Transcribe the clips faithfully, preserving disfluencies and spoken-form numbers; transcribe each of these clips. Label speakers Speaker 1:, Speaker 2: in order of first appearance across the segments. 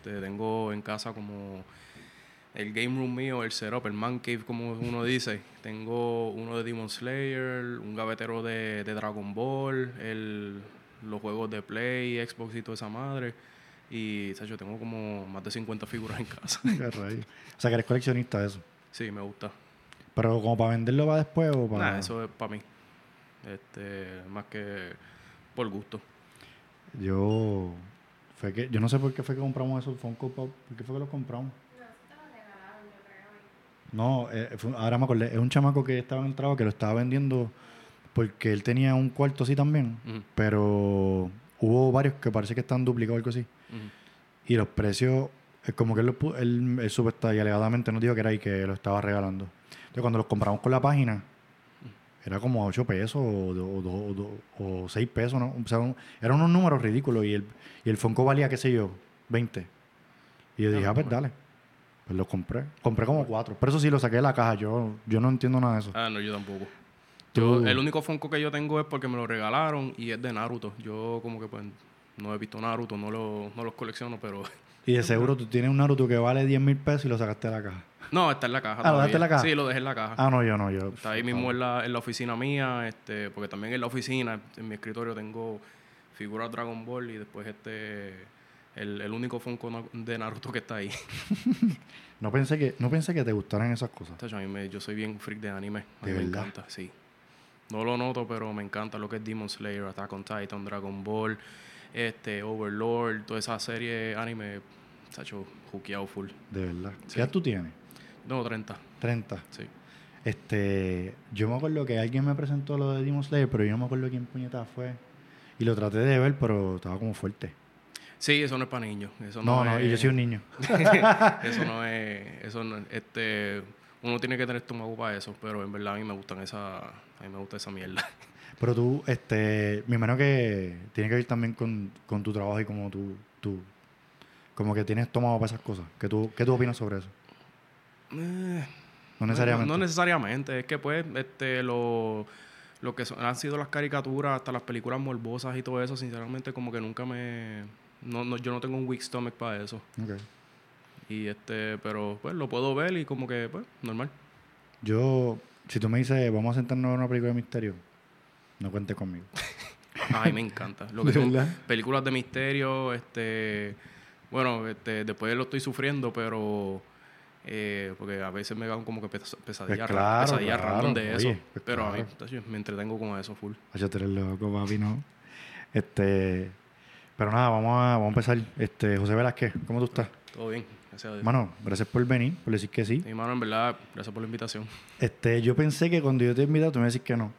Speaker 1: Este, tengo en casa como el game room mío, el setup, el man cave, como uno dice. Tengo uno de Demon Slayer, un gavetero de, de Dragon Ball, el, los juegos de Play, Xbox y toda esa madre. Y, ¿sabes? Yo tengo como más de cincuenta figuras en casa.
Speaker 2: Qué rayos. O sea, que eres coleccionista de eso.
Speaker 1: Sí, me gusta.
Speaker 2: Pero como para venderlo va después o para...
Speaker 1: Nah, eso es para mí. Este, más que por gusto.
Speaker 2: Yo... Fue que... Yo no sé por qué fue que compramos esos Funko Pop. ¿Por qué fue que los compramos? No, eh, fue- ahora me acordé. Es un chamaco que estaba en el trabajo que lo estaba vendiendo porque él tenía un cuarto así también.
Speaker 1: Uh-huh.
Speaker 2: Pero hubo varios que parece que están duplicados o algo así.
Speaker 1: Uh-huh.
Speaker 2: Y los precios, es como que él, lo pu- él, él supuesta y alegadamente nos dijo que era y que lo estaba regalando. Entonces, cuando los compramos con la página, era como ocho pesos o, do- o, do- o, do- o seis pesos, ¿no? O sea, un- eran unos números ridículos y el, y el Funko valía, qué sé yo, veinte. Y yo dije,
Speaker 1: Ah,
Speaker 2: ah, pues
Speaker 1: no,
Speaker 2: dale. Pues los compré. Compré como cuatro. Pero eso sí, lo saqué de la caja. Yo, yo no entiendo nada de eso.
Speaker 1: ah, no, yo tampoco. Yo,
Speaker 2: Tú...
Speaker 1: el único Funko que yo tengo es porque me lo regalaron y es de Naruto. Yo como que pues no he visto Naruto, no, lo, no los colecciono, pero...
Speaker 2: Y de seguro tú tienes un Naruto que vale diez mil pesos y lo sacaste de la caja.
Speaker 1: No, está en la caja
Speaker 2: Ah, ¿lo dejaste
Speaker 1: todavía.
Speaker 2: en la caja?
Speaker 1: Sí, lo dejé en la caja.
Speaker 2: Ah, no, yo no. Yo,
Speaker 1: Está ahí mismo en la, en la oficina mía, este, porque también en la oficina, en mi escritorio tengo figuras Dragon Ball y después este el, el único Funko na- de Naruto que está ahí.
Speaker 2: No pensé que, no pensé que te gustaran esas cosas.
Speaker 1: Tacho, a mí me- yo soy bien freak de anime. A
Speaker 2: ¿De
Speaker 1: mí me
Speaker 2: verdad?
Speaker 1: encanta, sí. No lo noto, pero me encanta lo que es Demon Slayer, Attack on Titan, Dragon Ball, este, Overlord, toda esa serie anime, tacho, juqueado full.
Speaker 2: De verdad.
Speaker 1: Sí.
Speaker 2: ¿Qué edad tú tienes?
Speaker 1: Tengo treinta,
Speaker 2: treinta.
Speaker 1: sí.
Speaker 2: Este, yo me acuerdo que alguien me presentó lo de Demon Slayer, pero yo no me acuerdo quién puñeta fue. Y lo traté de ver, pero estaba como fuerte.
Speaker 1: Sí, eso no es para niños. Eso
Speaker 2: No,
Speaker 1: no,
Speaker 2: no,
Speaker 1: es,
Speaker 2: y yo soy un niño.
Speaker 1: eso no es, eso no, este, uno tiene que tener estómago para eso, pero en verdad a mí me gustan esa, a mí me gusta esa mierda.
Speaker 2: Pero tú, este, me imagino que tiene que ver también con, con tu trabajo y como tú, tú, como que tienes estómago para esas cosas. ¿Qué tú, qué tú opinas sobre eso?
Speaker 1: Eh,
Speaker 2: No necesariamente.
Speaker 1: No, no necesariamente, es que pues, este, lo, lo que son- han sido las caricaturas, hasta las películas morbosas y todo eso, sinceramente como que nunca me, no, no, yo no tengo un weak stomach para eso.
Speaker 2: Ok.
Speaker 1: Y este, pero pues lo puedo ver y como que, pues, normal.
Speaker 2: Yo, si tú me dices, vamos a sentarnos a ver una película de misterio, no cuentes conmigo.
Speaker 1: Ay, me encanta. Lo que
Speaker 2: ¿De
Speaker 1: son
Speaker 2: verdad?
Speaker 1: películas de misterio, este, bueno, este, después lo estoy sufriendo, pero eh, porque a veces me dan como que pes- pesadillas,
Speaker 2: Pues claro,
Speaker 1: pesadillas
Speaker 2: claro,
Speaker 1: random de eso.
Speaker 2: oye, pues
Speaker 1: pero a mí,
Speaker 2: claro.
Speaker 1: tacho, me entretengo con eso full.
Speaker 2: Ay, tú eres loco, papi, ¿no? Este, pero nada, vamos a, vamos a empezar. Este, José Velázquez, ¿cómo tú estás?
Speaker 1: Todo bien, gracias a Dios.
Speaker 2: Mano, gracias por venir, por decir que sí.
Speaker 1: Mi mano, en verdad, gracias por la invitación.
Speaker 2: Este, yo pensé que cuando yo te invité tú me decís que no.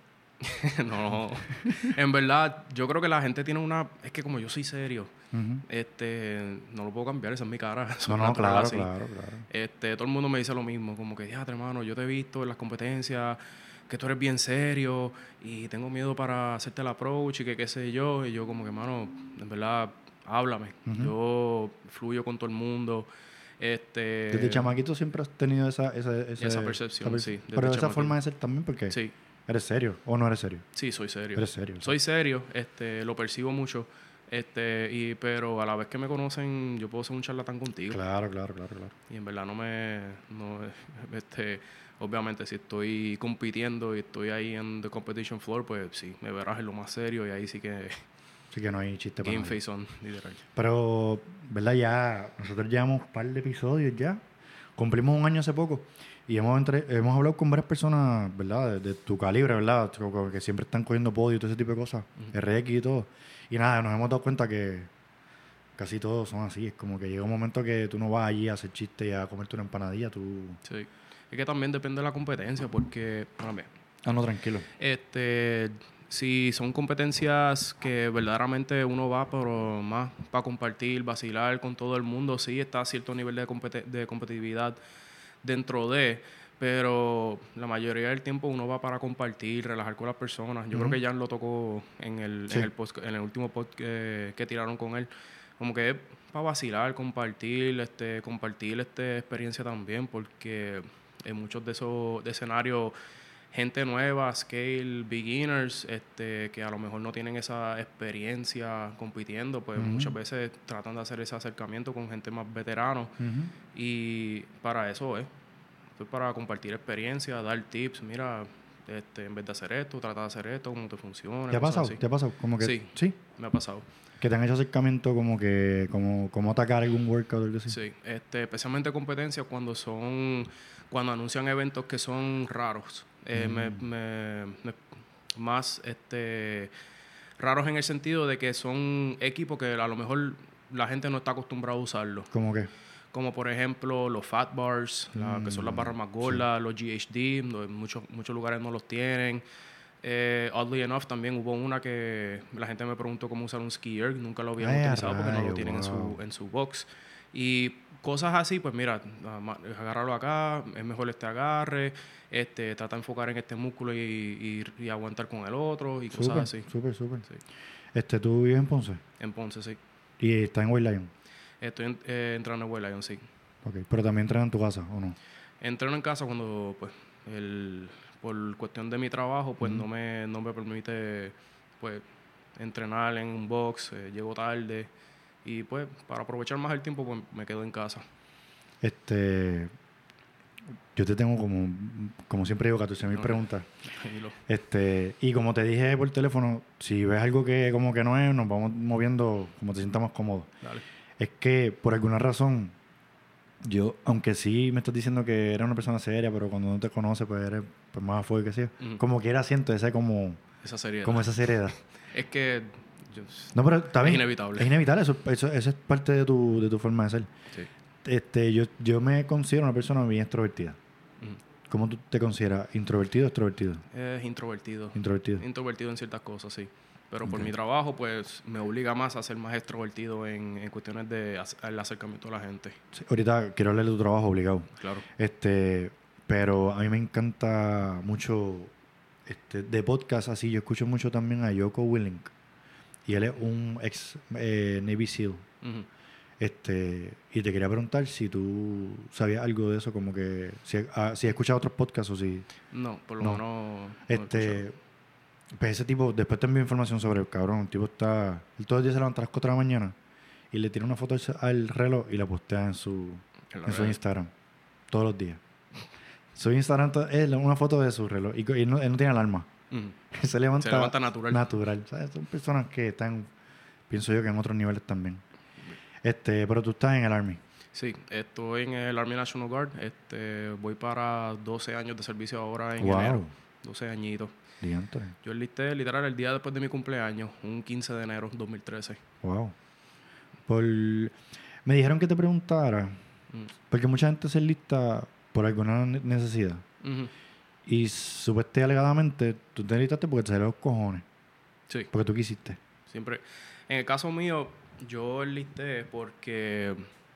Speaker 1: No, en verdad, yo creo que la gente tiene una... Es que como yo soy serio,
Speaker 2: Ujú.
Speaker 1: este, no lo puedo cambiar, esa es mi cara.
Speaker 2: No,
Speaker 1: soy
Speaker 2: no,
Speaker 1: natural
Speaker 2: claro,
Speaker 1: así.
Speaker 2: claro, claro.
Speaker 1: Este, todo el mundo me dice lo mismo, como que, ya, hermano, yo te he visto en las competencias, que tú eres bien serio y tengo miedo para hacerte el approach y que qué sé yo. Y yo como que, hermano, en verdad, háblame.
Speaker 2: Ujú.
Speaker 1: Yo fluyo con todo el mundo. Este,
Speaker 2: Desde chamaquito siempre has tenido esa, esa, esa,
Speaker 1: Esa percepción,
Speaker 2: perce-
Speaker 1: sí, desde
Speaker 2: Pero esa
Speaker 1: chamaquito.
Speaker 2: forma de ser también porque
Speaker 1: Sí,
Speaker 2: eres serio o no eres serio.
Speaker 1: sí, soy serio.
Speaker 2: Eres serio.
Speaker 1: Soy serio, este, lo percibo mucho. Este, y, pero a la vez que me conocen, yo puedo ser un charlatán contigo.
Speaker 2: Claro, claro, claro, claro.
Speaker 1: Y en verdad no me... No, este, obviamente, si estoy compitiendo y estoy ahí en the competition floor, pues sí, me verás en lo más serio y ahí sí que...
Speaker 2: Así que no hay chiste para
Speaker 1: Game
Speaker 2: nadie.
Speaker 1: face on, literal.
Speaker 2: Pero, ¿verdad? Ya, nosotros llevamos un par de episodios ya. Cumplimos un año hace poco. Y hemos, entre, hemos hablado con varias personas, ¿verdad? De, de tu calibre, ¿verdad? Que, que siempre están cogiendo podio y todo ese tipo de cosas.
Speaker 1: Ujú.
Speaker 2: R X y todo. Y nada, nos hemos dado cuenta que casi todos son así. Es como que llega un momento que tú no vas allí a hacer chistes y a comerte una empanadilla. Tú...
Speaker 1: Sí. Es que también depende de la competencia porque... A ver,
Speaker 2: Ah, no, tranquilo.
Speaker 1: este... Si son competencias que verdaderamente uno va pero más para compartir, vacilar con todo el mundo, sí está a cierto nivel de, competi- de competitividad dentro de, pero la mayoría del tiempo uno va para compartir, relajar con las personas. Yo
Speaker 2: Ujú.
Speaker 1: creo que Jan lo tocó en el,
Speaker 2: Sí.
Speaker 1: en el, post- en el último podcast que, que tiraron con él. Como que es para vacilar, compartir, este, compartir este experiencia también, porque en muchos de esos de escenarios gente nueva, scale, beginners, este, que a lo mejor no tienen esa experiencia compitiendo, pues
Speaker 2: Ujú.
Speaker 1: muchas veces tratan de hacer ese acercamiento con gente más veterano.
Speaker 2: Ujú.
Speaker 1: Y para eso es, pues para compartir experiencia, dar tips, mira, este, en vez de hacer esto, trata de hacer esto, cómo te funciona,
Speaker 2: ¿Te ha
Speaker 1: cosas
Speaker 2: pasado?
Speaker 1: así.
Speaker 2: ¿Te ha pasado? Como que,
Speaker 1: Sí,
Speaker 2: ¿sí?
Speaker 1: me ha pasado.
Speaker 2: Que te han hecho acercamiento como que, como, como atacar algún workout o algo así.
Speaker 1: Sí, este, especialmente competencias cuando son, cuando anuncian eventos que son raros, eh,
Speaker 2: Mm.
Speaker 1: me, me, me- más, este, raros en el sentido de que son equipos que a lo mejor la gente no está acostumbrada a usarlo,
Speaker 2: ¿Cómo que?
Speaker 1: como por ejemplo los fat bars, la- que son las
Speaker 2: Mm,
Speaker 1: barras más
Speaker 2: sí.
Speaker 1: gordas, los G H D, no- en muchos muchos lugares no los tienen. Eh, oddly enough, también hubo una que la gente me preguntó cómo usar un ski erg, nunca lo habían
Speaker 2: Ay, a
Speaker 1: utilizado porque no lo
Speaker 2: rayos,
Speaker 1: tienen en su,
Speaker 2: wow.
Speaker 1: en su box. Y cosas así, pues mira, nada más, agárralo acá, es mejor este agarre, este, trata de enfocar en este músculo y, y- y aguantar con el otro y cosas
Speaker 2: Súper,
Speaker 1: así.
Speaker 2: súper, súper.
Speaker 1: Sí.
Speaker 2: Este, ¿tú vives en Ponce?
Speaker 1: En Ponce, sí.
Speaker 2: Y estás en White Lion.
Speaker 1: Estoy en- eh, entrando en Wild Lion, sí.
Speaker 2: Ok. Pero también entrenas en tu casa, ¿o no?
Speaker 1: Entreno en casa cuando, pues, el, por cuestión de mi trabajo, pues
Speaker 2: Ujú.
Speaker 1: no me no me permite, pues, entrenar en un box, eh, llego tarde y, pues, para aprovechar más el tiempo, pues, me quedo en casa.
Speaker 2: Este, yo te tengo como, como siempre digo, catorce mil
Speaker 1: Ok.
Speaker 2: preguntas.
Speaker 1: Y lo-
Speaker 2: Este, y como te dije por teléfono, si ves algo que como que no es, nos vamos moviendo como te sientas más cómodo.
Speaker 1: Dale.
Speaker 2: Es que por alguna razón, yo, aunque sí me estás diciendo que eres una persona seria, pero cuando no te conoce, pues eres pues, más afuera que sea.
Speaker 1: Ujú.
Speaker 2: Como quiera siento ese como,
Speaker 1: Esa seriedad.
Speaker 2: como esa seriedad.
Speaker 1: Es que yo-
Speaker 2: No, pero está
Speaker 1: Es
Speaker 2: bien.
Speaker 1: inevitable.
Speaker 2: Es inevitable, eso, eso, eso es parte de tu, de tu forma de ser.
Speaker 1: sí.
Speaker 2: Este, yo, yo me considero una persona bien extrovertida.
Speaker 1: Ujú.
Speaker 2: ¿Cómo tú te consideras? ¿Introvertido o extrovertido?
Speaker 1: Es introvertido.
Speaker 2: Introvertido.
Speaker 1: Introvertido en ciertas cosas, sí. Pero por
Speaker 2: Ok.
Speaker 1: mi trabajo, pues, me obliga más a ser más extrovertido en, en cuestiones de ac- el acercamiento a la gente.
Speaker 2: Sí, ahorita quiero hablar de tu trabajo obligado.
Speaker 1: Claro.
Speaker 2: Este, pero a mí me encanta mucho este, de podcast así. Yo escucho mucho también a Jocko Willink. Y él es un ex eh, Navy SEAL.
Speaker 1: Ujú.
Speaker 2: Este, y te quería preguntar si tú sabías algo de eso, como que si, ah, si has escuchado otros podcasts o si.
Speaker 1: No, por lo
Speaker 2: No.
Speaker 1: menos. no he
Speaker 2: Este,
Speaker 1: escuchado.
Speaker 2: pues ese tipo, después te envío información sobre el cabrón. El tipo está. Él todos los días se levanta a las cuatro de la mañana y le tira una foto al- al reloj y la postea en su,
Speaker 1: En la
Speaker 2: en su
Speaker 1: red.
Speaker 2: Instagram. Todos los días. Su Instagram to- es una foto de su reloj y, co- y no, él no tiene alarma.
Speaker 1: Ujú.
Speaker 2: Él se levanta,
Speaker 1: Se levanta natural.
Speaker 2: natural. ¿Sabes? Son personas que están, pienso yo, que en otros niveles también. Este, pero tú estás en el Army.
Speaker 1: Sí, estoy en el Army National Guard. Este, voy para doce años de servicio ahora en
Speaker 2: Wow.
Speaker 1: enero. doce añitos.
Speaker 2: Diantre.
Speaker 1: Yo enlisté literal el día después de mi cumpleaños, un quince de enero dos mil trece.
Speaker 2: Wow. Por, me dijeron que te preguntara,
Speaker 1: Mm.
Speaker 2: porque mucha gente se enlista por alguna ne- necesidad.
Speaker 1: Ujú.
Speaker 2: Y supuestamente alegadamente tú te enlistaste porque te salieron los cojones.
Speaker 1: Sí.
Speaker 2: Porque tú quisiste.
Speaker 1: Siempre. En el caso mío, yo enlisté porque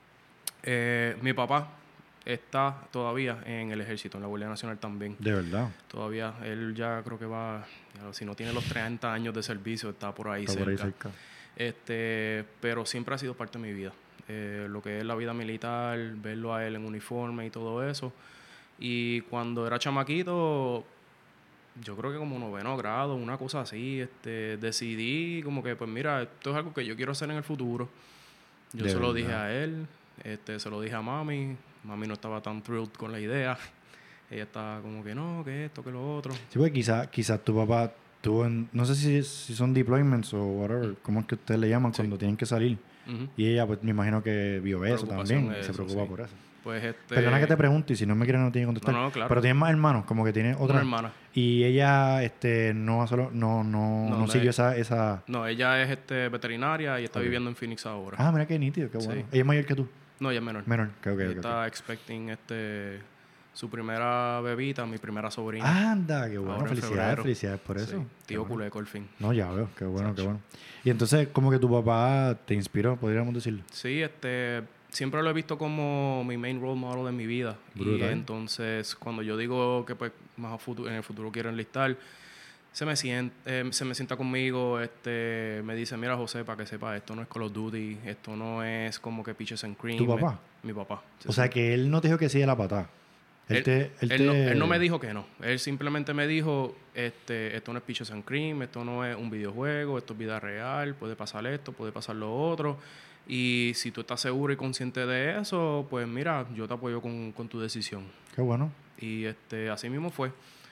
Speaker 1: eh, mi papá está todavía en el ejército, en la Guardia Nacional también.
Speaker 2: De verdad.
Speaker 1: Todavía, él ya creo que va, ya, si no tiene los treinta años de servicio, está por ahí
Speaker 2: Está
Speaker 1: cerca.
Speaker 2: por ahí cerca.
Speaker 1: Este, pero siempre ha sido parte de mi vida. Eh, lo que es la vida militar, verlo a él en uniforme y todo eso. Y cuando era chamaquito, yo creo que como noveno grado, una cosa así, este, decidí como que, pues mira, esto es algo que yo quiero hacer en el futuro. Yo
Speaker 2: De
Speaker 1: se lo
Speaker 2: verdad.
Speaker 1: dije a él, este, se lo dije a mami. Mami no estaba tan thrilled con la idea. Ella estaba como que no, que esto, que lo otro.
Speaker 2: Sí, porque quizás quizá tu papá tuvo en, no sé si, si son deployments o whatever, ¿cómo es que ustedes le llaman
Speaker 1: Sí.
Speaker 2: cuando tienen que salir?
Speaker 1: Ujú.
Speaker 2: Y ella, pues me imagino que vio eso
Speaker 1: Preocupación
Speaker 2: también y
Speaker 1: es
Speaker 2: se
Speaker 1: eso,
Speaker 2: preocupa
Speaker 1: sí.
Speaker 2: por eso.
Speaker 1: Pues este...
Speaker 2: Perdona que te pregunte y si no me quieren no tiene que contestar.
Speaker 1: No, no, claro.
Speaker 2: Pero tienes más hermanos, como que tienes otra.
Speaker 1: Una hermana.
Speaker 2: Y ella este, no, solo, no, no,
Speaker 1: No,
Speaker 2: no,
Speaker 1: no
Speaker 2: siguió
Speaker 1: es-
Speaker 2: esa, esa.
Speaker 1: No, ella es este veterinaria y está
Speaker 2: Ok.
Speaker 1: viviendo en Phoenix ahora.
Speaker 2: Ah, mira qué nítido, qué
Speaker 1: Sí.
Speaker 2: bueno. Ella es mayor que tú.
Speaker 1: No, ella es menor.
Speaker 2: Menor, que ok,
Speaker 1: Ella
Speaker 2: ok, ok.
Speaker 1: está expecting este su primera bebita, mi primera sobrina.
Speaker 2: Anda, qué bueno.
Speaker 1: Ahora en
Speaker 2: Felicidades,
Speaker 1: febrero.
Speaker 2: felicidades por eso.
Speaker 1: Sí,
Speaker 2: Qué
Speaker 1: tío
Speaker 2: bueno.
Speaker 1: culeco al fin.
Speaker 2: No, ya veo, qué bueno, qué
Speaker 1: Chacho.
Speaker 2: bueno. Y entonces, como que tu papá te inspiró, podríamos decirlo.
Speaker 1: Sí, este, siempre lo he visto como mi main role model en mi vida.
Speaker 2: Brutal.
Speaker 1: Y entonces, cuando yo digo que pues más a futuro, en el futuro quiero enlistar, se me sienta, eh, se me sienta conmigo, este, me dice, mira José, para que sepa, esto no es Call of Duty, esto no es como que Peaches and Cream.
Speaker 2: ¿Tu papá?
Speaker 1: Mi papá. Sí,
Speaker 2: O sea,
Speaker 1: sí.
Speaker 2: que él no te dijo que sí de la patada. Él,
Speaker 1: Él,
Speaker 2: te, él,
Speaker 1: él
Speaker 2: te...
Speaker 1: no, él no me dijo que no. Él simplemente me dijo, este, esto no es Peaches and Cream, esto no es un videojuego, esto es vida real, puede pasar esto, puede pasar lo otro. Y si tú estás seguro y consciente de eso, pues mira, yo te apoyo con, con tu decisión.
Speaker 2: Qué bueno.
Speaker 1: Y este, así mismo fue.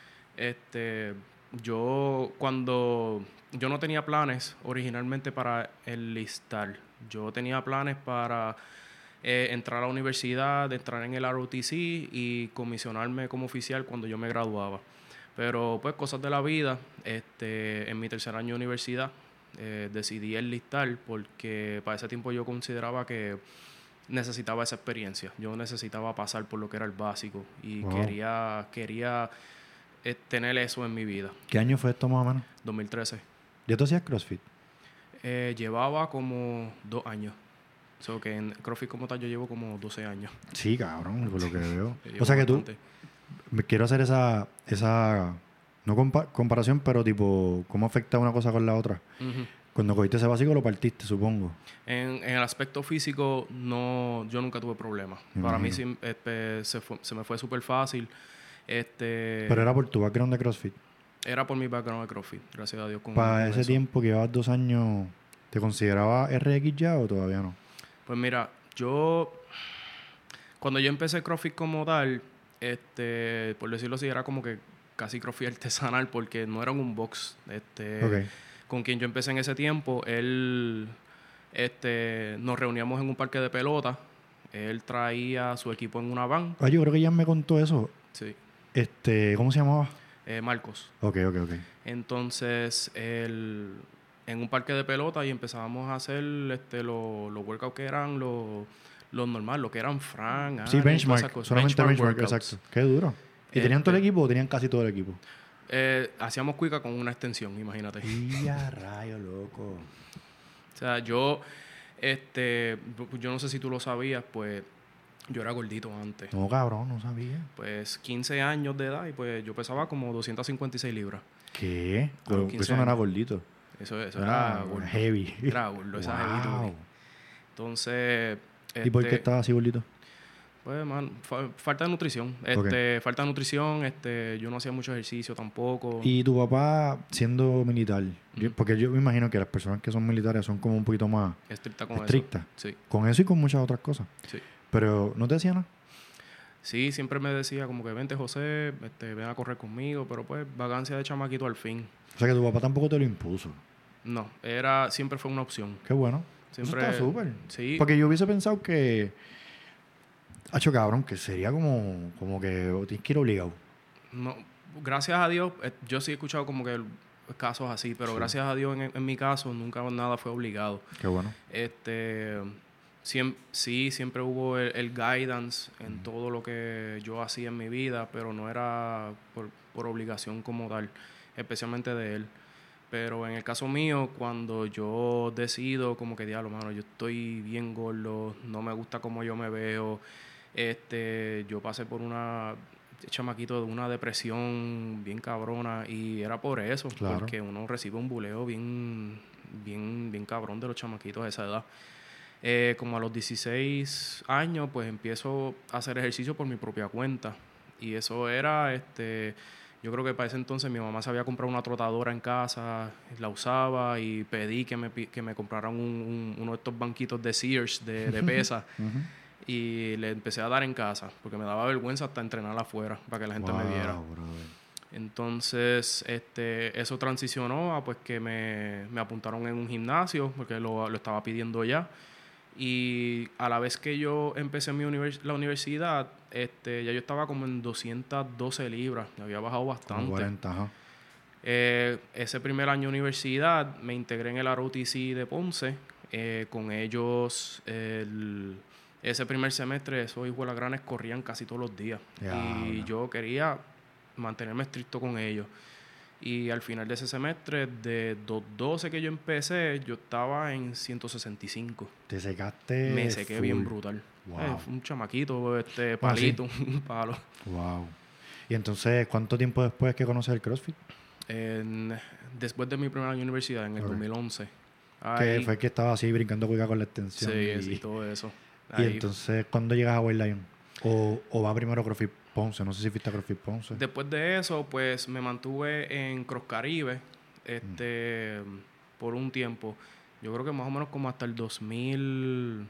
Speaker 1: Este, yo cuando yo no tenía planes originalmente para enlistar. Yo tenía planes para eh, entrar a la universidad, entrar en el R O T C y comisionarme como oficial cuando yo me graduaba. Pero pues cosas de la vida, este, en mi tercer año de universidad eh, decidí enlistar porque para ese tiempo yo consideraba que necesitaba esa experiencia. Yo necesitaba pasar por lo que era el básico y
Speaker 2: Wow.
Speaker 1: quería, quería eh, tener eso en mi vida.
Speaker 2: ¿Qué año fue esto más o menos?
Speaker 1: dos mil trece.
Speaker 2: ¿Ya tú hacías CrossFit?
Speaker 1: Eh, llevaba como dos años. O sea, que en CrossFit como tal yo llevo como doce años.
Speaker 2: Sí, cabrón, por lo que veo.
Speaker 1: Yo
Speaker 2: O
Speaker 1: llevo
Speaker 2: sea que tú,
Speaker 1: bastante.
Speaker 2: me quiero hacer esa, esa no compa- comparación, pero tipo, ¿cómo afecta una cosa con la otra?
Speaker 1: Ujú.
Speaker 2: Cuando cogiste ese básico lo partiste, supongo.
Speaker 1: En, en el aspecto físico, no, yo nunca tuve problemas.
Speaker 2: Me
Speaker 1: Para mí
Speaker 2: imagino.
Speaker 1: sí, este, se, fue- se me fue súper fácil. Este,
Speaker 2: Pero era por tu background de CrossFit.
Speaker 1: era por mi background de CrossFit, gracias a Dios. Con,
Speaker 2: Para
Speaker 1: con
Speaker 2: ese
Speaker 1: eso.
Speaker 2: tiempo que llevabas dos años, ¿te considerabas R X ya o todavía no?
Speaker 1: Pues mira, yo cuando yo empecé CrossFit como tal, este, por decirlo así, era como que casi CrossFit artesanal porque no era en un box. Este,
Speaker 2: Ok.
Speaker 1: Con quien yo empecé en ese tiempo, él, este, nos reuníamos en un parque de pelota. Él traía su equipo en una van.
Speaker 2: Ah, yo creo que ya me contó eso.
Speaker 1: Sí,
Speaker 2: Este, ¿cómo se llamaba?
Speaker 1: eh, Marcos.
Speaker 2: Ok, ok, ok.
Speaker 1: Entonces, él, en un parque de pelota y empezábamos a hacer este, los los workouts que eran los los normales, lo que eran Fran,
Speaker 2: Sí,
Speaker 1: Ani, todas esas
Speaker 2: benchmark.
Speaker 1: cosas.
Speaker 2: Solamente benchmark,
Speaker 1: workouts.
Speaker 2: exacto. Qué duro. ¿Y tenían todo el
Speaker 1: Este,
Speaker 2: equipo o tenían casi todo el equipo?
Speaker 1: Eh, hacíamos cuica con una extensión, imagínate.
Speaker 2: Y a rayo, loco.
Speaker 1: O sea, yo, este, yo no sé si tú lo sabías, pues yo era gordito antes.
Speaker 2: No, cabrón, no sabía.
Speaker 1: Pues quince años de edad y pues yo pesaba como doscientas cincuenta y seis libras.
Speaker 2: ¿Qué?
Speaker 1: A
Speaker 2: Pero
Speaker 1: los quince
Speaker 2: eso no era
Speaker 1: años.
Speaker 2: gordito.
Speaker 1: Eso, eso
Speaker 2: Era
Speaker 1: era gordo.
Speaker 2: heavy.
Speaker 1: Era gordo, esa heavy
Speaker 2: Wow.
Speaker 1: duty. Entonces,
Speaker 2: ¿Y por qué
Speaker 1: este,
Speaker 2: estaba así gordito?
Speaker 1: pues, man, fa- falta de nutrición. Este, falta de nutrición, este, yo no hacía mucho ejercicio tampoco.
Speaker 2: Y tu papá, siendo militar, yo- porque yo me imagino que las personas que son militares son como un poquito más
Speaker 1: Estricta con
Speaker 2: estrictas.
Speaker 1: eso. Sí,
Speaker 2: Con eso y con muchas otras cosas.
Speaker 1: sí.
Speaker 2: Pero no te decía nada.
Speaker 1: Sí, siempre me decía como que vente José, este, ven a correr conmigo, pero pues vagancia de chamaquito al fin.
Speaker 2: O sea que tu papá tampoco te lo impuso.
Speaker 1: No, era, siempre fue una opción.
Speaker 2: Qué bueno.
Speaker 1: Siempre,
Speaker 2: Eso está súper.
Speaker 1: Sí,
Speaker 2: Porque yo hubiese pensado que... Hacho, cabrón, que sería como, como que tienes que ir obligado.
Speaker 1: no, gracias a Dios, eh, yo sí he escuchado como que casos así, pero
Speaker 2: Sí.
Speaker 1: gracias a Dios en, en mi caso nunca nada fue obligado.
Speaker 2: Qué bueno.
Speaker 1: Este, siem- sí, siempre hubo el, el guidance en todo lo que yo hacía en mi vida, pero no era por, por obligación como tal, especialmente de él. Pero en el caso mío, cuando yo decido como que, diablo, mano, yo estoy bien gordo, no me gusta cómo yo me veo, este, yo pasé por una chamaquito de una depresión bien cabrona y era por eso,
Speaker 2: Claro.
Speaker 1: porque uno recibe un buleo bien, bien, bien cabrón de los chamaquitos a esa edad. Eh, como a los dieciséis años, pues empiezo a hacer ejercicio por mi propia cuenta. Y eso era, este, yo creo que para ese entonces mi mamá se había comprado una trotadora en casa, la usaba y pedí que me, pi- que me compraran un, un- uno de estos banquitos de Sears de, de pesa.
Speaker 2: Ujú.
Speaker 1: Y le empecé a dar en casa, porque me daba vergüenza hasta entrenar afuera para que la gente me
Speaker 2: Wow,
Speaker 1: viera.
Speaker 2: brother.
Speaker 1: Entonces, este, eso transicionó a pues que me, me apuntaron en un gimnasio, porque lo, lo estaba pidiendo ya. Y a la vez que yo empecé mi univers- la universidad, este, ya yo estaba como en doscientas doce libras, me había bajado
Speaker 2: Como
Speaker 1: bastante.
Speaker 2: cuarenta, ajá.
Speaker 1: Eh, ese primer año de universidad me integré en el R O T C de Ponce. Eh, con ellos, el- ese primer semestre, esos hijos de las granes corrían casi todos los días. Y
Speaker 2: Diablo.
Speaker 1: yo quería mantenerme estricto con ellos. Y al final de ese semestre, de doscientos doce que yo empecé, yo estaba en ciento sesenta y cinco.
Speaker 2: Te secaste.
Speaker 1: Me sequé
Speaker 2: full.
Speaker 1: bien brutal.
Speaker 2: Wow.
Speaker 1: Eh, fue un chamaquito, este
Speaker 2: Ah,
Speaker 1: palito, un palo.
Speaker 2: Wow. Y entonces, ¿cuánto tiempo después que conoces el CrossFit?
Speaker 1: En- después de mi primer año de universidad, en el
Speaker 2: Ok.
Speaker 1: dos mil once.
Speaker 2: Que
Speaker 1: Ahí,
Speaker 2: fue que estaba así brincando cuica con la extensión.
Speaker 1: sí,
Speaker 2: y,
Speaker 1: sí, todo eso.
Speaker 2: y
Speaker 1: Ahí,
Speaker 2: entonces, ¿cuándo llegas a Wild Lion? ¿O, o va primero CrossFit Ponce, no sé si fuiste a CrossFit Ponce.
Speaker 1: Después de eso, pues me mantuve en Cross Caribe este, mm. por un tiempo. Yo creo que más o menos como hasta el dos mil,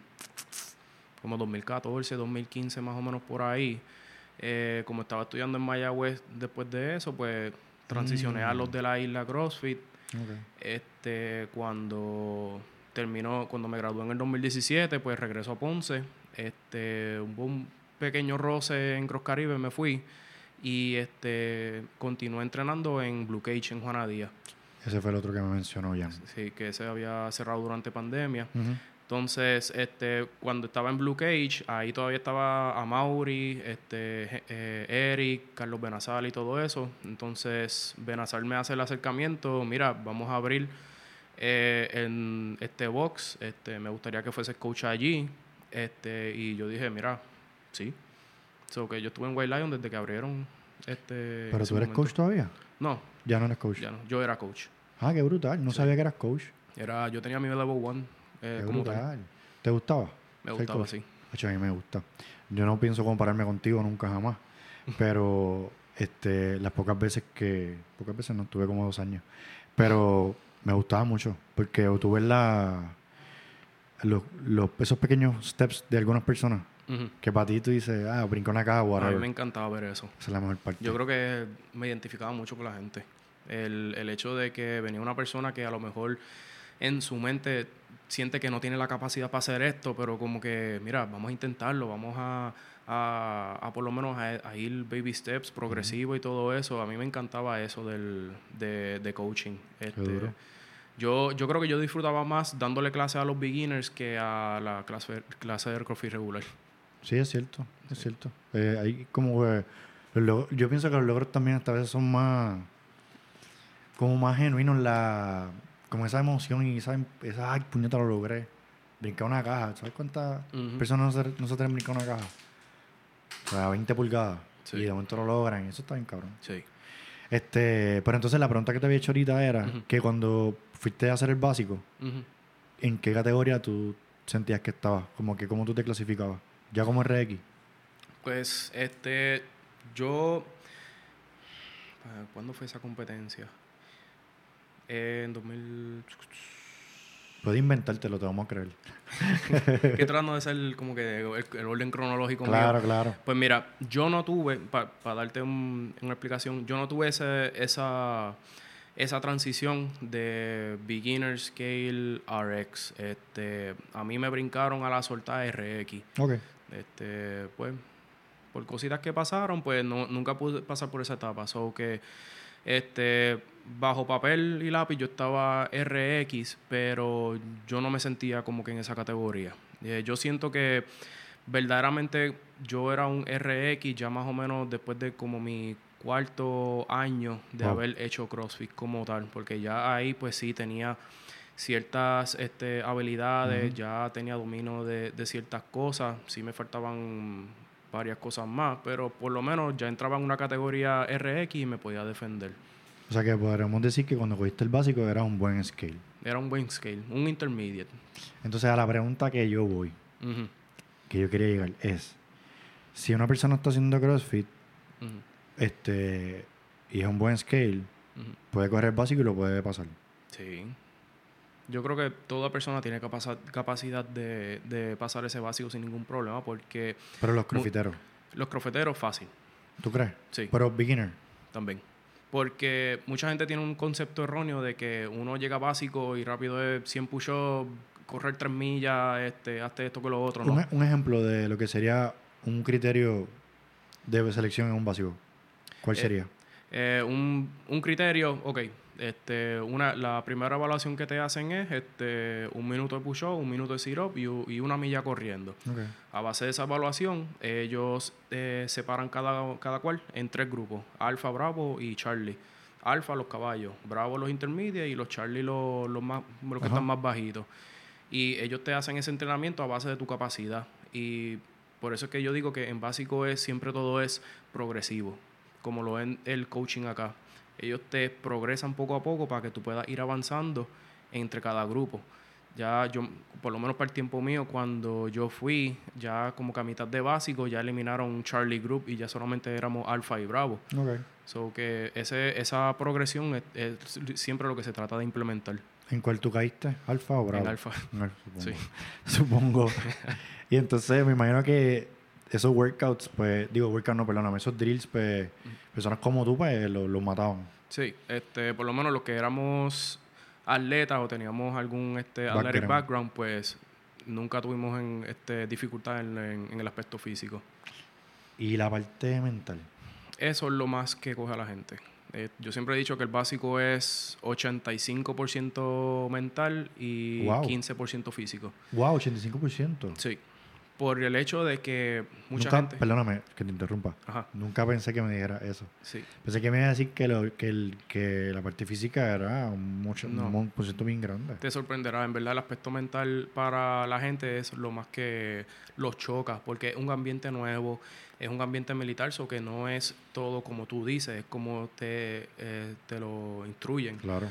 Speaker 1: como dos mil catorce, dos mil quince más o menos por ahí. Eh, como estaba estudiando en Mayagüez después de eso, pues transicioné mm. a los de la isla CrossFit. Okay. Este, cuando terminó, cuando me gradué en el dos mil diecisiete, pues regreso a Ponce. Este, hubo un pequeño roce en Cross Caribe, me fui y este continué entrenando en Blue Cage en Juana Díaz.
Speaker 2: Ese fue el otro que me mencionó ya.
Speaker 1: Sí, que se había cerrado durante pandemia.
Speaker 2: Uh-huh.
Speaker 1: Entonces, este, cuando estaba en Blue Cage, ahí todavía estaba Amaury, este, eh, Eric, Carlos Benazal y todo eso. Entonces, Benazal me hace el acercamiento, mira, vamos a abrir eh, en este box, este, me gustaría que fueses coach allí. Este, y yo dije, mira, sí. So, que yo estuve en White Lion desde que abrieron este.
Speaker 2: ¿Pero tú eres momento. coach todavía?
Speaker 1: No.
Speaker 2: Ya no eres coach.
Speaker 1: Ya no. Yo era coach.
Speaker 2: Ah, qué brutal. No sí. sabía que eras coach.
Speaker 1: Era, yo tenía mi level one. Eh,
Speaker 2: qué
Speaker 1: como
Speaker 2: brutal.
Speaker 1: tal.
Speaker 2: ¿Te gustaba?
Speaker 1: Me gustaba, sí.
Speaker 2: Hecho, a mí me gusta. Yo no pienso compararme contigo nunca jamás. Pero este, las pocas veces que... Pocas veces no, estuve como dos años. Pero me gustaba mucho. Porque tuve la... Los, los, esos pequeños steps de algunas personas. Uh-huh. Que para ti tú dices, ah, brinca una caja, whatever.
Speaker 1: A mí me encantaba ver eso.
Speaker 2: Esa es la mejor parte.
Speaker 1: Yo creo que me identificaba mucho con la gente. El, el hecho de que venía una persona que a lo mejor en su mente siente que no tiene la capacidad para hacer esto, pero como que, mira, vamos a intentarlo, vamos a, a, a por lo menos a, a ir baby steps, progresivo uh-huh. y todo eso. A mí me encantaba eso del, de, de coaching. Este, yo, yo creo que yo disfrutaba más dándole clases a los beginners que a la clase, clase de CrossFit regular.
Speaker 2: Sí, es cierto, es sí. cierto. Eh, hay como que los, yo pienso que los logros también esta vez son más como más genuinos, la como esa emoción y esa, esa ay, puñeta, lo logré. Brincar una caja, ¿sabes cuántas uh-huh. personas no se, no se tienen brincar una caja? O sea, veinte pulgadas. Sí. Y de momento lo logran, eso está bien cabrón.
Speaker 1: Sí.
Speaker 2: Este, pero entonces la pregunta que te había hecho ahorita era uh-huh. que cuando fuiste a hacer el básico, uh-huh. ¿en qué categoría tú sentías que estabas? Como que cómo tú te clasificabas. ¿Ya como R X?
Speaker 1: Pues, este, yo... ¿Cuándo fue esa competencia? Eh, en dos mil...
Speaker 2: Puedes inventártelo, te vamos a creer.
Speaker 1: Estoy tratando de ser como que el, el orden cronológico
Speaker 2: Claro,
Speaker 1: mío.
Speaker 2: claro.
Speaker 1: Pues mira, yo no tuve, para pa darte un, una explicación, yo no tuve ese, esa... esa transición de beginner scale R X. Este, a mí me brincaron a la soltada R X.
Speaker 2: Okay.
Speaker 1: Este, pues, por cositas que pasaron, pues no, nunca pude pasar por esa etapa. So que, este, bajo papel y lápiz yo estaba R X, pero yo no me sentía como que en esa categoría. Eh, yo siento que verdaderamente yo era un R X ya más o menos después de como mi cuarto año de wow. haber hecho CrossFit como tal, porque ya ahí pues sí tenía ciertas este, habilidades, uh-huh. ya tenía dominio de, de ciertas cosas, sí me faltaban varias cosas más, pero por lo menos ya entraba en una categoría R X y me podía defender.
Speaker 2: O sea que podríamos decir que cuando cogiste el básico era un buen scale.
Speaker 1: Era un buen scale, un intermediate.
Speaker 2: Entonces a la pregunta que yo voy, uh-huh. que yo quería llegar es, si una persona está haciendo CrossFit, uh-huh. este y es un buen scale, uh-huh. puede correr básico y lo puede pasar.
Speaker 1: Sí. Yo creo que toda persona tiene capac- capacidad de, de pasar ese básico sin ningún problema porque...
Speaker 2: Pero los crofiteros.
Speaker 1: Los crofiteros, fácil.
Speaker 2: ¿Tú crees?
Speaker 1: Sí.
Speaker 2: Pero beginner.
Speaker 1: También. Porque mucha gente tiene un concepto erróneo de que uno llega básico y rápido es cien push-ups, correr tres millas, este, hazte esto que lo otro.
Speaker 2: Un,
Speaker 1: ¿no?
Speaker 2: un ejemplo de lo que sería un criterio de selección en un básico. ¿Cuál
Speaker 1: eh,
Speaker 2: sería?
Speaker 1: Eh, un, un criterio, ok. Este, una, la primera evaluación que te hacen es este, un minuto de push-up, un minuto de sit-up y, y una milla corriendo.
Speaker 2: Okay.
Speaker 1: A base de esa evaluación, ellos eh, separan cada, cada cual en tres grupos: Alfa, Bravo y Charlie. Alfa, los caballos; Bravo, los intermedios; y los Charlie, los, los, más, los que están más bajitos. Y ellos te hacen ese entrenamiento a base de tu capacidad. Y por eso es que yo digo que en básico es siempre todo es progresivo, como lo es el coaching acá. Ellos te progresan poco a poco para que tú puedas ir avanzando entre cada grupo. Ya yo, por lo menos para el tiempo mío, cuando yo fui, ya como que a mitad de básico, ya eliminaron Charlie Group y ya solamente éramos Alfa y Bravo.
Speaker 2: Ok.
Speaker 1: So que ese, esa progresión es, es siempre lo que se trata de implementar.
Speaker 2: ¿En cuál tú caíste? ¿Alfa o Bravo?
Speaker 1: En Alfa.
Speaker 2: En Alfa, supongo.
Speaker 1: Sí.
Speaker 2: Supongo. Y entonces me imagino que esos workouts, pues, digo, workouts no, perdóname, esos drills, pues, personas como tú, pues, los lo mataban.
Speaker 1: Sí, este, por lo menos los que éramos atletas o teníamos algún este, athletic
Speaker 2: Background.
Speaker 1: background, pues nunca tuvimos en, este, dificultad en, en- en el aspecto físico.
Speaker 2: Y la parte mental.
Speaker 1: Eso es lo más que coge a la gente. Eh, yo siempre he dicho que el básico es ochenta y cinco por ciento mental y
Speaker 2: Wow.
Speaker 1: quince por ciento físico.
Speaker 2: Wow, ochenta y cinco por ciento.
Speaker 1: Sí, por el hecho de que mucha
Speaker 2: Nunca,
Speaker 1: gente...
Speaker 2: perdóname que te interrumpa.
Speaker 1: Ajá,
Speaker 2: Nunca pensé que me dijera eso.
Speaker 1: sí.
Speaker 2: Pensé que me iba a decir que, lo, que, el, que la parte física era un, mucho,
Speaker 1: No.
Speaker 2: un por ciento bien grande.
Speaker 1: Te sorprenderá, en verdad el aspecto mental para la gente es lo más que los choca, porque es un ambiente nuevo, es un ambiente militar, so que no es todo como tú dices, es como te, eh, te lo instruyen.
Speaker 2: Claro.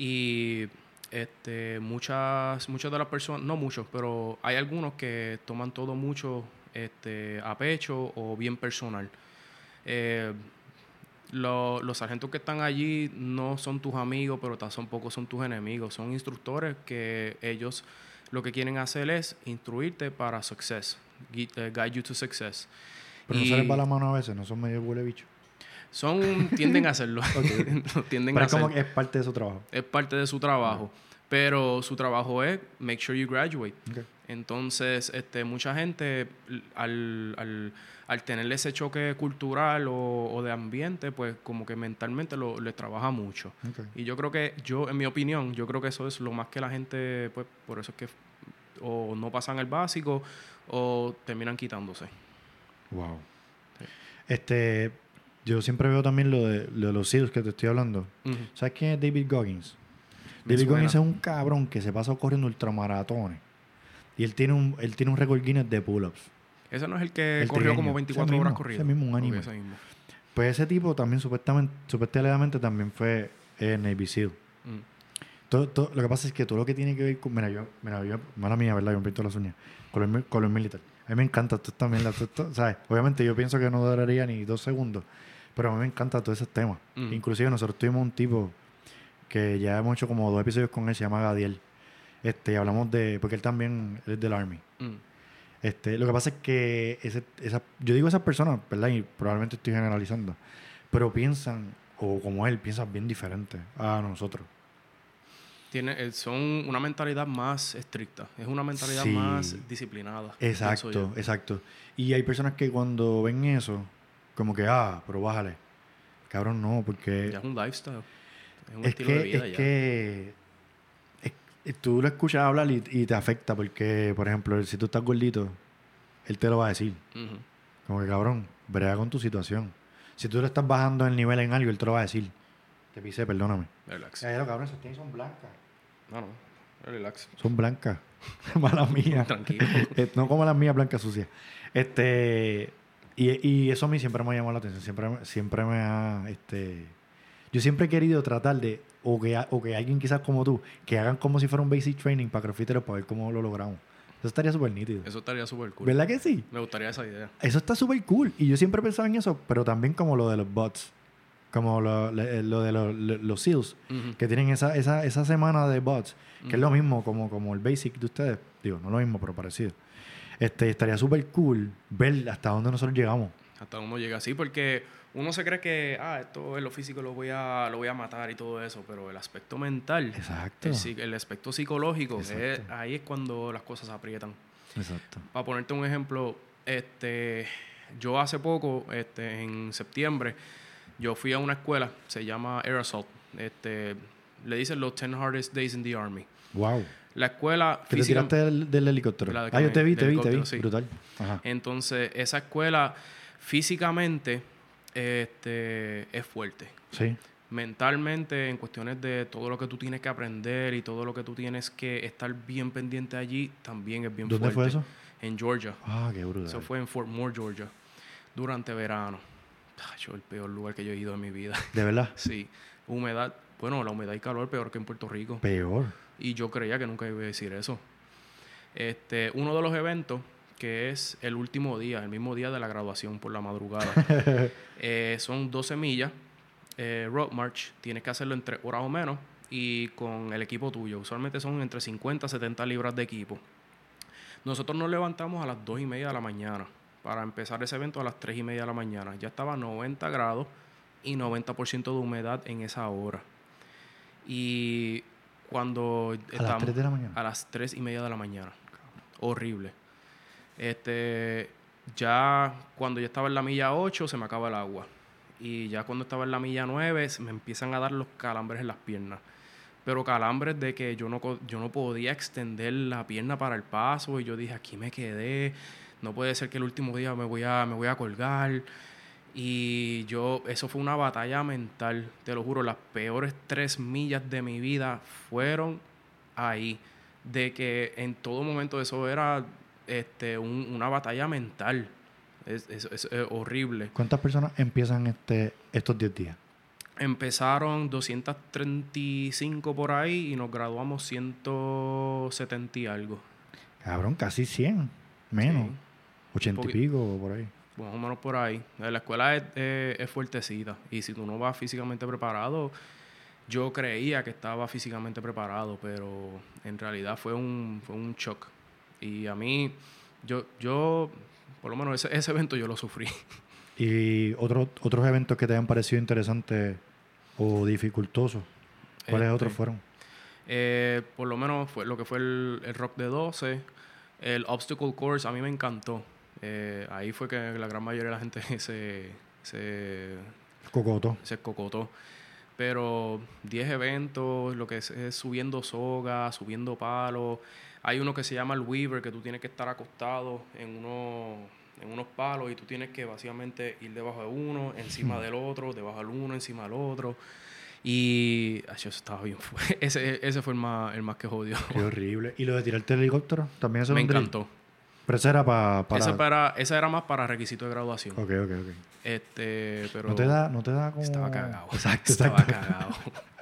Speaker 1: Y este, muchas, muchas de las personas, no muchos, pero hay algunos que toman todo mucho este, a pecho o bien personal. Eh, lo- los sargentos que están allí no son tus amigos, pero tampoco son tus enemigos. Son instructores que ellos lo que quieren hacer es instruirte para success, gui- eh, guide you to success.
Speaker 2: Pero no
Speaker 1: Y
Speaker 2: se les va la mano a veces, no son medio huele bicho.
Speaker 1: son, tienden a hacerlo. tienden
Speaker 2: Pero
Speaker 1: a
Speaker 2: es como
Speaker 1: hacer-
Speaker 2: que es parte de su trabajo.
Speaker 1: es parte de su trabajo. Pero su trabajo es make sure you graduate.
Speaker 2: Okay.
Speaker 1: Entonces, este, mucha gente l- al, al, al tener ese choque cultural o, o de ambiente, pues como que mentalmente lo, les trabaja mucho.
Speaker 2: Okay.
Speaker 1: Y yo creo que, yo, en mi opinión, yo creo que eso es lo más que la gente, pues por eso es que o no pasan el básico o terminan quitándose.
Speaker 2: Wow.
Speaker 1: Sí.
Speaker 2: Este, yo siempre veo también lo de, lo de los SEALs que te estoy hablando.
Speaker 1: Ujú.
Speaker 2: ¿Sabes quién es David Goggins?
Speaker 1: Me
Speaker 2: David
Speaker 1: suena.
Speaker 2: Goggins es un cabrón que se pasa corriendo ultramaratones. Y él tiene un, él tiene un récord Guinness de pull-ups.
Speaker 1: Ese no es el que
Speaker 2: El
Speaker 1: corrió
Speaker 2: trigueño.
Speaker 1: como
Speaker 2: Ese
Speaker 1: veinticuatro
Speaker 2: mismo,
Speaker 1: horas corridas.
Speaker 2: ese mismo, un
Speaker 1: Ok,
Speaker 2: anime.
Speaker 1: ese mismo.
Speaker 2: Pues ese tipo también supuestamente, supuestamente también fue eh, Navy SEAL.
Speaker 1: Mm.
Speaker 2: Todo, todo- lo que pasa es que todo lo que tiene que ver con... Mira, yo... Mira, yo... Mala mía, ¿verdad? Yo me pinto las uñas. Color, mi- color militar. A mí me encanta todo también. La, todo, todo, ¿sabes? Obviamente yo pienso que no duraría ni dos segundos. Pero a mí me encanta todos esos temas.
Speaker 1: Mm.
Speaker 2: Inclusive nosotros tuvimos un tipo que ya hemos hecho como dos episodios con él. Se llama Gadiel. Este, y hablamos de... Porque él también él es del Army.
Speaker 1: Mm.
Speaker 2: Este, lo que pasa es que ese, esa, yo digo esas personas, ¿verdad? Y probablemente estoy generalizando. Pero piensan, o como él, piensan bien diferente a nosotros.
Speaker 1: Tiene, eh, son una mentalidad más estricta. Es una mentalidad
Speaker 2: Sí.
Speaker 1: más disciplinada. pienso
Speaker 2: Exacto,
Speaker 1: yo.
Speaker 2: exacto. Y hay personas que cuando ven eso, como que, ah, pero bájale. Cabrón, no, porque
Speaker 1: Ya es un lifestyle. Es un
Speaker 2: es
Speaker 1: estilo de
Speaker 2: que,
Speaker 1: vida
Speaker 2: es
Speaker 1: ya.
Speaker 2: que es- es- tú lo escuchas hablar y, y te afecta porque, por ejemplo, si tú estás gordito, él te lo va a decir.
Speaker 1: Ujú.
Speaker 2: Como que, cabrón, brega con tu situación. Si tú le estás bajando el nivel en algo, él te lo va a decir. Te pisé, perdóname.
Speaker 1: Relax.
Speaker 2: Ya, ya, cabrón, esas tenis son blancas.
Speaker 1: No, no. Relax.
Speaker 2: Son blancas. Malas mías.
Speaker 1: Tranquilo.
Speaker 2: Eh, no como las mías blancas sucias. Este, y, y eso a mí siempre me ha llamado la atención. Siempre, me- siempre me ha... Este, yo siempre he querido tratar de... O que, ha- o que alguien quizás como tú, que hagan como si fuera un basic training para crossfiteros para ver cómo lo logramos. Eso estaría súper nítido.
Speaker 1: Eso estaría súper cool.
Speaker 2: ¿Verdad que sí?
Speaker 1: Me gustaría esa idea.
Speaker 2: Eso está súper cool. Y yo siempre he pensado en eso, pero también como lo de los bots. Como lo, le- lo de los, lo- los SEALs,
Speaker 1: Ujú.
Speaker 2: que tienen esa, esa, esa semana de bots, que es
Speaker 1: Ujú.
Speaker 2: lo mismo como, como el basic de ustedes. Digo, no lo mismo, pero parecido. Este, estaría súper cool ver hasta dónde nosotros llegamos.
Speaker 1: Hasta uno llega así, porque uno se cree que, ah, esto en lo físico lo voy a, lo voy a matar y todo eso, pero el aspecto mental,
Speaker 2: Exacto.
Speaker 1: el, psi- el aspecto psicológico, es-
Speaker 2: Exacto.
Speaker 1: ahí es cuando las cosas se aprietan.
Speaker 2: Exacto.
Speaker 1: Para ponerte un ejemplo, este, yo hace poco, este, en septiembre, yo fui a una escuela, se llama Air Assault, este, le dicen los ten hardest days in the Army.
Speaker 2: Wow.
Speaker 1: La escuela
Speaker 2: ¿Que te
Speaker 1: física-
Speaker 2: tiraste del, del helicóptero?
Speaker 1: La de que
Speaker 2: Ah, yo
Speaker 1: me-
Speaker 2: te vi,
Speaker 1: del
Speaker 2: te vi, te vi.
Speaker 1: helicóptero, sí.
Speaker 2: Brutal. Ajá.
Speaker 1: Entonces, esa escuela físicamente este, es fuerte.
Speaker 2: Sí.
Speaker 1: Mentalmente, en cuestiones de todo lo que tú tienes que aprender y todo lo que tú tienes que estar bien pendiente allí, también es bien
Speaker 2: ¿Dónde
Speaker 1: fuerte.
Speaker 2: fue eso?
Speaker 1: En Georgia.
Speaker 2: Ah, qué brutal.
Speaker 1: Eso fue en Fort Moore, Georgia, durante verano. Ay, yo, el peor lugar que yo he ido en mi vida.
Speaker 2: ¿De verdad?
Speaker 1: Sí, humedad. Bueno, la humedad y calor peor que en Puerto Rico.
Speaker 2: Peor.
Speaker 1: Y yo creía que nunca iba a decir eso. Este, uno de los eventos, que es el último día, el mismo día de la graduación por la madrugada, eh, son doce millas, eh, road march. Tienes que hacerlo en tres horas o menos y con el equipo tuyo. Usualmente son entre cincuenta a setenta libras de equipo. Nosotros nos levantamos a las dos y media de la mañana para empezar ese evento a las tres y media de la mañana. Ya estaba a noventa grados y noventa por ciento de humedad en esa hora. Y cuando
Speaker 2: ¿A
Speaker 1: estamos...
Speaker 2: las tres de la mañana?
Speaker 1: A las tres y media de la mañana. Horrible. Este, ya cuando yo estaba en la milla ocho se me acaba el agua. Y ya cuando estaba en la milla nueve me empiezan a dar los calambres en las piernas. Pero calambres de que yo no, yo no podía extender la pierna para el paso. Y yo dije, aquí me quedé. No puede ser que el último día me voy a, me voy a colgar. Y yo, eso fue una batalla mental. Te lo juro, las peores tres millas de mi vida fueron ahí. De que en todo momento eso era este, un, una batalla mental. Es, es, es, es horrible.
Speaker 2: ¿Cuántas personas empiezan este, estos diez días?
Speaker 1: Empezaron doscientos treinta y cinco por ahí y nos graduamos ciento setenta y algo.
Speaker 2: Cabrón, casi cien. Menos.
Speaker 1: Sí.
Speaker 2: ochenta y pico por ahí.
Speaker 1: Más o menos por ahí. La escuela es, es, es fuertecita. Y si tú no vas físicamente preparado, yo creía que estaba físicamente preparado, pero en realidad fue un, fue un shock. Y a mí, yo, yo por lo menos ese, ese evento yo lo sufrí.
Speaker 2: ¿Y otro, otros eventos que te hayan parecido interesantes o dificultosos? ¿Cuáles
Speaker 1: Este,
Speaker 2: otros fueron?
Speaker 1: Eh, por lo menos fue lo que fue el, el Rock de doce, el Obstacle Course, a mí me encantó. Eh, ahí fue que la gran mayoría de la gente se... se
Speaker 2: Cocoto.
Speaker 1: Se cocotó. Pero diez eventos, lo que es, es subiendo soga, subiendo palos. Hay uno que se llama el Weaver, que tú tienes que estar acostado en unos, en unos palos y tú tienes que básicamente ir debajo de uno, encima del otro, debajo del uno, encima del otro. Y ay, eso estaba bien. ese, ese fue el más, el más que jodió.
Speaker 2: Qué horrible. ¿Y lo de tirarte el helicóptero? También eso
Speaker 1: Me
Speaker 2: era un drill?
Speaker 1: encantó.
Speaker 2: Pero esa era pa, para...
Speaker 1: Esa, para... esa era más para requisito de graduación.
Speaker 2: Ok, ok, ok.
Speaker 1: Este, pero...
Speaker 2: No te da, no te da como...
Speaker 1: Estaba cagado.
Speaker 2: Exacto,
Speaker 1: Estaba
Speaker 2: exacto.
Speaker 1: cagado.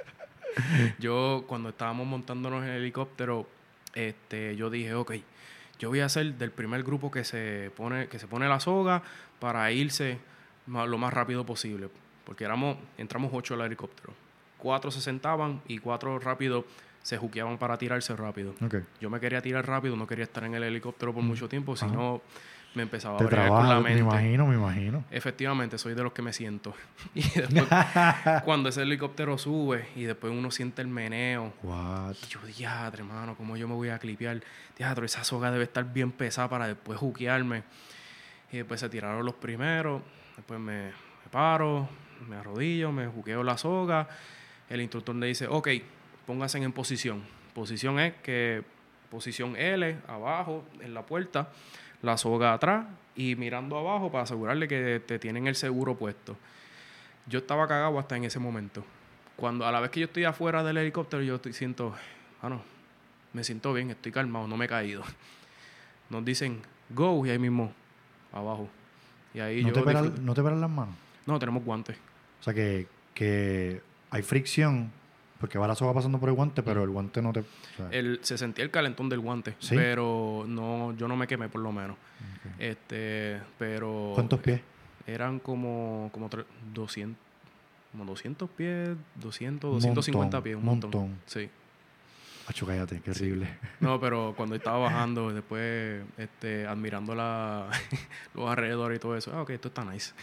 Speaker 1: Yo, cuando estábamos montándonos en el helicóptero, este, yo dije, ok, yo voy a ser del primer grupo que se pone, que se pone la soga para irse ma- lo más rápido posible. Porque éramos, entramos ocho al helicóptero. Cuatro se sentaban y cuatro rápido se juqueaban para tirarse rápido.
Speaker 2: Okay.
Speaker 1: Yo me quería tirar rápido, no quería estar en el helicóptero por mm. mucho tiempo, si no me empezaba
Speaker 2: te
Speaker 1: a bregar con la mente.
Speaker 2: Me imagino, me imagino.
Speaker 1: Efectivamente, soy de los que me siento. Y después, cuando ese helicóptero sube y después uno siente el meneo.
Speaker 2: What?
Speaker 1: Y yo, diadre, hermano, ¿cómo yo me voy a clipear? Diadre, esa soga debe estar bien pesada para después juquearme. Y después se tiraron los primeros. Después me, me paro, me arrodillo, me juqueo la soga. El instructor le dice, ok, pónganse en posición. Posición es que, posición L, abajo, en la puerta, la soga atrás y mirando abajo para asegurarle que te tienen el seguro puesto. Yo estaba cagado hasta en ese momento. Cuando a la vez que yo estoy afuera del helicóptero, yo estoy, siento, bueno, me siento bien, estoy calmado, no me he caído. Nos dicen, go, y ahí mismo, abajo. Y ahí
Speaker 2: ¿No,
Speaker 1: yo
Speaker 2: te peran,
Speaker 1: disfruto.
Speaker 2: ¿No te peran las manos?
Speaker 1: No, tenemos guantes.
Speaker 2: O sea, que, que hay fricción, porque va la soga pasando por el guante, pero el guante no te... O sea.
Speaker 1: El, se sentía el calentón del guante, ¿sí? Pero no, yo no me quemé por lo menos. Okay. Este, pero...
Speaker 2: ¿Cuántos pies?
Speaker 1: Eran como, como doscientos, como doscientos pies, doscientos, doscientos cincuenta pies. Un montón. montón. Sí.
Speaker 2: Acho, cállate, qué horrible.
Speaker 1: Sí. No, pero cuando estaba bajando, después este, admirando la, los alrededores y todo eso, ah, ok, esto está nice.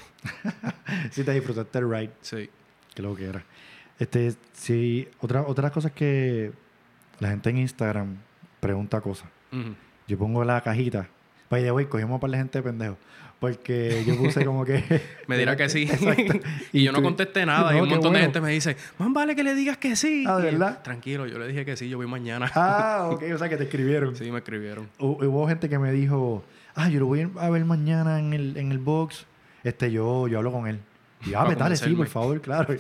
Speaker 2: Sí, te disfrutaste el ride.
Speaker 1: Sí.
Speaker 2: Qué lo que era. Este, sí, otra, otras cosas que la gente en Instagram pregunta cosas. Uh-huh. Yo pongo la cajita. By the way, cogimos a par de gente de pendejo. Porque yo puse como que...
Speaker 1: me dirá que sí. y, y yo no contesté nada. No, y un montón bueno. de gente me dice, man, vale que le digas que sí.
Speaker 2: Ah, ¿de verdad?
Speaker 1: Y, tranquilo, yo le dije que sí, yo voy mañana.
Speaker 2: Ah, ok. O sea, que te escribieron.
Speaker 1: Sí, me escribieron.
Speaker 2: Hubo gente que me dijo, ah, yo lo voy a ver mañana en el, en el box. Este, yo, yo hablo con él. Y ah, dale, sí, por favor, claro.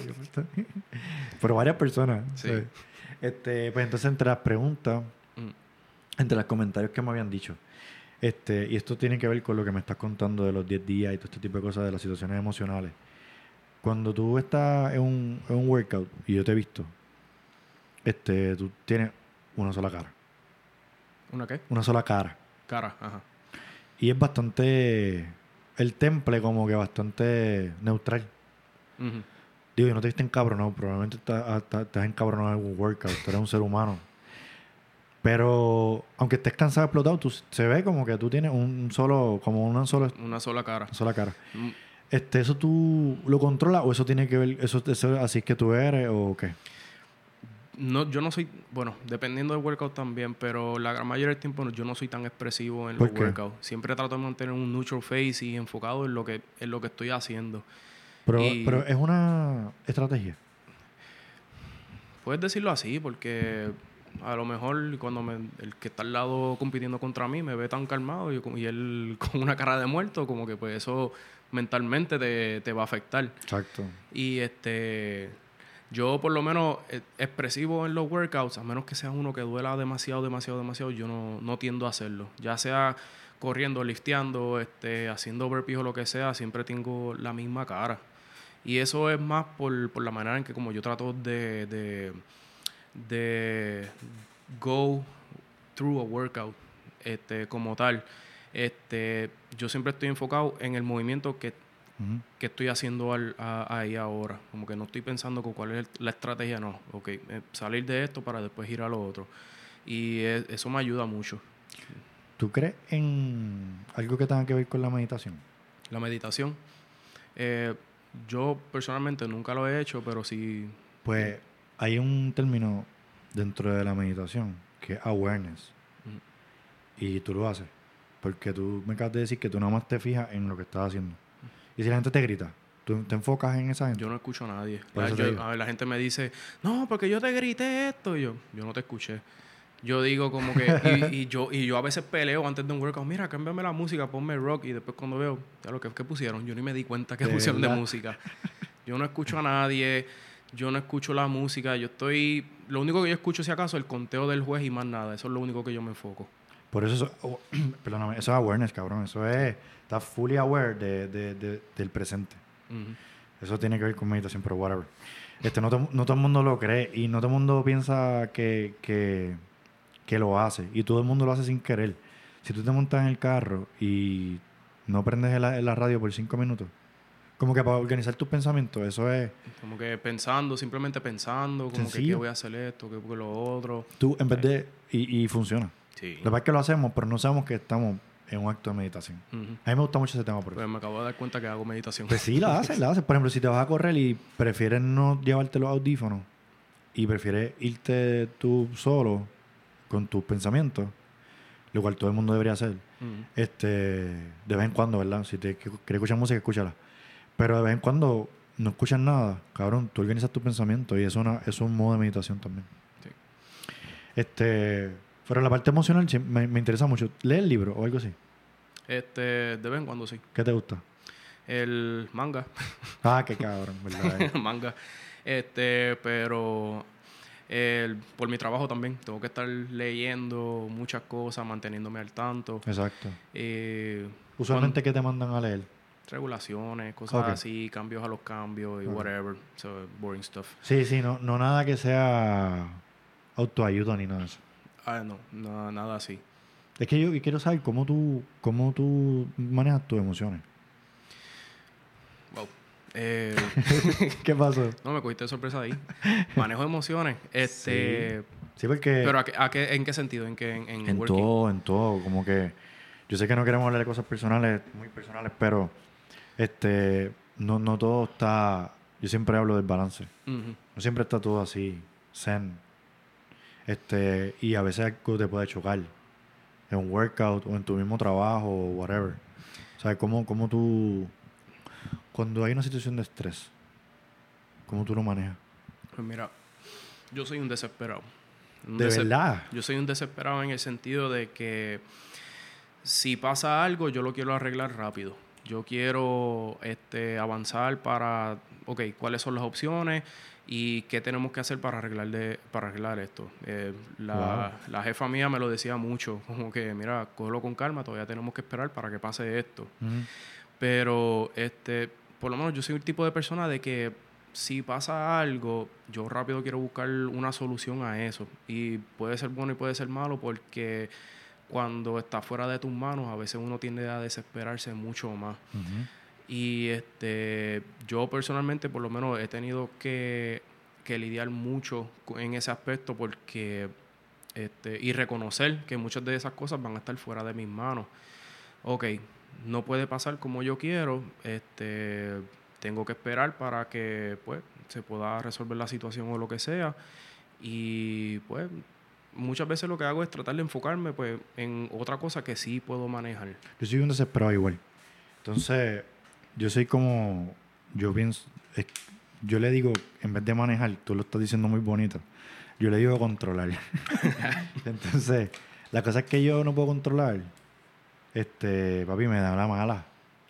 Speaker 2: Pero varias personas.
Speaker 1: Sí.
Speaker 2: ¿sabes? Este, pues entonces entre las preguntas, mm. entre los comentarios que me habían dicho, este, y esto tiene que ver con lo que me estás contando de los diez días y todo este tipo de cosas, de las situaciones emocionales. Cuando tú estás en un, en un workout, y yo te he visto, este, tú tienes una sola cara.
Speaker 1: ¿Una qué?
Speaker 2: Una sola cara.
Speaker 1: Cara, ajá.
Speaker 2: Y es bastante... El temple como que bastante neutral.
Speaker 1: Uh-huh.
Speaker 2: Digo, y no te viste encabronado. Probablemente estás, estás, estás encabronado en algún workout. Tú eres un ser humano. Pero aunque estés cansado, explotado, tú, se ve como que tú tienes un solo... Como una sola,
Speaker 1: Una sola cara.
Speaker 2: una sola cara.
Speaker 1: Mm.
Speaker 2: Este, ¿eso tú lo controlas o eso tiene que ver... Eso, eso así es que tú eres o qué?
Speaker 1: No, yo no soy, bueno, dependiendo del workout también, pero la gran mayoría del tiempo no- yo no soy tan expresivo en
Speaker 2: ¿Por
Speaker 1: los
Speaker 2: qué?
Speaker 1: workouts. Siempre trato de mantener un neutral face y enfocado en lo que, en lo que estoy haciendo.
Speaker 2: Pero,
Speaker 1: Y
Speaker 2: pero es una estrategia.
Speaker 1: puedes decirlo así, porque a lo mejor cuando me, el que está al lado compitiendo contra mí me ve tan calmado y, y él con una cara de muerto, como que pues eso mentalmente te, te va a afectar.
Speaker 2: Exacto.
Speaker 1: Y este, yo por lo menos eh, expresivo en los workouts, a menos que sea uno que duela demasiado, demasiado, demasiado, yo no, no tiendo a hacerlo. Ya sea corriendo, lifteando, este, haciendo burpees o lo que sea, siempre tengo la misma cara. Y eso es más por, por la manera en que como yo trato de, de, de go through a workout este, como tal. Este, yo siempre estoy enfocado en el movimiento que
Speaker 2: Uh-huh.
Speaker 1: ¿qué estoy haciendo al, a, ahí ahora? Como que no estoy pensando con cuál es la estrategia, no. Ok, eh, salir de esto para después ir a lo otro. Y es, eso me ayuda mucho.
Speaker 2: ¿Tú crees en algo que tenga que ver con la meditación?
Speaker 1: La meditación, eh, yo personalmente nunca lo he hecho, pero sí...
Speaker 2: Pues
Speaker 1: sí.
Speaker 2: hay un término dentro de la meditación que es awareness.
Speaker 1: Mm.
Speaker 2: Y tú lo haces. Porque tú me acabas de decir que tú nada más te fijas en lo que estás haciendo. Y si la gente te grita, tú te enfocas en esa gente.
Speaker 1: Yo no escucho a nadie.
Speaker 2: Por
Speaker 1: La,
Speaker 2: eso te
Speaker 1: yo-
Speaker 2: digo.
Speaker 1: a ver, la gente me dice, no, porque yo te grité esto. Y yo, yo no te escuché. Yo digo como que... Y, y yo y yo a veces peleo antes de un workout. Mira, cámbiame la música, ponme rock. Y después cuando veo, ya lo que, que pusieron, yo ni me di cuenta que
Speaker 2: De
Speaker 1: pusieron de
Speaker 2: verdad.
Speaker 1: música. Yo no escucho a nadie. Yo no escucho la música. Yo estoy... Lo único que yo escucho, si acaso, el conteo del juez y más nada. Eso es lo único que yo me enfoco.
Speaker 2: Por eso, eso oh, perdóname, eso es awareness, cabrón. Eso es, estás fully aware de, de, de- del presente.
Speaker 1: Ujú.
Speaker 2: Eso tiene que ver con meditación, pero whatever. Este, no, to- no todo el mundo lo cree y no todo el mundo piensa que, que, que lo hace. Y todo el mundo lo hace sin querer. Si tú te montas en el carro y no prendes el- la radio por cinco minutos, como que para organizar tus pensamientos, eso es
Speaker 1: Como que pensando, simplemente pensando, como que qué
Speaker 2: sencillo.
Speaker 1: voy a hacer esto, qué lo otro.
Speaker 2: Tú, en vez
Speaker 1: Eh,
Speaker 2: de... Y, y funciona.
Speaker 1: Sí.
Speaker 2: Lo que pasa es que lo hacemos, pero no sabemos que estamos en un acto de meditación.
Speaker 1: Ujú.
Speaker 2: A mí me gusta mucho ese tema por eso.
Speaker 1: Pues me acabo de dar cuenta que hago meditación.
Speaker 2: Pues sí, la haces, la haces. Por ejemplo, si te vas a correr y prefieres no llevarte los audífonos y prefieres irte tú solo con tus pensamientos, lo cual todo el mundo debería hacer,
Speaker 1: Ujú.
Speaker 2: este, de vez en cuando, ¿verdad? Si te quieres escuchar música, escúchala. Pero de vez en cuando no escuchas nada, cabrón, tú organizas tus pensamientos y es, una, es un modo de meditación también.
Speaker 1: Sí.
Speaker 2: Este, pero la parte emocional sí, me, me interesa mucho. ¿Lee el libro o algo así?
Speaker 1: Este, de vez en cuando sí.
Speaker 2: ¿Qué te gusta?
Speaker 1: El manga.
Speaker 2: Ah, qué cabrón, ¿verdad?
Speaker 1: manga. Este, pero el- por mi trabajo también. Tengo que estar leyendo muchas cosas, manteniéndome al tanto.
Speaker 2: Exacto.
Speaker 1: Eh,
Speaker 2: Usualmente, ¿qué te mandan a leer?
Speaker 1: regulaciones, cosas
Speaker 2: Ok.
Speaker 1: así, cambios a los cambios y
Speaker 2: Ok.
Speaker 1: whatever. So, boring stuff.
Speaker 2: Sí, sí, no, no nada que sea autoayuda ni nada de eso.
Speaker 1: Ah, no, no, nada así.
Speaker 2: Es que yo quiero saber cómo tú, cómo tú manejas tus emociones.
Speaker 1: Wow. Eh,
Speaker 2: ¿Qué pasó?
Speaker 1: no, me cogiste de sorpresa ahí. Manejo emociones. Este,
Speaker 2: Sí, porque
Speaker 1: pero ¿a qué, a qué- ¿en qué sentido? ¿En qué? En, en
Speaker 2: en
Speaker 1: working.
Speaker 2: todo, en todo, como que yo sé que no queremos hablar de cosas personales, muy personales, pero este no, no todo está, yo siempre hablo del balance.
Speaker 1: Ujú.
Speaker 2: No siempre está todo así, zen. Este, y a veces algo te puede chocar en un workout o en tu mismo trabajo o whatever. O sea, cómo, cómo tú, cuando hay una situación de estrés, ¿cómo tú lo manejas?
Speaker 1: Pues mira, yo soy un desesperado. Un
Speaker 2: ¿De
Speaker 1: dese-
Speaker 2: verdad?
Speaker 1: Yo soy un desesperado en el sentido de que si pasa algo, yo lo quiero arreglar rápido. Yo quiero este, avanzar para, ok, cuáles son las opciones y qué tenemos que hacer para arreglar, de, para arreglar esto. Eh, la, la jefa mía me lo decía mucho, como que, mira, cógelo con calma, todavía tenemos que esperar para que pase esto.
Speaker 2: Ujú.
Speaker 1: Pero, este, por lo menos yo soy un tipo de persona de que si pasa algo, yo rápido quiero buscar una solución a eso. Y puede ser bueno y puede ser malo porque cuando está fuera de tus manos, a veces uno tiende a desesperarse mucho más.
Speaker 2: Ujú.
Speaker 1: Y este, yo personalmente, por lo menos, he tenido que, que lidiar mucho co- en ese aspecto porque este, y reconocer que muchas de esas cosas van a estar fuera de mis manos. Ok, no puede pasar como yo quiero, este, tengo que esperar para que pues se pueda resolver la situación o lo que sea. Y pues muchas veces lo que hago es tratar de enfocarme pues en otra cosa que sí puedo manejar.
Speaker 2: Yo soy un desesperado igual. Entonces, yo soy como... Yo pienso... es- yo le digo, en vez de manejar, tú lo estás diciendo muy bonito, yo le digo controlar. Entonces, la cosa es que yo no puedo controlar. Este, papi, me da la mala.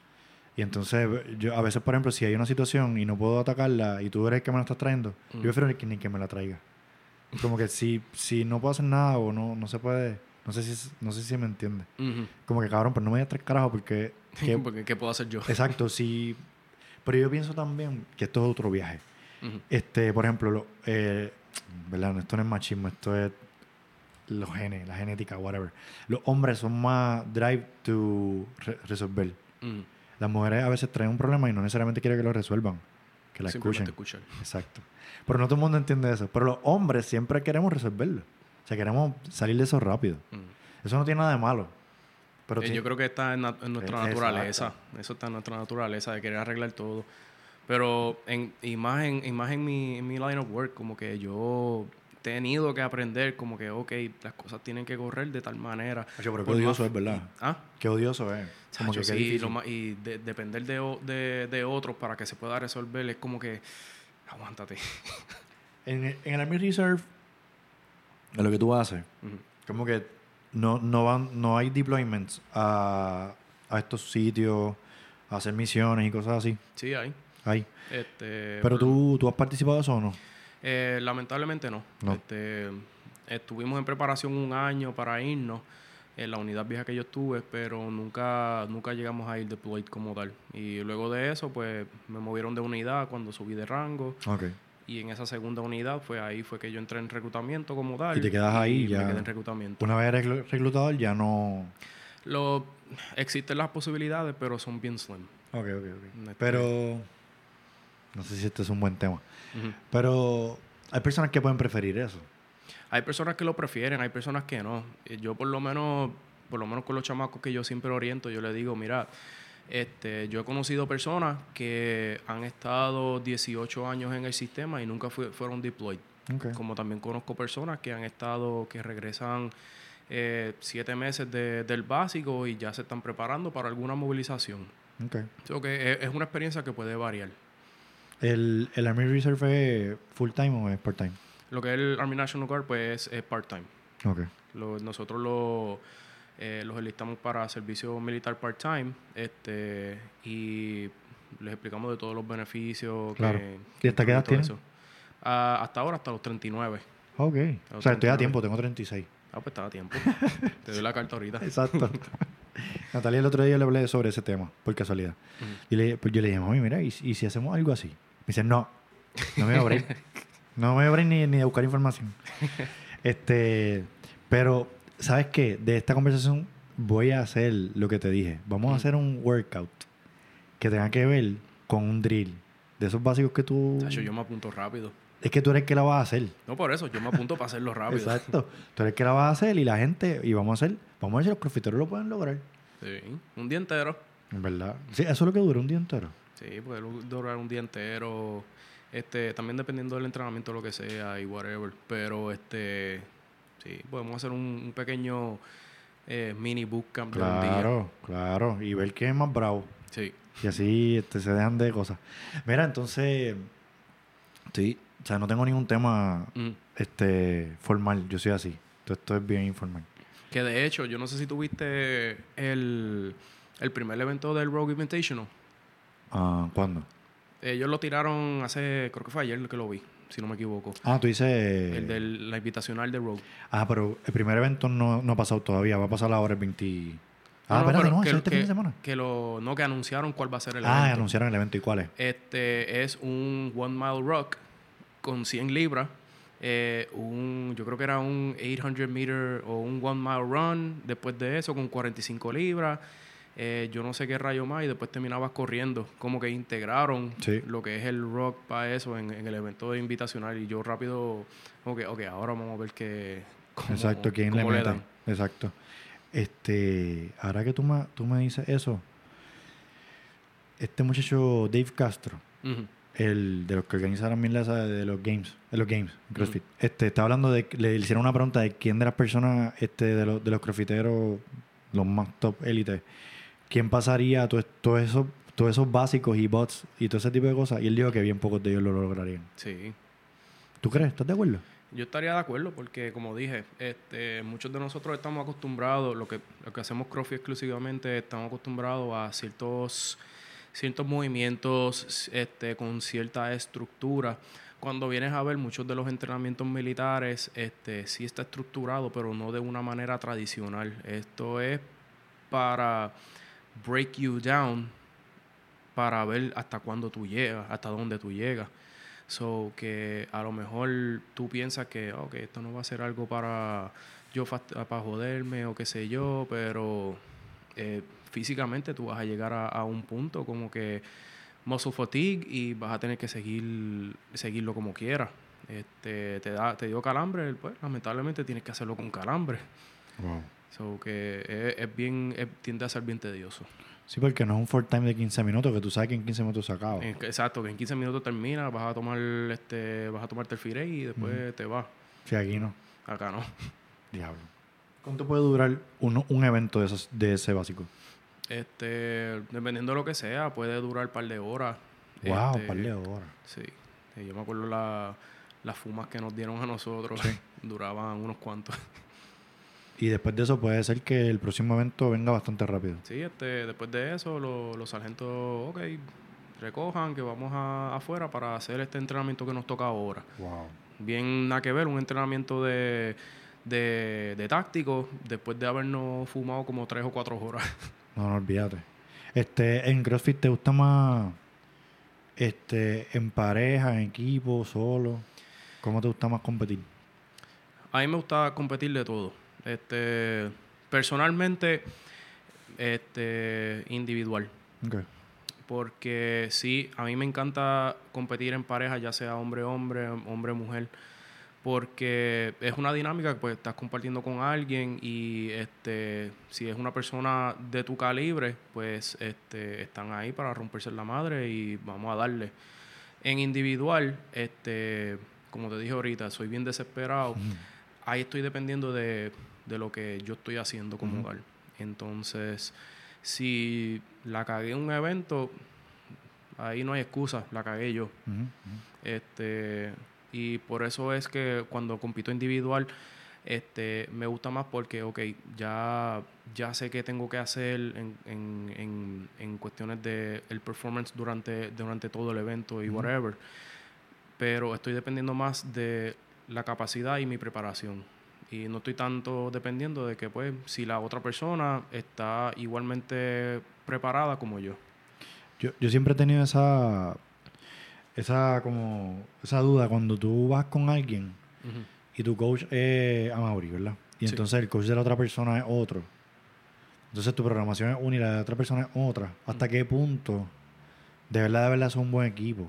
Speaker 2: Y entonces, yo a veces, por ejemplo, si hay una situación y no puedo atacarla y tú eres el que me la estás trayendo,
Speaker 1: Mm.
Speaker 2: yo prefiero ni que, ni que me la traiga. Como que si, si no puedo hacer nada o no, no se puede... No sé si, no sé si me entiende.
Speaker 1: Ujú.
Speaker 2: Como que, cabrón, pero no me digas tres carajos porque... que-
Speaker 1: Porque, ¿qué puedo hacer yo?
Speaker 2: exacto, sí. Pero yo pienso también que esto es otro viaje.
Speaker 1: Ujú.
Speaker 2: Este, por ejemplo, lo, eh, ¿verdad? Esto no es machismo, esto es los genes, la genética, whatever. Los hombres son más drive to re- resolver.
Speaker 1: Ujú.
Speaker 2: Las mujeres a veces traen un problema y no necesariamente quieren que lo resuelvan, que la escuchen.
Speaker 1: Simplemente escuchar.
Speaker 2: Exacto. Pero no todo el mundo entiende eso. Pero los hombres siempre queremos resolverlo. O sea, queremos salir de eso rápido.
Speaker 1: Ujú.
Speaker 2: Eso no tiene nada de malo. Pero
Speaker 1: Eh,
Speaker 2: ti-
Speaker 1: yo creo que está en, na- en nuestra
Speaker 2: Eh,
Speaker 1: naturaleza.
Speaker 2: exacto.
Speaker 1: Eso está en nuestra naturaleza de querer arreglar todo. Pero en, y más en, y más en mi, en mi line of work, como que yo he tenido que aprender como que, ok, las cosas tienen que correr de tal manera.
Speaker 2: Oye, pero qué
Speaker 1: Por
Speaker 2: odioso
Speaker 1: más-
Speaker 2: es, ¿verdad?
Speaker 1: y- ¿Ah?
Speaker 2: Qué odioso es. Como
Speaker 1: Chacho,
Speaker 2: que qué
Speaker 1: sí,
Speaker 2: difícil.
Speaker 1: lo más- y de- depender de, o- de, de otros para que se pueda resolver es como que, aguántate.
Speaker 2: En, en el Army Reserve, en lo que tú haces,
Speaker 1: Ujú.
Speaker 2: como que no, no van, no hay deployments a, a estos sitios, a hacer misiones y cosas así.
Speaker 1: Sí, hay.
Speaker 2: Hay.
Speaker 1: Este,
Speaker 2: Pero
Speaker 1: por-
Speaker 2: tú, tú has participado de eso o no?
Speaker 1: Eh, lamentablemente no.
Speaker 2: No.
Speaker 1: Este, estuvimos en preparación un año para irnos en la unidad vieja que yo estuve, pero nunca, nunca llegamos a ir deployed como tal. Y luego de eso, pues me movieron de unidad cuando subí de rango.
Speaker 2: Ok.
Speaker 1: Y en esa segunda unidad, fue ahí fue que yo entré en reclutamiento como tal.
Speaker 2: Y te quedas ahí
Speaker 1: y
Speaker 2: ya.
Speaker 1: me quedé en reclutamiento.
Speaker 2: Una vez eres reclutador ya no...
Speaker 1: Lo, existen las posibilidades, pero son bien slim.
Speaker 2: Ok, ok, ok.
Speaker 1: Este-
Speaker 2: Pero... No sé si este es un buen tema.
Speaker 1: Ujú.
Speaker 2: Pero hay personas que pueden preferir eso.
Speaker 1: Hay personas que lo prefieren, hay personas que no. Eh, Yo por lo menos, por lo menos con los chamacos que yo siempre oriento, yo les digo, mira, este, yo he conocido personas que han estado dieciocho años en el sistema y nunca fue- fueron deployed.
Speaker 2: Ok.
Speaker 1: Como también conozco personas que han estado, que regresan eh, siete meses de- del básico y ya se están preparando para alguna movilización.
Speaker 2: Ok.
Speaker 1: So que es, es una experiencia que puede variar.
Speaker 2: ¿El, el Army Reserve es full time o es part time?
Speaker 1: Lo que es el Army National Guard, pues es part-time.
Speaker 2: Ok.
Speaker 1: Lo- nosotros lo, eh, los enlistamos para servicio militar part-time este, y les explicamos de todos los beneficios.
Speaker 2: Claro.
Speaker 1: Que,
Speaker 2: ¿Y hasta qué edad
Speaker 1: incluye todo
Speaker 2: tienes?
Speaker 1: eso. Ah, hasta ahora, hasta los treinta y nueve.
Speaker 2: Ok.
Speaker 1: A los
Speaker 2: O sea, estoy a
Speaker 1: treinta y nueve.
Speaker 2: tiempo, tengo treinta y seis.
Speaker 1: Ah, pues estaba a tiempo. Te doy la carta ahorita.
Speaker 2: Exacto. Natalia el otro día le hablé sobre ese tema, por casualidad.
Speaker 1: Ujú.
Speaker 2: Y le, pues yo le dije, mami, mira, ¿y, y si hacemos algo así? Me dice, no, no me voy a abrir. No me voy a abrir ni, ni a buscar información. este, pero, ¿sabes qué? De esta conversación voy a hacer lo que te dije. Vamos a
Speaker 1: Ujú.
Speaker 2: hacer un workout que tenga que ver con un drill. De esos básicos que tú...
Speaker 1: Tacho, yo me apunto rápido.
Speaker 2: Es que tú eres el que la vas a hacer.
Speaker 1: No por eso, yo me apunto para hacerlo rápido.
Speaker 2: Exacto. Tú eres el que la vas a hacer y la gente... Y vamos a hacer... Vamos a ver si los profiteros lo pueden lograr.
Speaker 1: Sí, un día entero.
Speaker 2: En verdad. Sí, eso es lo que dura un día entero.
Speaker 1: Sí, puede durar un día entero. Este, también dependiendo del entrenamiento, lo que sea y whatever. Pero este, sí, podemos hacer un, un pequeño eh, mini bootcamp de un día.
Speaker 2: Claro, claro. Y ver quién es más bravo.
Speaker 1: Sí.
Speaker 2: Y así este, se dejan de cosas. Mira, entonces... Sí, o sea, no tengo ningún tema
Speaker 1: Mm.
Speaker 2: este, formal. Yo soy así. Entonces, esto es bien informal.
Speaker 1: Que de hecho, yo no sé si tuviste el, el primer evento del Rogue Invitational.
Speaker 2: Ah, ¿cuándo?
Speaker 1: Ellos lo tiraron hace, creo que fue ayer que lo vi, si no me equivoco.
Speaker 2: Ah, tú dices...
Speaker 1: El de la invitacional de Rogue.
Speaker 2: Ah, pero el primer evento no, no ha pasado todavía. Va a pasar ahora el veinte... Ah,
Speaker 1: no,
Speaker 2: espérate,
Speaker 1: pero
Speaker 2: no,
Speaker 1: que,
Speaker 2: eso es este
Speaker 1: que,
Speaker 2: fin de semana.
Speaker 1: que lo, no, que anunciaron cuál va a ser el
Speaker 2: Ah,
Speaker 1: evento.
Speaker 2: anunciaron el evento. ¿Y cuál es?
Speaker 1: Este es un One Mile Rock con cien libras. Eh, un, yo creo que era un ochocientos meter o un One Mile Run. Después de eso, con cuarenta y cinco libras. Eh, yo no sé qué rayo más. Y después terminabas corriendo. Como que integraron
Speaker 2: Sí.
Speaker 1: lo que es el rock para eso en, en el evento de invitacional. Y yo rápido, como que, ok, ahora vamos a ver qué. Cómo,
Speaker 2: Exacto, quién le
Speaker 1: cómo le
Speaker 2: mete.
Speaker 1: dan.
Speaker 2: Exacto. Este, ahora que tú me, tú me dices eso, este muchacho Dave Castro,
Speaker 1: Ujú.
Speaker 2: el de los que organiza la mierda esa de los games, de los games, CrossFit, este, está hablando de, le hicieron una pregunta de quién de las personas, este, de los, de los crossfiteros, los más top élites, quién pasaría a todo, todo eso, todos esos básicos y bots y todo ese tipo de cosas, y él dijo que bien pocos de ellos lo lograrían.
Speaker 1: Sí.
Speaker 2: ¿Tú crees? ¿Estás de acuerdo?
Speaker 1: Yo estaría de acuerdo porque, como dije, este, muchos de nosotros estamos acostumbrados, lo que, lo que hacemos CrossFit exclusivamente, estamos acostumbrados a ciertos, ciertos movimientos este, con cierta estructura. Cuando vienes a ver muchos de los entrenamientos militares, este, sí está estructurado, pero no de una manera tradicional. Esto es para break you down, para ver hasta cuándo tú llegas, hasta dónde tú llegas. So, que a lo mejor tú piensas que, ok, esto no va a ser algo para yo fast- para joderme o qué sé yo, pero eh, físicamente tú vas a llegar a, a un punto como que muscle fatigue y vas a tener que seguir seguirlo como quieras. Este, te da te dio calambre, pues lamentablemente tienes que hacerlo con calambre.
Speaker 2: Wow.
Speaker 1: So, que es, es bien es- tiende a ser bien tedioso.
Speaker 2: Sí, porque no es un full time de quince minutos, que tú sabes que en quince minutos se acaba.
Speaker 1: En- Exacto, que en quince minutos termina, vas a tomar este vas a tomarte el firé y después te vas.
Speaker 2: Sí, aquí no.
Speaker 1: Acá no.
Speaker 2: Diablo. ¿Cuánto puede durar uno, un evento de, esos, de ese básico?
Speaker 1: Este, dependiendo de lo que sea, puede durar un par de horas.
Speaker 2: Wow,
Speaker 1: Este,
Speaker 2: par de horas.
Speaker 1: Sí. Eh, Yo me acuerdo la, las fumas que nos dieron a nosotros.
Speaker 2: Sí.
Speaker 1: Duraban unos cuantos.
Speaker 2: Y después de eso puede ser que el próximo evento venga bastante rápido.
Speaker 1: Sí, este, después de eso, lo- los sargentos, ok, recojan que vamos a, afuera para hacer este entrenamiento que nos toca ahora.
Speaker 2: Wow.
Speaker 1: Bien, nada que ver, un entrenamiento de, de, de táctico después de habernos fumado como tres o cuatro horas.
Speaker 2: No, no olvídate. Este, en CrossFit te gusta más este, en pareja, en equipo, solo. ¿Cómo te gusta más competir?
Speaker 1: A mí me gusta competir de todo. Este, personalmente, este, individual.
Speaker 2: Okay.
Speaker 1: Porque sí, a mí me encanta competir en pareja, ya sea hombre-hombre, hombre-mujer. Porque es una dinámica que pues, estás compartiendo con alguien y este, si es una persona de tu calibre, pues este, están ahí para romperse la madre y vamos a darle. En individual, este, como te dije ahorita, soy bien desesperado.
Speaker 2: Ujú.
Speaker 1: Ahí estoy dependiendo de, de lo que yo estoy haciendo como
Speaker 2: Ujú.
Speaker 1: hogar. Entonces, si la cagué en un evento, ahí no hay excusa, la cagué yo.
Speaker 2: Ujú, ujú.
Speaker 1: Este, y por eso es que cuando compito individual, este, me gusta más porque, ok, ya, ya sé qué tengo que hacer en, en, en, en cuestiones de el performance durante, durante todo el evento y
Speaker 2: Ujú.
Speaker 1: whatever. Pero estoy dependiendo más de la capacidad y mi preparación. Y no estoy tanto dependiendo de que, pues, si la otra persona está igualmente preparada como yo.
Speaker 2: Yo, yo siempre he tenido esa, esa como, esa duda cuando tú vas con alguien
Speaker 1: Ujú.
Speaker 2: y tu coach es Amaury, ¿verdad? Y
Speaker 1: Sí.
Speaker 2: entonces el coach de la otra persona es otro. Entonces tu programación es una y la de la otra persona es otra. ¿Hasta qué punto de verdad, de verdad son un buen equipo?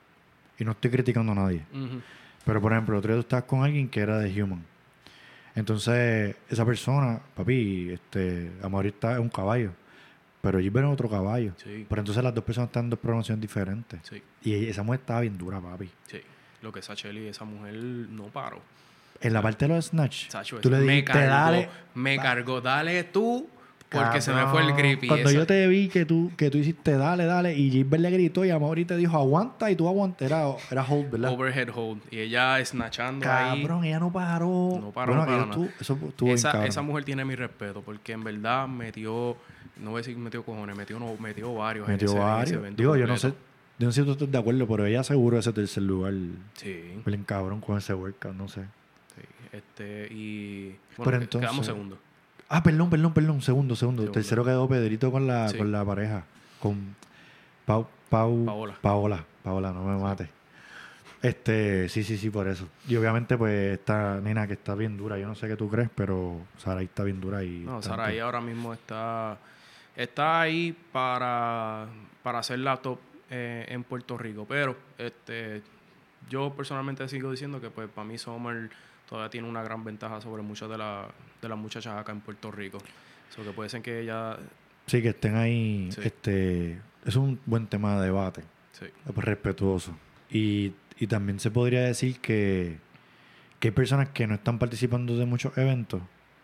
Speaker 2: Y no estoy criticando a nadie.
Speaker 1: Ujú.
Speaker 2: Pero por ejemplo, el otro día tú estabas con alguien que era de Human. Entonces, esa persona, papi, este, Amaury está es un caballo. Pero Gilbert es otro caballo.
Speaker 1: Sí.
Speaker 2: Pero entonces las dos personas están en dos programaciones diferentes.
Speaker 1: Sí.
Speaker 2: Y esa mujer estaba bien dura, papi.
Speaker 1: Sí, lo que es Sacheli, esa mujer no paró.
Speaker 2: En la parte de los snatch,
Speaker 1: Sacho,
Speaker 2: tú le
Speaker 1: me
Speaker 2: dijiste,
Speaker 1: cargó,
Speaker 2: dale.
Speaker 1: me
Speaker 2: da-
Speaker 1: cargó, dale tú, porque se me fue el
Speaker 2: cabrón.
Speaker 1: grip. Y
Speaker 2: Cuando
Speaker 1: esa-
Speaker 2: yo te vi que tú, que tú hiciste, dale, dale, y Gilbert le gritó y Amaury te dijo, aguanta, y tú aguantas. Era, era hold, ¿verdad?
Speaker 1: overhead hold. Y ella snatchando ahí.
Speaker 2: Cabrón, ella no paró.
Speaker 1: No paró
Speaker 2: Bueno,
Speaker 1: para
Speaker 2: aquello
Speaker 1: nada.
Speaker 2: estuvo- eso estuvo bien
Speaker 1: Esa,
Speaker 2: cabrón.
Speaker 1: esa mujer tiene mi respeto, porque en verdad metió, no voy a decir que metió cojones, metió, no, metió varios. en
Speaker 2: Metió
Speaker 1: ese- en ese
Speaker 2: varios.
Speaker 1: evento
Speaker 2: Digo, yo no sé,
Speaker 1: completo.
Speaker 2: yo no sé si tú estás de acuerdo, pero ella seguro ese tercer lugar.
Speaker 1: Sí,
Speaker 2: Bien cabrón con ese workout, no sé.
Speaker 1: sí. Este, y.
Speaker 2: Pero
Speaker 1: Bueno,
Speaker 2: entonces-
Speaker 1: quedamos segundos.
Speaker 2: Ah, perdón, perdón, perdón. Segundo, segundo.
Speaker 1: Segundo.
Speaker 2: Tercero quedó Pedrito con la,
Speaker 1: Sí.
Speaker 2: con la pareja. Con Pau, Pau,
Speaker 1: Paola.
Speaker 2: Paola. Paola, no me mates. Este, sí, sí, sí, por eso. Y obviamente, pues, esta nena que está bien dura. Yo no sé qué tú crees, pero Sarai está bien dura y...
Speaker 1: No,
Speaker 2: está
Speaker 1: Sarai ahora mismo está, está ahí para, para hacer la top eh, en Puerto Rico. Pero este, yo personalmente sigo diciendo que pues para mí Summer todavía tiene una gran ventaja sobre muchas de, la, de las muchachas acá en Puerto Rico. So que puede ser que ella...
Speaker 2: Sí, que estén ahí,
Speaker 1: Sí.
Speaker 2: este... Es un buen tema de debate.
Speaker 1: Sí.
Speaker 2: Respetuoso. Y, y también se podría decir que, que hay personas que no están participando de muchos eventos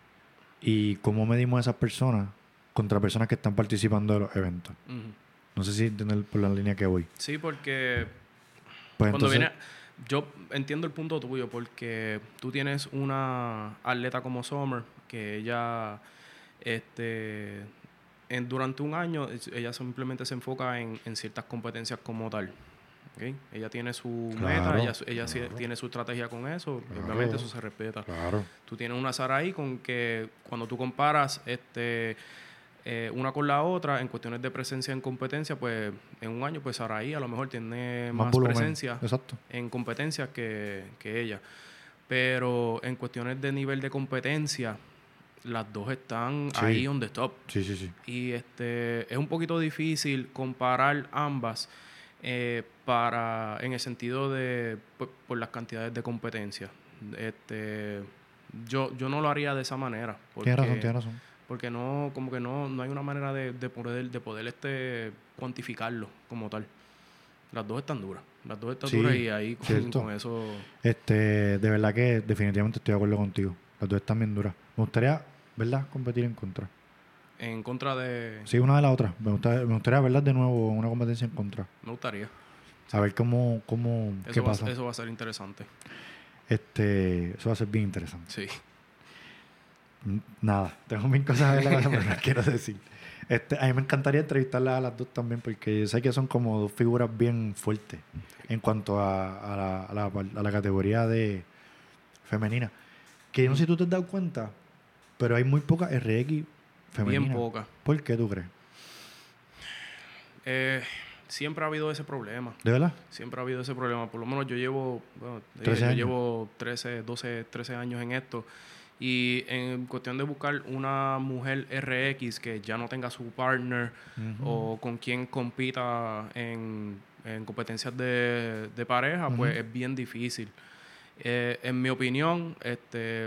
Speaker 2: y cómo medimos a esas personas contra personas que están participando de los eventos.
Speaker 1: Uh-huh.
Speaker 2: No sé si entiendes por la línea que voy.
Speaker 1: Sí, porque
Speaker 2: Pues
Speaker 1: cuando
Speaker 2: entonces,
Speaker 1: viene... Yo entiendo el punto tuyo porque tú tienes una atleta como Summer que ella... este en, durante un año ella simplemente se enfoca en, en ciertas competencias como tal. ¿Okay? Ella tiene su
Speaker 2: claro,
Speaker 1: meta, ella, ella
Speaker 2: claro,
Speaker 1: sí tiene su estrategia con eso,
Speaker 2: claro,
Speaker 1: y obviamente eso se respeta.
Speaker 2: Claro.
Speaker 1: Tú tienes una Sarai con que cuando tú comparas este eh, una con la otra en cuestiones de presencia en competencia, pues en un año pues Sarai a lo mejor tiene
Speaker 2: Más
Speaker 1: más,
Speaker 2: volumen.
Speaker 1: presencia
Speaker 2: Exacto.
Speaker 1: en competencias que, que ella. Pero en cuestiones de nivel de competencia, las dos están
Speaker 2: Sí.
Speaker 1: ahí on the top.
Speaker 2: Sí, sí, sí.
Speaker 1: Y este es un poquito difícil comparar ambas eh, para en el sentido de por, por las cantidades de competencia. Este yo yo no lo haría de esa manera porque
Speaker 2: Tienes razón, tienes razón.
Speaker 1: porque no como que no no hay una manera de, de poder de poder este cuantificarlo como tal. Las dos están duras, las dos están
Speaker 2: Sí,
Speaker 1: duras y ahí con,
Speaker 2: cierto.
Speaker 1: con eso
Speaker 2: Este, de verdad que definitivamente estoy de acuerdo contigo. Las dos están bien duras. Me gustaría, ¿verdad?, competir en contra.
Speaker 1: en contra de
Speaker 2: Sí, una de la otra. Me gustaría, me gustaría verlas de nuevo una competencia en contra.
Speaker 1: me gustaría.
Speaker 2: A ver cómo, cómo qué
Speaker 1: Eso va,
Speaker 2: pasa.
Speaker 1: eso va a ser interesante.
Speaker 2: Este, eso va a ser bien interesante.
Speaker 1: Sí.
Speaker 2: N- Nada, tengo mil cosas en la cabeza, pero no las quiero decir. Este, a mí me encantaría entrevistarlas a las dos también, porque yo sé que son como dos figuras bien fuertes en cuanto a, a, la, a, la, a la categoría de femenina. Que yo no sé si tú te has dado cuenta, pero hay muy poca R X femenina.
Speaker 1: Bien poca.
Speaker 2: ¿Por qué tú crees?
Speaker 1: Eh, siempre ha habido ese problema.
Speaker 2: ¿De verdad?
Speaker 1: Siempre ha habido ese problema. Por lo menos yo llevo, bueno,
Speaker 2: trece
Speaker 1: yo
Speaker 2: años.
Speaker 1: llevo trece, doce, trece años en esto. Y en cuestión de buscar una mujer R X que ya no tenga su partner
Speaker 2: Ujú.
Speaker 1: o con quien compita en, en competencias de, de pareja,
Speaker 2: Ujú.
Speaker 1: pues es bien difícil. Eh, en mi opinión, este,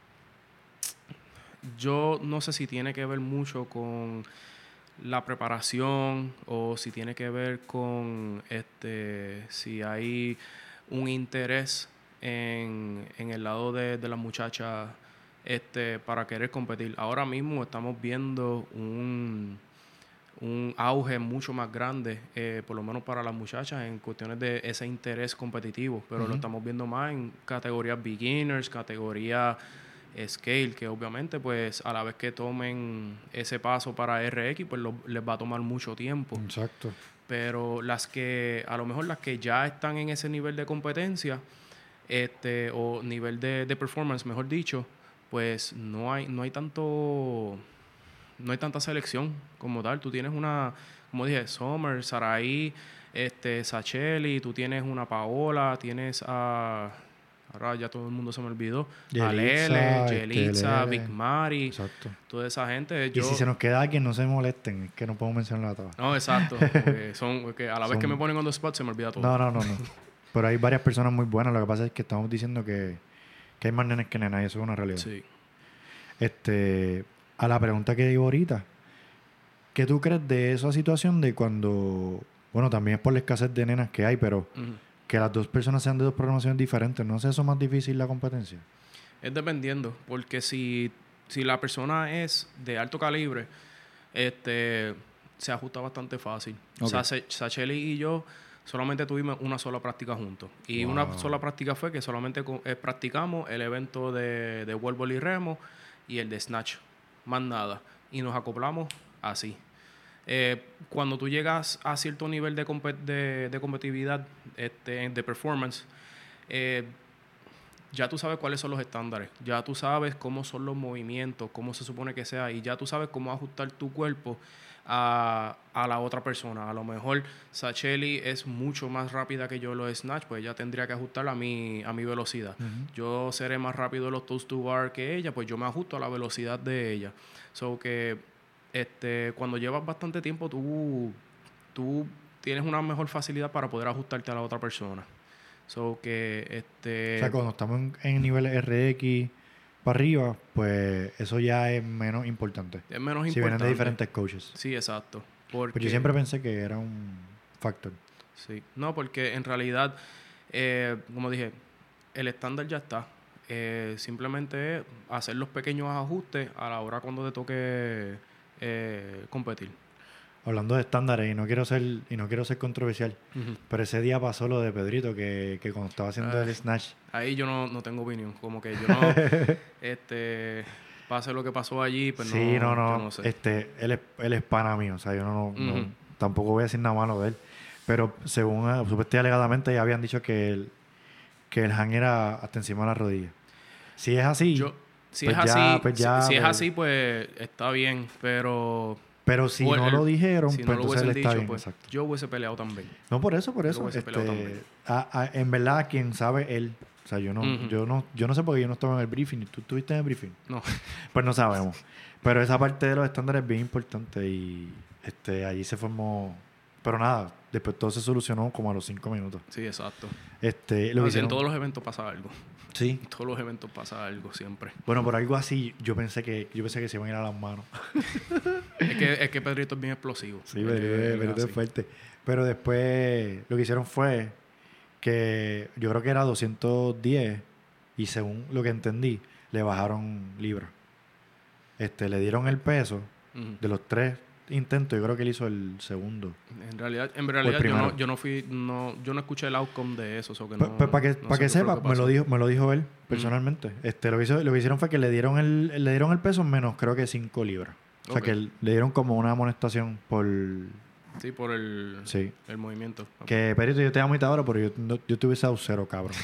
Speaker 1: yo no sé si tiene que ver mucho con la preparación o si tiene que ver con este si hay un interés en, en el lado de, de las muchachas este para querer competir. Ahora mismo estamos viendo un, un auge mucho más grande, eh, por lo menos para las muchachas, en cuestiones de ese interés competitivo, pero
Speaker 2: Ujú.
Speaker 1: lo estamos viendo más en categorías beginners, categoría scale, que obviamente pues a la vez que tomen ese paso para R X pues lo- les va a tomar mucho tiempo,
Speaker 2: Exacto.
Speaker 1: pero las que a lo mejor las que ya están en ese nivel de competencia este o nivel de, de performance mejor dicho, pues no hay no hay tanto no hay tanta selección como tal. Tú tienes una, como dije, Summer, Sarai, este, Sacheli, tú tienes una Paola, tienes a... Ahora ya todo el mundo se me olvidó. A Lele,
Speaker 2: Yelitza,
Speaker 1: Yelitza,
Speaker 2: este,
Speaker 1: Big
Speaker 2: Lele.
Speaker 1: Mari,
Speaker 2: Exacto.
Speaker 1: toda esa gente.
Speaker 2: Y
Speaker 1: Yo...
Speaker 2: si se nos queda alguien, no se molesten, es que no podemos mencionarla todas.
Speaker 1: No, exacto. Porque son, porque a la vez que me
Speaker 2: Son-
Speaker 1: ponen on the spot se me olvida todo.
Speaker 2: No, no, no, no. Pero hay varias personas muy buenas. Lo que pasa es que estamos diciendo que, que hay más nenes que nenas y eso es una realidad.
Speaker 1: Sí.
Speaker 2: Este, a la pregunta que digo ahorita, ¿qué tú crees de esa situación de cuando, bueno, también es por la escasez de nenas que hay, pero
Speaker 1: Ujú.
Speaker 2: que las dos personas sean de dos programaciones diferentes? ¿No es eso más difícil la competencia?
Speaker 1: Es dependiendo, porque si, si la persona es de alto calibre, este se ajusta bastante fácil.
Speaker 2: Ok.
Speaker 1: Sache- Sacheli y yo solamente tuvimos una sola práctica juntos. Y
Speaker 2: Wow.
Speaker 1: una sola práctica fue que solamente co- eh, practicamos el evento de, de wall ball y remo y el de snatch. Más nada. Y nos acoplamos así. Eh, cuando tú llegas a cierto nivel de, compe- de, de competitividad, este, de performance, eh, ya tú sabes cuáles son los estándares, ya tú sabes cómo son los movimientos, cómo se supone que sea, y ya tú sabes cómo ajustar tu cuerpo a, a la otra persona. A lo mejor Sacheli es mucho más rápida que yo en los snatch, pues ella tendría que ajustar a mi, a mi velocidad. Uh-huh. Yo seré más rápido en los toes to bar que ella, pues yo me ajusto a la velocidad de ella. So que este, cuando llevas bastante tiempo, tú, tú tienes una mejor facilidad para poder ajustarte a la otra persona. So que este...
Speaker 2: O sea, cuando estamos en, en niveles R X para arriba, pues eso ya es menos importante.
Speaker 1: Es menos
Speaker 2: si
Speaker 1: importante. Si
Speaker 2: vienen de diferentes coaches.
Speaker 1: Sí, exacto. Porque...
Speaker 2: Pues yo siempre pensé que era un factor.
Speaker 1: Sí. No, porque en realidad, eh, como dije, el estándar ya está. Eh, simplemente es hacer los pequeños ajustes a la hora cuando te toque eh, competir.
Speaker 2: Hablando de estándares, y no quiero ser y no quiero ser controversial, uh-huh. pero ese día pasó lo de Pedrito, que, que cuando estaba haciendo uh, el snatch...
Speaker 1: Ahí yo no, no tengo opinión. Como que yo no... este pase lo que pasó allí, pues
Speaker 2: sí,
Speaker 1: no,
Speaker 2: no, no,
Speaker 1: yo no sé.
Speaker 2: Este, él, es, él es pana mío, o sea, yo no, uh-huh. no... Tampoco voy a decir nada malo de él. Pero según, uh, supuestamente alegadamente, ya habían dicho que el, que el hang era hasta encima de la rodilla. Si es así...
Speaker 1: Yo, si
Speaker 2: pues
Speaker 1: es
Speaker 2: ya,
Speaker 1: así,
Speaker 2: pues ya,
Speaker 1: si, si
Speaker 2: pues,
Speaker 1: es así, pues está bien, pero...
Speaker 2: Pero si
Speaker 1: o
Speaker 2: no
Speaker 1: el,
Speaker 2: lo dijeron,
Speaker 1: si
Speaker 2: pues
Speaker 1: no
Speaker 2: entonces
Speaker 1: lo
Speaker 2: él está
Speaker 1: dicho,
Speaker 2: bien,
Speaker 1: pues,
Speaker 2: exacto.
Speaker 1: yo hubiese peleado también.
Speaker 2: No, por eso, por eso.
Speaker 1: Yo
Speaker 2: Este,
Speaker 1: también.
Speaker 2: a, a, en verdad, quien sabe él. O sea, yo no, uh-huh. yo no, yo no sé por qué yo no estaba en el briefing. ¿Tú estuviste en el briefing?
Speaker 1: No.
Speaker 2: Pues no sabemos. Pero esa parte de los estándares es bien importante y este, allí se formó. Pero nada, después todo se solucionó como a los cinco minutos.
Speaker 1: Sí, exacto.
Speaker 2: Este, lo
Speaker 1: no,
Speaker 2: hicieron...
Speaker 1: En todos los eventos pasa algo.
Speaker 2: Sí.
Speaker 1: En todos los eventos pasa algo siempre.
Speaker 2: Bueno, por algo así, yo pensé que yo pensé que se iban a ir a las manos.
Speaker 1: es, que, es que Pedrito es bien explosivo.
Speaker 2: Sí, Pedrito es fuerte. Pero después lo que hicieron fue que yo creo que era doscientos diez y según lo que entendí, le bajaron libras. Este, le dieron el peso uh-huh. de los tres intentos. Yo creo que él hizo el segundo.
Speaker 1: En realidad, en realidad yo no, yo no fui, no, yo no escuché el outcome de eso. So que no,
Speaker 2: pues para que,
Speaker 1: no
Speaker 2: pa que sepa,
Speaker 1: que
Speaker 2: me lo dijo, me lo dijo él personalmente. Uh-huh. Este, lo que hizo, lo que hicieron fue que le dieron el, le dieron el peso menos, creo que cinco libras. O sea okay. que el, le dieron como una amonestación por...
Speaker 1: Sí, por el,
Speaker 2: sí.
Speaker 1: el movimiento. Okay.
Speaker 2: Que, Perito, yo te amo y te adoro, pero yo, no, yo te hubiese dado cero, cabrón.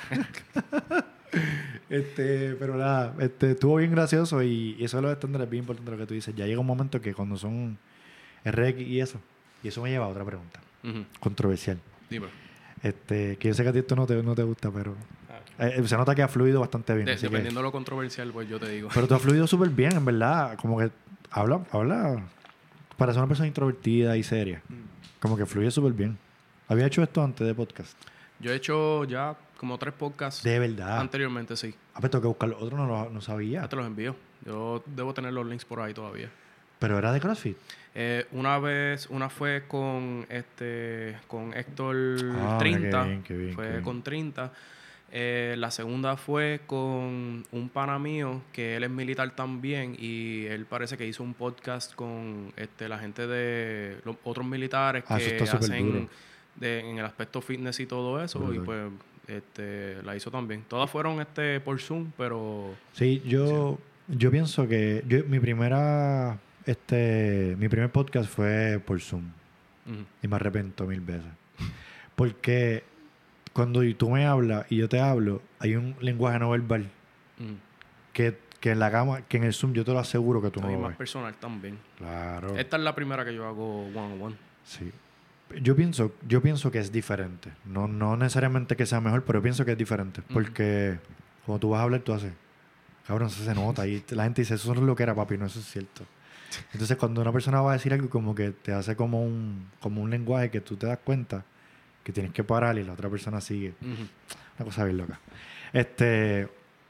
Speaker 2: este, pero nada, este, estuvo bien gracioso y, y eso de los estándares es bien importante lo que tú dices. Ya llega un momento que cuando son R X y eso, y eso me lleva a otra pregunta. Uh-huh. Controversial.
Speaker 1: Dime.
Speaker 2: Este, que yo sé que a ti esto no te, no te gusta, pero... Ah. Eh, se nota que ha fluido bastante bien.
Speaker 1: De, dependiendo de lo controversial, pues yo te digo.
Speaker 2: Pero tú has fluido súper bien, en verdad. Como que habla... habla para ser una persona introvertida y seria. Mm. Como que fluye súper bien. ¿Había hecho esto antes de podcast?
Speaker 1: Yo he hecho ya como tres podcasts.
Speaker 2: ¿De verdad?
Speaker 1: Anteriormente, sí.
Speaker 2: Ah, pero tengo que buscar los otros, no, lo, no sabía.
Speaker 1: Ya te los envío. Yo debo tener los links por ahí todavía.
Speaker 2: ¿Pero era de CrossFit?
Speaker 1: Eh, una vez, una fue con este con Héctor ah, treinta.
Speaker 2: Qué bien, qué bien,
Speaker 1: fue
Speaker 2: qué bien.
Speaker 1: con treinta. Eh, la segunda fue con un pana mío que él es militar también y él parece que hizo un podcast con este la gente de los otros militares
Speaker 2: ah,
Speaker 1: que
Speaker 2: eso
Speaker 1: hacen de, en el aspecto fitness y todo eso. Brutal. Y pues este la hizo también. Todas fueron este por Zoom, pero
Speaker 2: sí, yo sí. yo pienso que yo, mi primera este mi primer podcast fue por Zoom. Uh-huh. Y me arrepiento mil veces. Porque cuando tú me hablas y yo te hablo, hay un lenguaje no verbal mm. que, que en la cama, que en el Zoom yo te lo aseguro que tú no lo ves.
Speaker 1: Y más personal también.
Speaker 2: Claro.
Speaker 1: Esta es la primera que yo hago one on one.
Speaker 2: Sí. Yo pienso, yo pienso que es diferente. No, no necesariamente que sea mejor, pero pienso que es diferente. Mm. Porque cuando tú vas a hablar, tú haces, cabrón, eso se nota. Y la gente dice, eso no es lo que era, papi. No, eso es cierto. Entonces, cuando una persona va a decir algo, como que te hace como un, como un lenguaje que tú te das cuenta que tienes que parar y la otra persona sigue. Uh-huh. Una cosa bien loca. Este,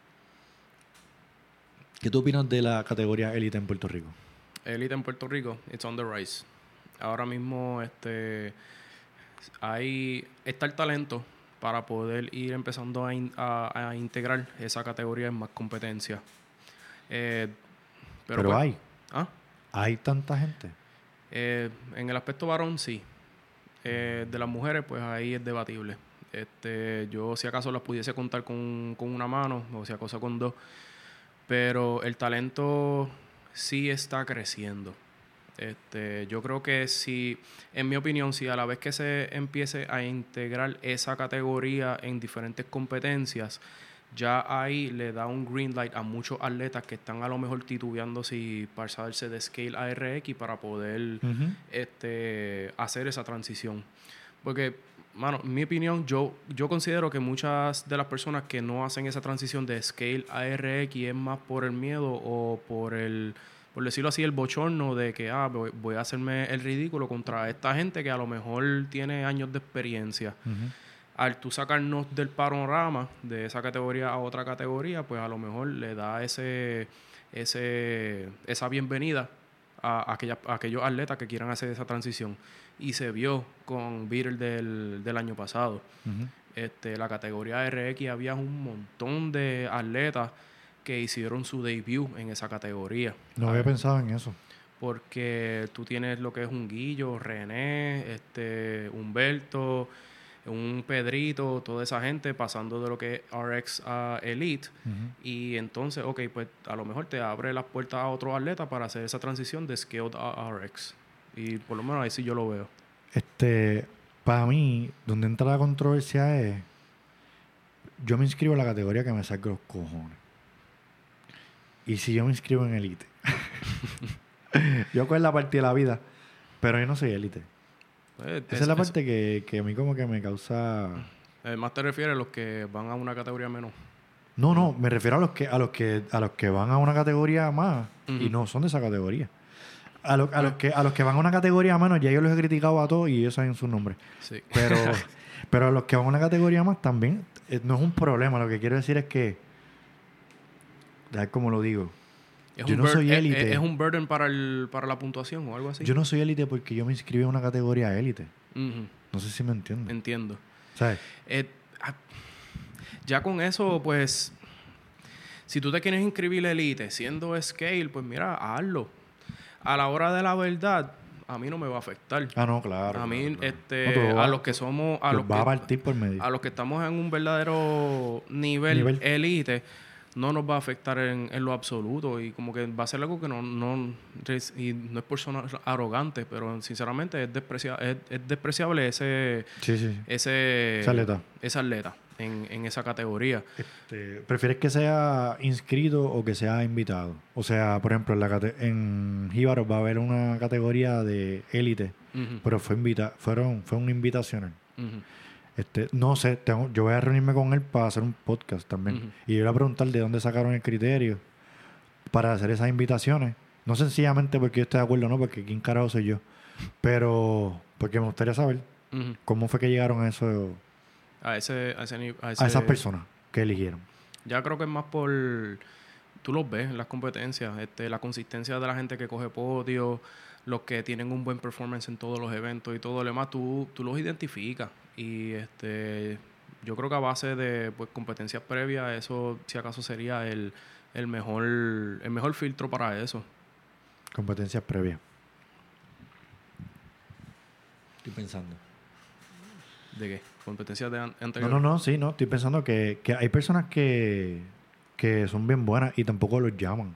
Speaker 2: ¿qué tú opinas de la categoría élite en Puerto Rico?
Speaker 1: Élite en Puerto Rico, it's on the rise. Ahora mismo este, hay, está el talento para poder ir empezando a, in, a, a integrar esa categoría en más competencia. Eh, pero
Speaker 2: pero
Speaker 1: pues,
Speaker 2: hay.
Speaker 1: ¿ah?
Speaker 2: ¿Hay tanta gente?
Speaker 1: Eh, en el aspecto varón, sí. Eh, de las mujeres, pues ahí es debatible. Este, yo si acaso las pudiese contar con, con una mano, o si acaso con dos. Pero el talento sí está creciendo. Este, yo creo que si, en mi opinión, si a la vez que se empiece a integrar esa categoría en diferentes competencias, ya ahí le da un green light a muchos atletas que están a lo mejor titubeando si pasarse de Scale a R X para poder
Speaker 2: Ujú.
Speaker 1: este, hacer esa transición. Porque, mano, en mi opinión, yo, yo considero que muchas de las personas que no hacen esa transición de Scale a R X es más por el miedo o por el, por decirlo así, el bochorno de que, ah, voy, voy a hacerme el ridículo contra esta gente que a lo mejor tiene años de experiencia.
Speaker 2: Ujú.
Speaker 1: Al tú sacarnos del panorama de esa categoría a otra categoría, pues a lo mejor le da ese, ese, esa bienvenida a, a, aquella, a aquellos atletas que quieran hacer esa transición. Y se vio con Beatle del, del año pasado.
Speaker 2: Ujú.
Speaker 1: Este, la categoría R X había un montón de atletas que hicieron su debut en esa categoría.
Speaker 2: No había pensado en eso.
Speaker 1: Porque tú tienes lo que es un Guillo, René, este, Humberto, un Pedrito, toda esa gente pasando de lo que es R X a Elite.
Speaker 2: Ujú.
Speaker 1: Y entonces, ok, pues a lo mejor te abre las puertas a otro atleta para hacer esa transición de Scaled a R X. Y por lo menos ahí sí yo lo veo.
Speaker 2: Este, para mí, donde entra la controversia es, yo me inscribo en la categoría que me saque los cojones. Y si yo me inscribo en Elite, yo cojo la parte de la vida, pero yo no soy Elite.
Speaker 1: Pues,
Speaker 2: Esa es, la parte que, que a mí como que me causa...
Speaker 1: Además te refieres a los que van a una categoría menos.
Speaker 2: No, no, me refiero a los que a los que a los que van a una categoría más y
Speaker 1: Ujú.
Speaker 2: no son de esa categoría. A, lo- a los
Speaker 1: Ah.
Speaker 2: que a los que van a una categoría menos, ya yo los he criticado a todos y ellos saben su nombre.
Speaker 1: Sí.
Speaker 2: Pero pero a los que van a una categoría más también eh, no es un problema. Lo que quiero decir es que, a ver cómo lo digo.
Speaker 1: Es
Speaker 2: Yo
Speaker 1: un
Speaker 2: no
Speaker 1: bur-
Speaker 2: soy
Speaker 1: es-
Speaker 2: élite.
Speaker 1: Es, es un burden para, el, para la puntuación o algo así.
Speaker 2: Yo no soy élite porque yo me inscribí en una categoría élite.
Speaker 1: Ujú.
Speaker 2: No sé si me entiendes.
Speaker 1: Entiendo.
Speaker 2: ¿Sabes?
Speaker 1: Eh, ah, ya con eso, pues, si tú te quieres inscribir Elite siendo Scale, pues mira, hazlo. A la hora de la verdad, a mí no me va a afectar.
Speaker 2: Ah, no, claro.
Speaker 1: a mí,
Speaker 2: claro, claro.
Speaker 1: este,
Speaker 2: No, tú lo
Speaker 1: a
Speaker 2: vas-
Speaker 1: los que somos, a
Speaker 2: los
Speaker 1: los
Speaker 2: vas a
Speaker 1: que,
Speaker 2: partir por medio.
Speaker 1: a los que estamos en un verdadero nivel,
Speaker 2: Nivel.
Speaker 1: Elite, no nos va a afectar en, en lo absoluto y como que va a ser algo que no, no y no es por sonar arrogante, pero sinceramente es, desprecia, es, es despreciable ese,
Speaker 2: Sí, sí. sí.
Speaker 1: ese,
Speaker 2: Ese atleta.
Speaker 1: ese atleta en, en esa categoría.
Speaker 2: Este, ¿prefieres que sea inscrito o que sea invitado? O sea, por ejemplo, en, la cate- en Jíbaro va a haber una categoría de élite,
Speaker 1: Ujú,
Speaker 2: pero fue invita fueron fue un invitacional.
Speaker 1: ujú,
Speaker 2: Este, no sé, tengo, yo voy a reunirme con él para hacer un podcast también.
Speaker 1: Ujú.
Speaker 2: Y yo voy a preguntar de dónde sacaron el criterio para hacer esas invitaciones. No sencillamente porque yo esté de acuerdo o no, porque quién carajo soy yo. Pero porque me gustaría saber
Speaker 1: ujú.
Speaker 2: cómo fue que llegaron a eso,
Speaker 1: A ese, a ese, ni- a
Speaker 2: a
Speaker 1: ese-
Speaker 2: esas personas que eligieron.
Speaker 1: Ya creo que es más por... Tú los ves en las competencias, este, la consistencia de la gente que coge podio, los que tienen un buen performance en todos los eventos y todo lo demás, tú, tú los identificas. Y este, yo creo que a base de pues, competencias previas, eso si acaso sería el, el, mejor, el mejor filtro para eso.
Speaker 2: Competencias previas. Estoy pensando.
Speaker 1: ¿De qué? Competencias de an-
Speaker 2: No,
Speaker 1: anterior.
Speaker 2: no, no, sí, no. Estoy pensando que, que hay personas que, que son bien buenas y tampoco los llaman.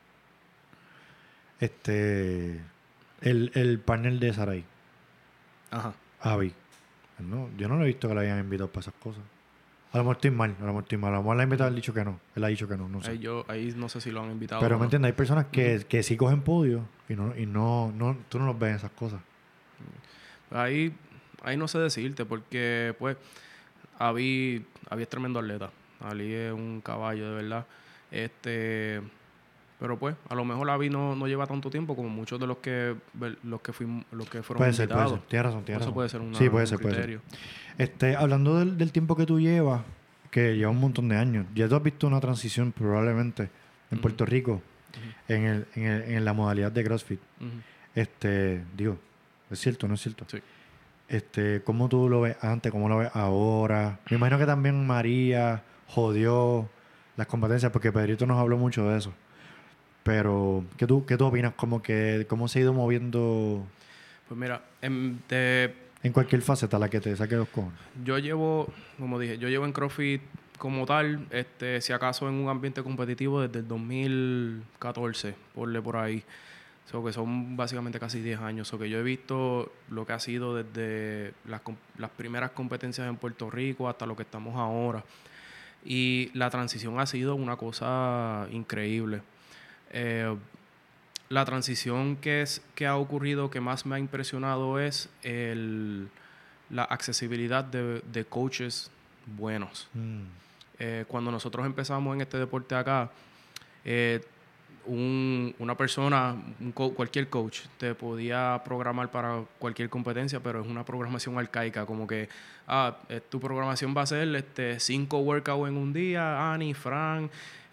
Speaker 2: Este. El, el panel de Sarai,
Speaker 1: Ajá.
Speaker 2: Avi. No, yo no lo he visto que la hayan invitado para esas cosas. A lo mejor estoy mal, a lo mejor estoy mal. A lo mejor la ha invitado, él ha dicho que no. Él ha dicho que no, no sé.
Speaker 1: Ahí, yo, ahí no sé si lo han invitado.
Speaker 2: Pero
Speaker 1: o
Speaker 2: me
Speaker 1: no.
Speaker 2: entiendes, hay personas que, que sí cogen podio y no, y no, no, tú no los ves en esas cosas.
Speaker 1: Ahí, ahí no sé decirte, porque pues Avi, Avi es tremendo atleta. Ali es un caballo, de verdad. Este, pero pues, a lo mejor Avi no, no lleva tanto tiempo como muchos de los que los que fuimos, los que fueron
Speaker 2: Puede ser, puede
Speaker 1: invitados.
Speaker 2: ser. Tienes razón, tienes
Speaker 1: Eso
Speaker 2: razón.
Speaker 1: puede ser una,
Speaker 2: sí, puede
Speaker 1: un
Speaker 2: ser, puede ser.
Speaker 1: criterio.
Speaker 2: Este, hablando del, del tiempo que tú llevas, que lleva un montón de años, ya tú has visto una transición probablemente en
Speaker 1: Ujú.
Speaker 2: Puerto Rico
Speaker 1: Ujú.
Speaker 2: en, el, en, el- en la modalidad de CrossFit.
Speaker 1: Ujú.
Speaker 2: Este, digo, ¿es cierto o no es cierto?
Speaker 1: Sí.
Speaker 2: Este, ¿cómo tú lo ves antes? ¿Cómo lo ves ahora? Me imagino que también María jodió las competencias porque Pedrito nos habló mucho de eso. Pero, ¿qué tú, qué tú opinas? Como que, ¿cómo se ha ido moviendo
Speaker 1: Pues mira, em, de-
Speaker 2: en cualquier faceta la que te saque los cojones?
Speaker 1: yo llevo, como dije, yo llevo en CrossFit como tal, este, si acaso en un ambiente competitivo desde el dos mil catorce, ponle por ahí. So, que son básicamente casi diez años. So, que yo he visto lo que ha sido desde las, com- las primeras competencias en Puerto Rico hasta lo que estamos ahora. Y la transición ha sido una cosa increíble. Eh, la transición que, es, que ha ocurrido, que más me ha impresionado, es el, la accesibilidad de, de coaches buenos.
Speaker 2: Mm.
Speaker 1: Eh, cuando nosotros empezamos en este deporte acá, eh, un, una persona, un co- cualquier coach, te podía programar para cualquier competencia, pero es una programación arcaica, como que ah, eh, tu programación va a ser este, cinco workouts en un día, Annie, Frank,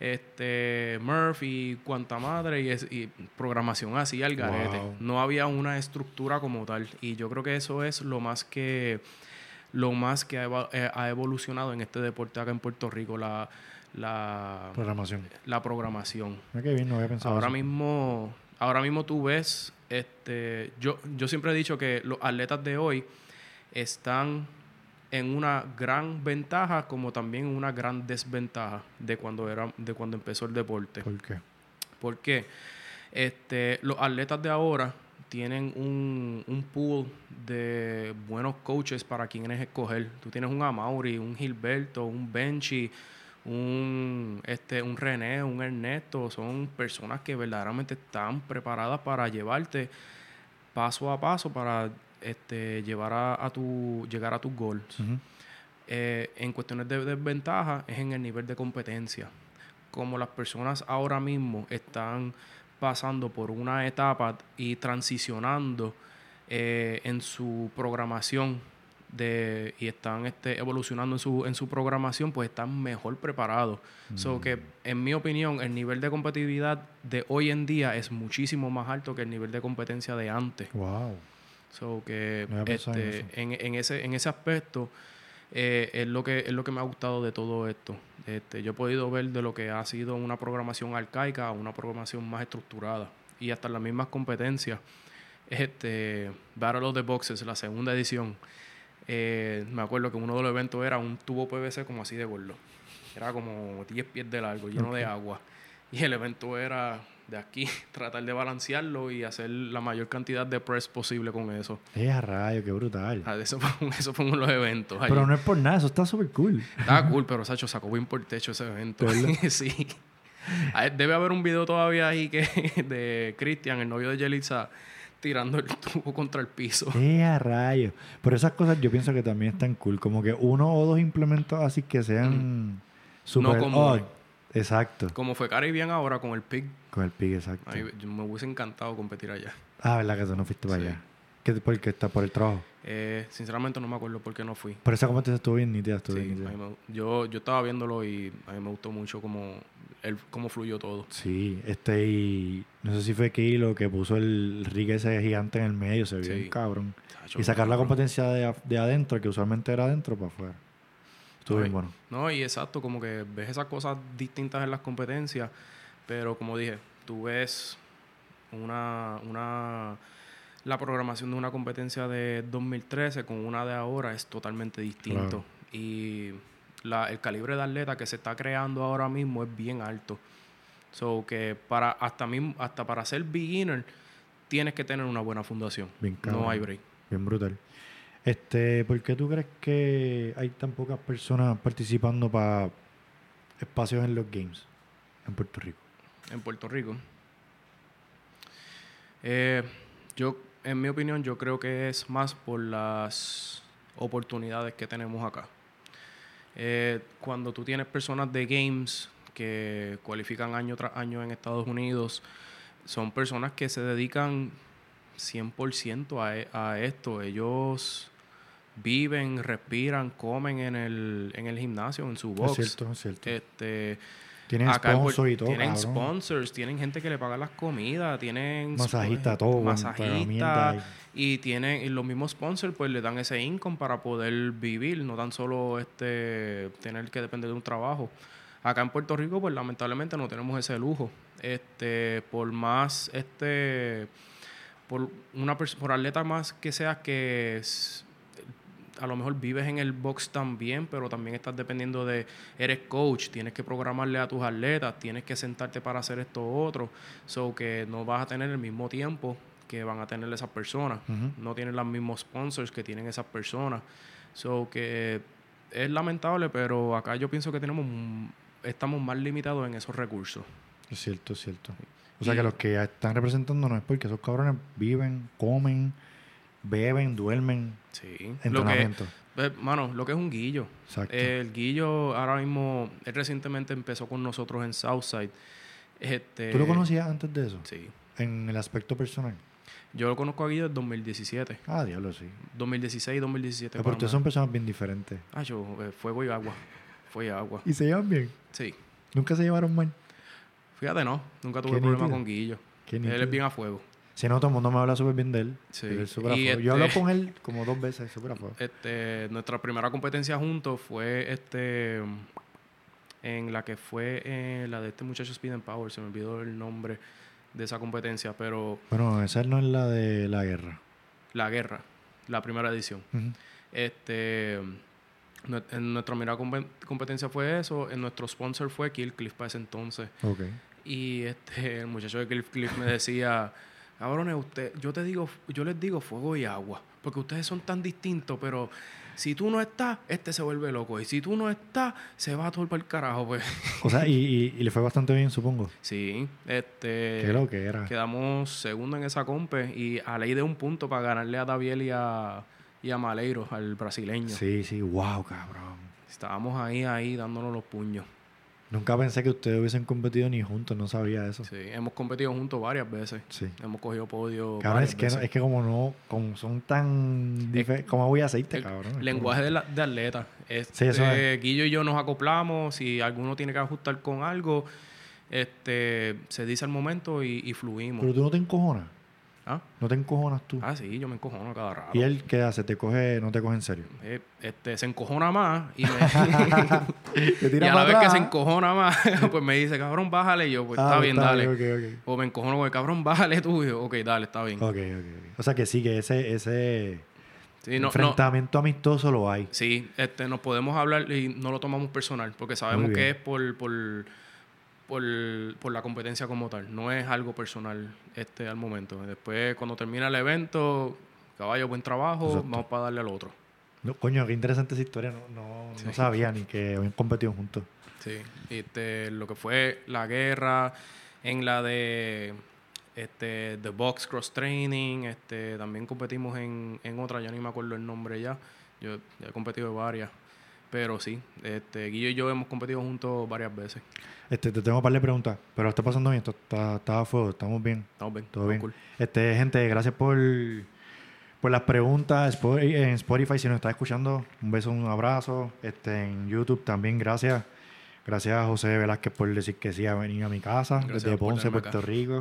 Speaker 1: este, Murphy, cuanta madre, y, es, y programación así al garete.
Speaker 2: Wow.
Speaker 1: No había una estructura como tal, y yo creo que eso es lo más que lo más que ha, eva- eh, ha evolucionado en este deporte acá en Puerto Rico, la, la,
Speaker 2: Programación.
Speaker 1: la programación.
Speaker 2: Mira qué bien, no había pensado
Speaker 1: Ahora
Speaker 2: eso.
Speaker 1: mismo, ahora mismo tú ves, este, yo, yo siempre he dicho que los atletas de hoy están en una gran ventaja como también en una gran desventaja de cuando era, de cuando empezó el deporte.
Speaker 2: ¿Por qué?
Speaker 1: ¿Por qué? Este, los atletas de ahora tienen un, un pool de buenos coaches para quienes escoger. Tú tienes un Amaury, un Gilberto, un Benchi, un, este, un René, un Ernesto. Son personas que verdaderamente están preparadas para llevarte paso a paso para este, llevar a, a tu, llegar a tus goals.
Speaker 2: Ujú.
Speaker 1: Eh, en cuestiones de desventaja es en el nivel de competencia. Como las personas ahora mismo están pasando por una etapa y transicionando eh, en su programación de, y están este, evolucionando en su, en su programación, pues están mejor preparados. So que, en mi opinión, el nivel de competitividad de hoy en día es muchísimo más alto que el nivel de competencia de antes.
Speaker 2: Wow.
Speaker 1: So que
Speaker 2: No había pensado en
Speaker 1: este,
Speaker 2: eso.
Speaker 1: en, en ese, en ese aspecto eh, es lo que es lo que me ha gustado de todo esto. Este, yo he podido ver de lo que ha sido una programación arcaica a una programación más estructurada. Y hasta las mismas competencias. Este, Battle of the Boxes, la segunda edición. Eh, me acuerdo que uno de los eventos era un tubo P V C como así de gordo. Era como diez pies de largo, lleno de
Speaker 2: Ok.
Speaker 1: agua. Y el evento era de aquí, tratar de balancearlo y hacer la mayor cantidad de press posible con eso.
Speaker 2: Eh, a rayo, qué brutal.
Speaker 1: Ah, Eso fue, eso fue uno de los eventos allí.
Speaker 2: Pero no es por nada, eso está súper cool.
Speaker 1: Estaba cool, pero Sacho sacó bien por el techo ese evento.
Speaker 2: ¿De verdad?
Speaker 1: Sí. Ah, debe haber un video todavía ahí que de Cristian, el novio de Yelitza, tirando el tubo contra el piso.
Speaker 2: Eh, a rayo. Pero esas cosas yo pienso que también están cool. Como que uno o dos implementos así que sean súper...
Speaker 1: No comunes.
Speaker 2: Oh, exacto.
Speaker 1: Como fue Caribbean ahora con el Pig.
Speaker 2: Con el pig, exacto.
Speaker 1: Ahí, yo me hubiese encantado competir allá.
Speaker 2: Ah, ¿verdad que tú no fuiste para
Speaker 1: Sí.
Speaker 2: allá? ¿Qué, ¿Por qué está por el trabajo?
Speaker 1: Eh, sinceramente no me acuerdo por qué no fui.
Speaker 2: Pero esa competencia estuvo bien nítida, estuvo
Speaker 1: Sí,
Speaker 2: bien nítida.
Speaker 1: a mí me- yo, yo estaba viéndolo y a mí me gustó mucho cómo, el, cómo fluyó todo.
Speaker 2: Sí, este y... No sé si fue Kilo que puso el rig ese gigante en el medio, se vio
Speaker 1: Sí.
Speaker 2: bien cabrón.
Speaker 1: Sacho,
Speaker 2: Y sacar la
Speaker 1: cabrón.
Speaker 2: competencia de, a- de adentro, que usualmente era adentro, para afuera. Estuvo
Speaker 1: No,
Speaker 2: bien
Speaker 1: y-
Speaker 2: bueno.
Speaker 1: No, y exacto, como que ves esas cosas distintas en las competencias, pero como dije, tú ves una, una la programación de una competencia de dos mil trece con una de ahora es totalmente distinto.
Speaker 2: Claro.
Speaker 1: Y la, el calibre de atleta que se está creando ahora mismo es bien alto. So que para hasta mismo, hasta para ser beginner tienes que tener una buena fundación.
Speaker 2: Bien cabrón.
Speaker 1: No hay break.
Speaker 2: Bien brutal. Este, ¿por qué tú crees que hay tan pocas personas participando para espacios en los games en Puerto Rico?
Speaker 1: En Puerto Rico. Eh, yo, en mi opinión, yo creo que es más por las oportunidades que tenemos acá. Eh, cuando tú tienes personas de games que cualifican año tras año en Estados Unidos, son personas que se dedican cien por ciento a, e- a esto. Ellos viven, respiran, comen en el, en el gimnasio, en su box.
Speaker 2: Es cierto, es cierto.
Speaker 1: Este,
Speaker 2: Tienen
Speaker 1: acá en Puer-
Speaker 2: sponsor y todo,
Speaker 1: tienen
Speaker 2: cabrón.
Speaker 1: sponsors, tienen gente que le paga las comidas, tienen
Speaker 2: Masajista,
Speaker 1: sp-
Speaker 2: todo, con
Speaker 1: masajista,
Speaker 2: herramientas
Speaker 1: y tienen y los mismos sponsors pues le dan ese income para poder vivir, no tan solo este tener que depender de un trabajo. Acá en Puerto Rico pues lamentablemente no tenemos ese lujo. Este, por más este por una pers- por atleta más que seas que s- a lo mejor vives en el box también, pero también estás dependiendo de, eres coach, tienes que programarle a tus atletas, tienes que sentarte para hacer esto u otro, so que no vas a tener el mismo tiempo que van a tener esas personas,
Speaker 2: Ujú.
Speaker 1: no tienen los mismos sponsors que tienen esas personas, so que es lamentable, pero acá yo pienso que tenemos m- estamos más limitados en esos recursos.
Speaker 2: Es cierto, es cierto. O sea
Speaker 1: Y-
Speaker 2: que los que están representando no es porque esos cabrones viven, comen, beben, duermen,
Speaker 1: Sí. Lo que,
Speaker 2: entrenamiento.
Speaker 1: eh, mano, lo que es un guillo.
Speaker 2: Exacto.
Speaker 1: El guillo ahora mismo, él recientemente empezó con nosotros en Southside. Este,
Speaker 2: ¿Tú lo conocías antes de eso?
Speaker 1: Sí.
Speaker 2: En el aspecto personal.
Speaker 1: Yo lo conozco a Guillo en dos mil diecisiete.
Speaker 2: Ah, diablo, sí.
Speaker 1: dos mil dieciséis, dos mil diecisiete.
Speaker 2: Ah, pero ustedes son personas bien diferentes.
Speaker 1: Ah, yo, eh, fuego y agua. Fuego y agua.
Speaker 2: ¿Y se llevan bien?
Speaker 1: Sí.
Speaker 2: ¿Nunca se llevaron mal?
Speaker 1: Fíjate, no. Nunca tuve
Speaker 2: Qué
Speaker 1: problema
Speaker 2: nítido.
Speaker 1: con Guillo.
Speaker 2: Qué
Speaker 1: Él
Speaker 2: nítido.
Speaker 1: es bien a fuego.
Speaker 2: Si no, todo el mundo me habla súper bien de él.
Speaker 1: Sí.
Speaker 2: Él es súper a
Speaker 1: Y
Speaker 2: fuego.
Speaker 1: este-
Speaker 2: Yo hablo con él como dos veces, súper a fuego.
Speaker 1: Este, nuestra primera competencia juntos fue este en la que fue eh, la de este muchacho Speed and Power. Se me olvidó el nombre de esa competencia, pero
Speaker 2: Bueno, esa no es la de la guerra.
Speaker 1: la guerra, la primera edición.
Speaker 2: Ujú.
Speaker 1: Este, nue- en nuestra primera compe- competencia fue eso. En nuestro sponsor fue Killcliff para ese entonces.
Speaker 2: Ok.
Speaker 1: Y este, el muchacho de Killcliff me decía, cabrones, usted, yo te digo, yo les digo fuego y agua, porque ustedes son tan distintos, pero si tú no estás, este se vuelve loco. Y si tú no estás, se va todo para el carajo, pues.
Speaker 2: O sea, y, y, y le fue bastante bien, supongo.
Speaker 1: Sí, este.
Speaker 2: Qué lo que era.
Speaker 1: Quedamos segundo en esa compe y a ley de un punto para ganarle a Daviel y a, y a Maleiro, al brasileño.
Speaker 2: Sí, sí, wow, cabrón.
Speaker 1: Estábamos ahí, ahí, dándonos los puños.
Speaker 2: Nunca pensé que ustedes hubiesen competido ni juntos, no sabía eso.
Speaker 1: Sí, hemos competido juntos varias veces.
Speaker 2: Sí.
Speaker 1: Hemos cogido podio.
Speaker 2: Cabrón,
Speaker 1: varias
Speaker 2: es que, no-
Speaker 1: veces.
Speaker 2: es que como no, como son tan diferentes, como voy a aceite,
Speaker 1: El
Speaker 2: cabrón. Es
Speaker 1: lenguaje de, la- de atleta. Este,
Speaker 2: eso es.
Speaker 1: Guillo y yo nos acoplamos. Si alguno tiene que ajustar con algo, este, se dice al momento y, y
Speaker 2: como-
Speaker 1: fluimos.
Speaker 2: Pero tú no te encojonas.
Speaker 1: ¿Ah?
Speaker 2: No te encojonas tú.
Speaker 1: ah, sí, yo me encojono cada rato.
Speaker 2: Y él, ¿qué hace? Te coge, no te coge en serio.
Speaker 1: Eh, este, se encojona más y, me,
Speaker 2: Te
Speaker 1: y
Speaker 2: tira
Speaker 1: a la
Speaker 2: para
Speaker 1: vez que
Speaker 2: atrás.
Speaker 1: se encojona más, pues me dice, cabrón, bájale. Y yo, pues
Speaker 2: Ah,
Speaker 1: está bien, dale.
Speaker 2: ok, ok.
Speaker 1: O me encojono con el cabrón, bájale tú. Y yo, ok, dale, está bien.
Speaker 2: Ok, ok, ok. O sea que sí, que ese, ese
Speaker 1: Sí, no, no,
Speaker 2: enfrentamiento amistoso lo hay.
Speaker 1: sí, este, nos podemos hablar y no lo tomamos personal, porque sabemos
Speaker 2: Muy
Speaker 1: que
Speaker 2: bien.
Speaker 1: es por, por, por, por la competencia como tal. No es algo personal este al momento. Después, cuando termina el evento, caballo, buen trabajo,
Speaker 2: Exacto.
Speaker 1: vamos para darle al otro.
Speaker 2: No, coño, qué interesante esa historia. No, no, no
Speaker 1: Sí.
Speaker 2: sabía ni que habían competido juntos.
Speaker 1: Sí, este, lo que fue la guerra, en la de este, The Box Cross Training, este, también competimos en, en otra, ya ni me acuerdo el nombre ya. Yo ya he competido en varias. Pero sí, este, Guillo y yo hemos competido juntos varias veces.
Speaker 2: Este, te tengo un par de preguntas, pero está pasando bien, esto está, está a fuego, estamos bien.
Speaker 1: Estamos bien.
Speaker 2: Todo
Speaker 1: estamos
Speaker 2: bien.
Speaker 1: cool.
Speaker 2: Este, gente, gracias por, por las preguntas. Spo- En Spotify, si nos está escuchando, un beso, un abrazo. Este, en YouTube también, gracias. Gracias a José Velázquez por decir que sí a venir a mi casa,
Speaker 1: Gracias
Speaker 2: desde
Speaker 1: por
Speaker 2: Ponce,
Speaker 1: tenerme
Speaker 2: Puerto
Speaker 1: acá.
Speaker 2: Rico.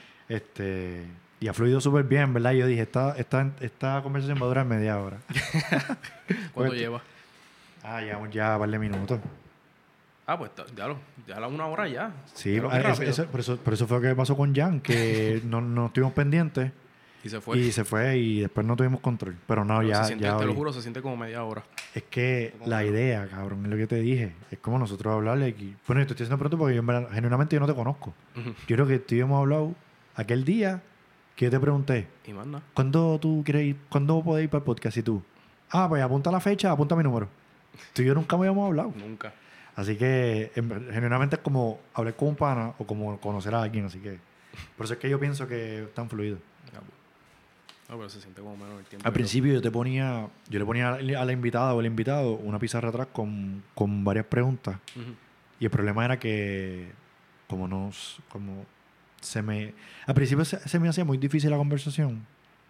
Speaker 2: Este, y ha fluido súper bien, ¿verdad? Yo dije, esta, esta, esta conversación va a durar media hora.
Speaker 1: ¿Cuánto
Speaker 2: Pues,
Speaker 1: lleva?
Speaker 2: Ah, llevamos ya un par de minutos.
Speaker 1: Ah, pues ta- ya, lo, ya la una hora ya.
Speaker 2: Sí,
Speaker 1: Ya lo
Speaker 2: ah,
Speaker 1: que
Speaker 2: eso-
Speaker 1: rápido.
Speaker 2: eso- por, eso, por eso fue lo que pasó con Jan, que no, no estuvimos pendientes
Speaker 1: Y se fue.
Speaker 2: y se fue y después no tuvimos control. Pero no,
Speaker 1: Pero
Speaker 2: ya,
Speaker 1: se siente,
Speaker 2: ya
Speaker 1: te lo
Speaker 2: hoy-
Speaker 1: juro, se siente como media hora.
Speaker 2: Es que la idea, cabrón, es lo que te dije. Es como nosotros hablarle aquí. Bueno, yo te estoy haciendo pronto porque yo en verdad, genuinamente yo no te conozco.
Speaker 1: Ujú.
Speaker 2: Yo creo que tú y yo hemos hablado aquel día que yo te pregunté,
Speaker 1: Y más nada.
Speaker 2: ¿cuándo tú quieres ir? ¿Cuándo podés ir para el podcast? Y tú, ah, pues apunta la fecha, apunta mi número. Tú y yo nunca habíamos hablado.
Speaker 1: Nunca.
Speaker 2: Así que en ver- genuinamente es como hablar con un pana o como conocer a alguien. Así que por eso es que yo pienso que es tan fluido.
Speaker 1: Ya, pues. No, pero se siente como menos el tiempo.
Speaker 2: Al
Speaker 1: que
Speaker 2: principio yo te ponía, yo le ponía a la invitada o al invitado una pizarra atrás con, con varias preguntas.
Speaker 1: lo- Ujú.
Speaker 2: Y el problema era que, como nos, como se me, al principio se, se me hacía muy difícil la conversación.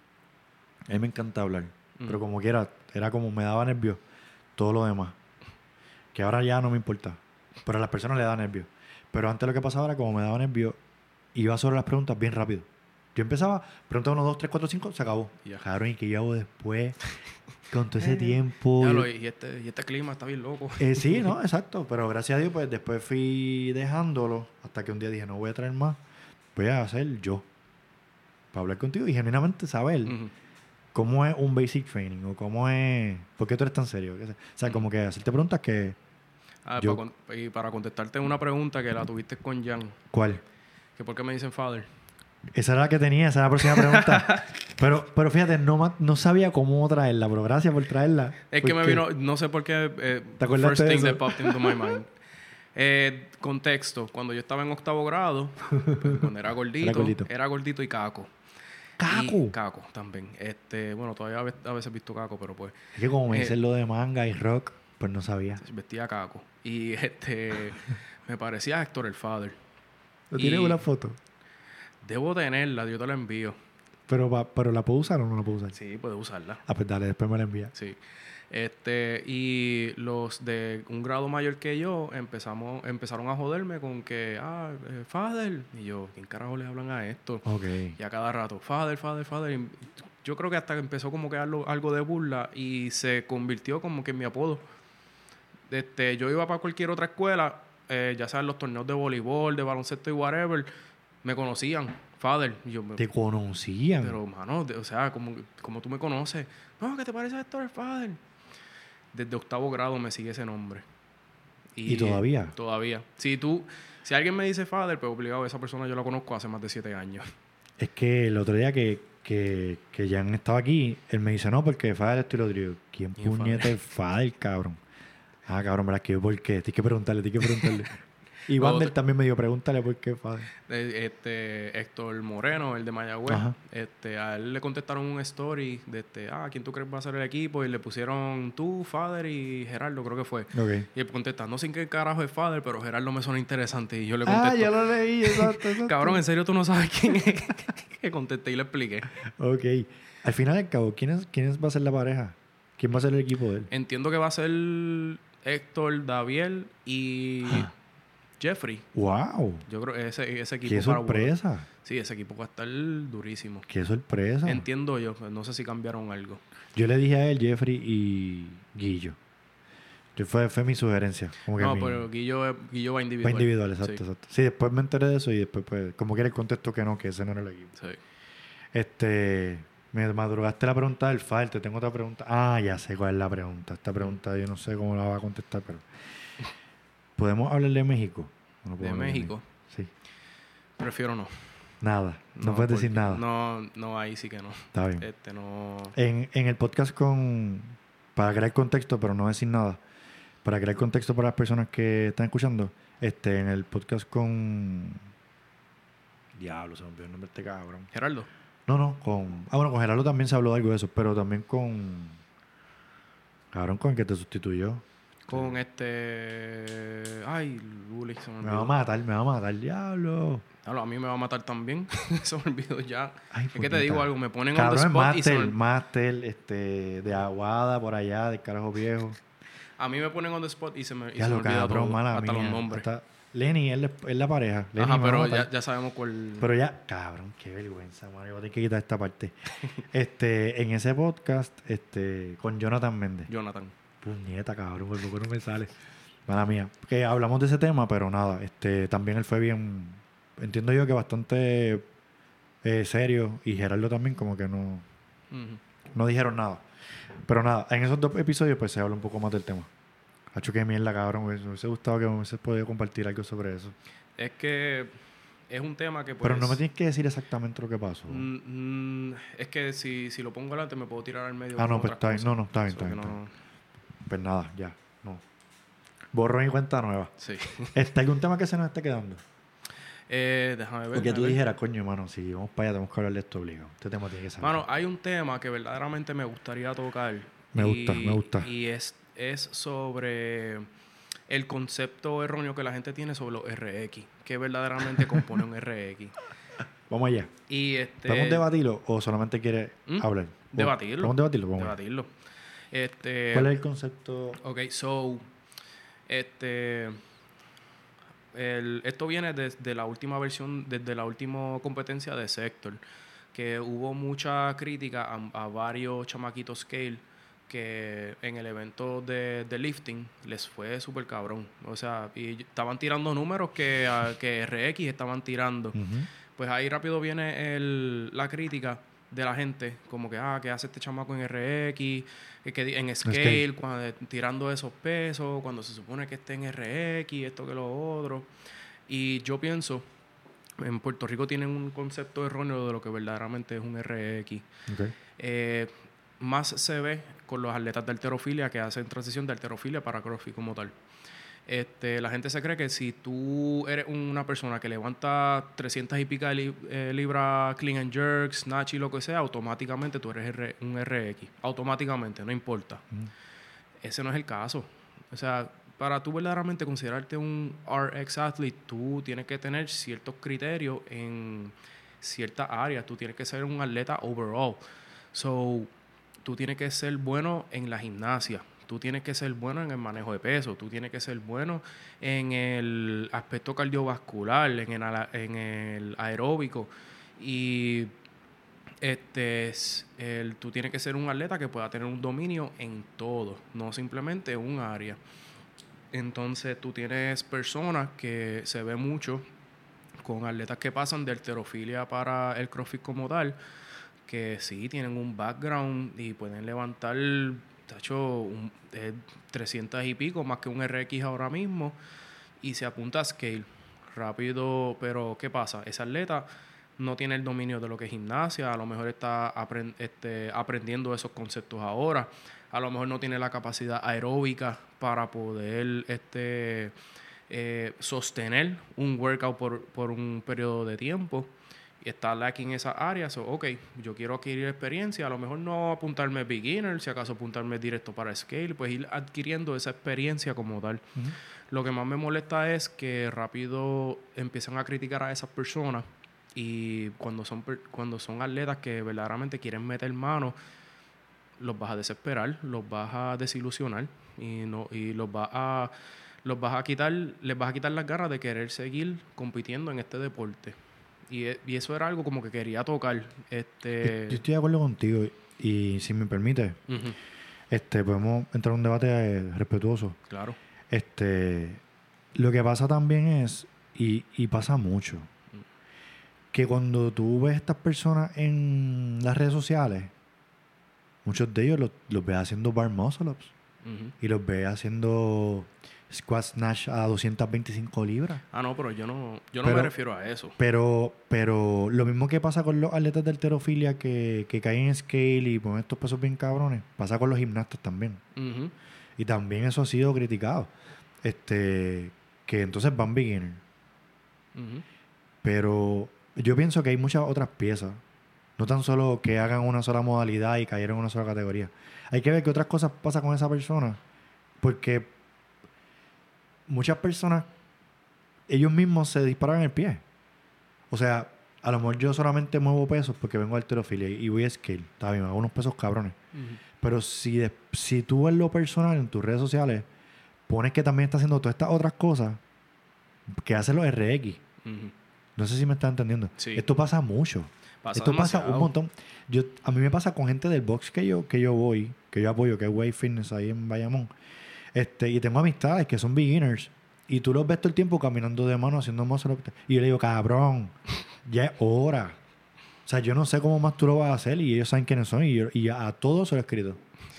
Speaker 2: A mí me encanta hablar, pero
Speaker 1: Ujú.
Speaker 2: como quiera, era como me daba nervios todo lo demás. Que ahora ya no me importa. Pero a las personas le da nervios. Pero antes lo que pasaba era como me daba nervios, iba sobre las preguntas bien rápido. Yo empezaba, pregunta uno, dos, tres, cuatro, cinco, se acabó.
Speaker 1: Y ya.
Speaker 2: Cabrón, ¿y qué yo hago después? Con todo ese tiempo.
Speaker 1: Ya
Speaker 2: yo-
Speaker 1: lo- y, este, y este clima está bien loco.
Speaker 2: eh, sí, no, exacto. Pero gracias a Dios, pues después fui dejándolo hasta que un día dije, no voy a traer más. Voy a hacer yo. Para hablar contigo y genuinamente saber
Speaker 1: Ujú.
Speaker 2: cómo es un basic training o cómo es... ¿Por qué tú eres tan serio? O sea, como que hacerte preguntas que...
Speaker 1: Ah,
Speaker 2: Yo-
Speaker 1: para con- y para contestarte una pregunta que la tuviste con Jan,
Speaker 2: ¿Cuál?
Speaker 1: que por qué me dicen father.
Speaker 2: Esa era la que tenía, esa era la próxima pregunta. pero, pero fíjate, no, ma- no sabía cómo traerla, pero gracias por traerla.
Speaker 1: Es que me
Speaker 2: porque-
Speaker 1: vino, no sé por qué, eh,
Speaker 2: ¿Te acordaste
Speaker 1: first
Speaker 2: de
Speaker 1: thing
Speaker 2: eso?
Speaker 1: that popped into my mind. Eh, contexto, cuando yo estaba en octavo grado, pues, cuando era gordito,
Speaker 2: Era gordito.
Speaker 1: era gordito y caco.
Speaker 2: ¡Caco!
Speaker 1: Y caco también. Este, bueno, todavía a ve- a veces he visto caco, pero pues
Speaker 2: Es que como me
Speaker 1: Eh,
Speaker 2: dicen lo de manga y rock, pues no sabía.
Speaker 1: vestía caco. Y este, me parecía Héctor el Father.
Speaker 2: ¿No tienes
Speaker 1: Y-
Speaker 2: una foto?
Speaker 1: Debo tenerla, yo te la envío.
Speaker 2: Pero, va- pero ¿la puedo usar o no la puedo usar?
Speaker 1: Sí, puedes usarla.
Speaker 2: Ah, pues dale, después me la envía.
Speaker 1: Sí. Este, y los de un grado mayor que yo empezamos, empezaron a joderme con que, ah, eh, Father. Y yo, ¿quién carajo le hablan a esto?
Speaker 2: Ok.
Speaker 1: Y a cada rato, Father, Father, Father. Y yo creo que hasta que empezó como que algo, algo de burla y se convirtió como que en mi apodo. Este, yo iba para cualquier otra escuela, eh, ya sabes, los torneos de voleibol, de baloncesto y whatever, me conocían, Father. Y yo,
Speaker 2: Te conocían.
Speaker 1: pero, mano, de- o sea, como, como tú me conoces. No, ¿qué te parece a Héctor el Father? Desde octavo grado me sigue ese nombre.
Speaker 2: ¿Y todavía?
Speaker 1: Todavía. Si tú, si alguien me dice Father, pues obligado, esa persona yo la conozco hace más de siete años.
Speaker 2: Es que el otro día que, que, que Jan estaba aquí, él me dice, no, porque Fadel esto y lo otro. Y yo, ¿quién
Speaker 1: ¿Quién es
Speaker 2: puñeta es Fadel, cabrón? Ah, cabrón, ¿verdad? Que ¿por qué? Tienes que preguntarle, tienes que preguntarle. Y
Speaker 1: Luego
Speaker 2: Wander
Speaker 1: te-
Speaker 2: también me dijo, pregúntale por qué Fadel.
Speaker 1: Eh, Este, Héctor Moreno, el de Mayagüez,
Speaker 2: Ajá.
Speaker 1: este, a él le contestaron un story de este, ah, ¿quién tú crees va a ser el equipo? Y le pusieron tú, Father y Gerardo, creo que fue.
Speaker 2: Ok.
Speaker 1: Y él contesta, no sé en qué carajo es Father, pero Gerardo me suena interesante. Y yo le
Speaker 2: Ah,
Speaker 1: contesto,
Speaker 2: ya lo leí, exacto, exacto.
Speaker 1: cabrón, ¿en serio tú no sabes quién es? Que contesté y le expliqué.
Speaker 2: Ok. Al final al cabo, ¿quién, es, ¿quién es- va a ser la pareja? ¿Quién va a ser el equipo de él?
Speaker 1: Entiendo que va a ser Héctor, Daviel y Jeffrey.
Speaker 2: ¡Wow!
Speaker 1: Yo creo que ese, ese equipo
Speaker 2: ¡Qué
Speaker 1: para
Speaker 2: sorpresa!
Speaker 1: Sí, ese equipo va a estar durísimo.
Speaker 2: ¡Qué sorpresa!
Speaker 1: Entiendo yo, no sé si cambiaron algo.
Speaker 2: Yo le dije a él, Jeffrey y Guillo. Yo fue, fue mi sugerencia. Como que
Speaker 1: No,
Speaker 2: mi-
Speaker 1: pero Guillo, Guillo va
Speaker 2: va
Speaker 1: individual.
Speaker 2: individual, exacto,
Speaker 1: Sí,
Speaker 2: exacto. Sí, después me enteré de eso y después, pues, como que era el contexto que no, que ese no era el equipo.
Speaker 1: sí.
Speaker 2: Este, me madrugaste la pregunta del file, te tengo otra pregunta. Ah, ya sé cuál es la pregunta. Esta pregunta yo no sé cómo la va a contestar, pero... ¿Podemos hablar de México? ¿O no
Speaker 1: De
Speaker 2: podemos hablar
Speaker 1: México.
Speaker 2: Sí.
Speaker 1: Prefiero no.
Speaker 2: Nada. No, puedes decir
Speaker 1: porque-
Speaker 2: nada.
Speaker 1: No, no, ahí sí que no.
Speaker 2: Está bien.
Speaker 1: Este no.
Speaker 2: En, en el podcast con... Para crear contexto, pero no decir nada. Para crear contexto para las personas que están escuchando. Este, en el podcast con... Diablo, se me olvidó el nombre de este cabrón.
Speaker 1: Gerardo.
Speaker 2: No, no, con... Ah, bueno, con Gerardo también se habló de algo de eso, pero también con... Cabrón, con el que te sustituyó.
Speaker 1: Con este. Ay, Luli, se me
Speaker 2: Me va a
Speaker 1: olvidó.
Speaker 2: matar, me va a matar, diablo.
Speaker 1: Diablo, a mí me va a matar también. Se me olvidó ya.
Speaker 2: Ay,
Speaker 1: Es que te
Speaker 2: puñeta.
Speaker 1: digo algo, me ponen on the
Speaker 2: Cabrón,
Speaker 1: spot y se
Speaker 2: máster,
Speaker 1: me-
Speaker 2: máster, este, de Aguada por allá, del carajo viejo.
Speaker 1: A mí me ponen on the spot y se me, y
Speaker 2: Ya
Speaker 1: se me
Speaker 2: lo
Speaker 1: olvida
Speaker 2: cabrón,
Speaker 1: todo,
Speaker 2: mala
Speaker 1: hasta
Speaker 2: mía.
Speaker 1: los nombres.
Speaker 2: Hasta- Lenny, él es, es la pareja. Lenny
Speaker 1: Ajá,
Speaker 2: me va a
Speaker 1: pero
Speaker 2: matar.
Speaker 1: ya, ya sabemos cuál.
Speaker 2: Pero ya, cabrón, qué vergüenza, Mario. Voy a tener que quitar esta parte. este, en ese podcast, este, con Jonathan Méndez.
Speaker 1: Jonathan.
Speaker 2: Puñeta, cabrón, por poco no me sale. Mala mía. Que hablamos de ese tema, pero nada, este, también él fue bien, entiendo yo que bastante eh, serio. Y Gerardo también como que no,
Speaker 1: Ujú.
Speaker 2: no dijeron nada. Pero nada, en esos dos episodios pues se habla un poco más del tema. Hacho, que mierda, cabrón. Me hubiese gustado que me hubiese podido compartir algo sobre eso.
Speaker 1: Es que es un tema que pues...
Speaker 2: Pero no me tienes que decir exactamente lo que pasó.
Speaker 1: Mm, mm, es que si, si lo pongo adelante me puedo tirar al medio.
Speaker 2: Ah,
Speaker 1: con
Speaker 2: no, pues
Speaker 1: otras
Speaker 2: está bien.
Speaker 1: cosas.
Speaker 2: No, no, está bien,
Speaker 1: So
Speaker 2: está bien.
Speaker 1: que
Speaker 2: está
Speaker 1: no-
Speaker 2: bien. Pues nada, ya. No. Borrón y cuenta nueva.
Speaker 1: Sí.
Speaker 2: ¿Está algún tema que se nos esté quedando?
Speaker 1: Eh, déjame ver.
Speaker 2: Porque tú
Speaker 1: déjame ver.
Speaker 2: dijeras, coño, mano, si vamos para allá, tenemos que hablar de esto obligado. Este tema tiene que salir.
Speaker 1: Mano, hay un tema que verdaderamente me gustaría tocar.
Speaker 2: Me
Speaker 1: y-
Speaker 2: gusta, me gusta.
Speaker 1: Y es, es sobre el concepto erróneo que la gente tiene sobre los R X. Que verdaderamente compone un R X.
Speaker 2: Vamos allá.
Speaker 1: Y este...
Speaker 2: ¿Podemos debatirlo o solamente quieres
Speaker 1: ¿Mm?
Speaker 2: hablar?
Speaker 1: Debatirlo.
Speaker 2: ¿Podemos debatirlo? Vamos allá.
Speaker 1: Debatirlo. Este...
Speaker 2: ¿Cuál es el concepto?
Speaker 1: Ok, so, este, el- esto viene desde la última versión, desde la última competencia de Sector, que hubo mucha crítica a, a varios chamaquitos scale que en el evento de, de lifting les fue súper cabrón. O sea, y estaban tirando números que, a- que R X estaban tirando.
Speaker 2: Ujú.
Speaker 1: Pues ahí rápido viene el, la crítica de la gente, como que, ah, ¿qué hace este chamaco en R X? Que, que di- en scale,
Speaker 2: Scale.
Speaker 1: cuando, tirando esos pesos, cuando se supone que esté en R X, esto que lo otro. Y yo pienso En Puerto Rico tienen un concepto erróneo de lo que verdaderamente es un R X.
Speaker 2: Okay.
Speaker 1: Eh, más se ve con los atletas de halterofilia que hacen transición de halterofilia para CrossFit como tal. Este, la gente se cree que si tú eres una persona que levanta trescientas y pica li eh, libras clean and jerk, snatch y lo que sea, automáticamente tú eres R un R X. Automáticamente, no importa. Mm. Ese no es el caso. O sea, para tú verdaderamente considerarte un R X athlete, tú tienes que tener ciertos criterios en ciertas áreas. Tú tienes que ser un atleta overall. So, tú tienes que ser bueno en la gimnasia. Tú tienes que ser bueno en el manejo de peso, tú tienes que ser bueno en el aspecto cardiovascular, en el, en el aeróbico. Y este el, tú tienes que ser un atleta que pueda tener un dominio en todo, no simplemente un área. Entonces tú tienes personas que se ve mucho con atletas que pasan de halterofilia para el CrossFit como tal, que sí tienen un background y pueden levantar... Tacho, un, eh, trescientas y pico, más que un R X ahora mismo, y se apunta a scale rápido. Pero ¿qué pasa? Ese atleta no tiene el dominio de lo que es gimnasia, a lo mejor está aprend este, aprendiendo esos conceptos ahora, a lo mejor no tiene la capacidad aeróbica para poder este, eh, sostener un workout por, por un periodo de tiempo. Y está lacking en esa área, so, ok, yo quiero adquirir experiencia, a lo mejor no apuntarme beginner, si acaso apuntarme directo para scale, pues ir adquiriendo esa experiencia como tal. Uh-huh. Lo que más me molesta es que rápido empiezan a criticar a esas personas y cuando son, cuando son atletas que verdaderamente quieren meter mano, los vas a desesperar, los vas a desilusionar y, no, y los vas a, los vas a quitar, les vas a quitar las ganas de querer seguir compitiendo en este deporte. Y, y eso era algo como que quería tocar. Este...
Speaker 2: Yo, yo estoy de acuerdo contigo y si me permite, uh-huh. este, podemos entrar en un debate eh, respetuoso.
Speaker 1: Claro.
Speaker 2: Este, lo que pasa también es, y, y pasa mucho, uh-huh. que cuando tú ves a estas personas en las redes sociales, muchos de ellos los, los ves haciendo bar muscle ups uh-huh. y los ves haciendo squat snatch a doscientas veinticinco libras.
Speaker 1: Ah, no, pero yo no, yo no
Speaker 2: pero,
Speaker 1: me refiero a eso.
Speaker 2: Pero, pero lo mismo que pasa con los atletas de halterofilia que, que caen en scale y ponen estos pesos bien cabrones, pasa con los gimnastas también.
Speaker 1: Uh-huh.
Speaker 2: Y también eso ha sido criticado. Este, que entonces van beginner.
Speaker 1: Uh-huh.
Speaker 2: Pero yo pienso que hay muchas otras piezas. No tan solo que hagan una sola modalidad y cayeron en una sola categoría. Hay que ver qué otras cosas pasan con esa persona. Porque muchas personas, ellos mismos se disparan el pie. O sea, a lo mejor yo solamente muevo pesos porque vengo a halterofilia y voy a scale. Está bien, hago unos pesos cabrones. Uh-huh. Pero si, de, si tú en lo personal, en tus redes sociales, pones que también estás haciendo todas estas otras cosas que hacen los R X. Uh-huh. No sé si me estás entendiendo. Sí. Esto pasa mucho. Pasa Esto demasiado. Pasa un montón. Yo, a mí me pasa con gente del box que yo, que yo voy, que yo apoyo, que es Way Fitness ahí en Bayamón. Este, y tengo amistades que son beginners y tú los ves todo el tiempo caminando de mano haciendo muscle up. Y yo le digo, cabrón, ya es hora. O sea, yo no sé cómo más tú lo vas a hacer y ellos saben quiénes son y, yo, y a, a todos se lo he escrito.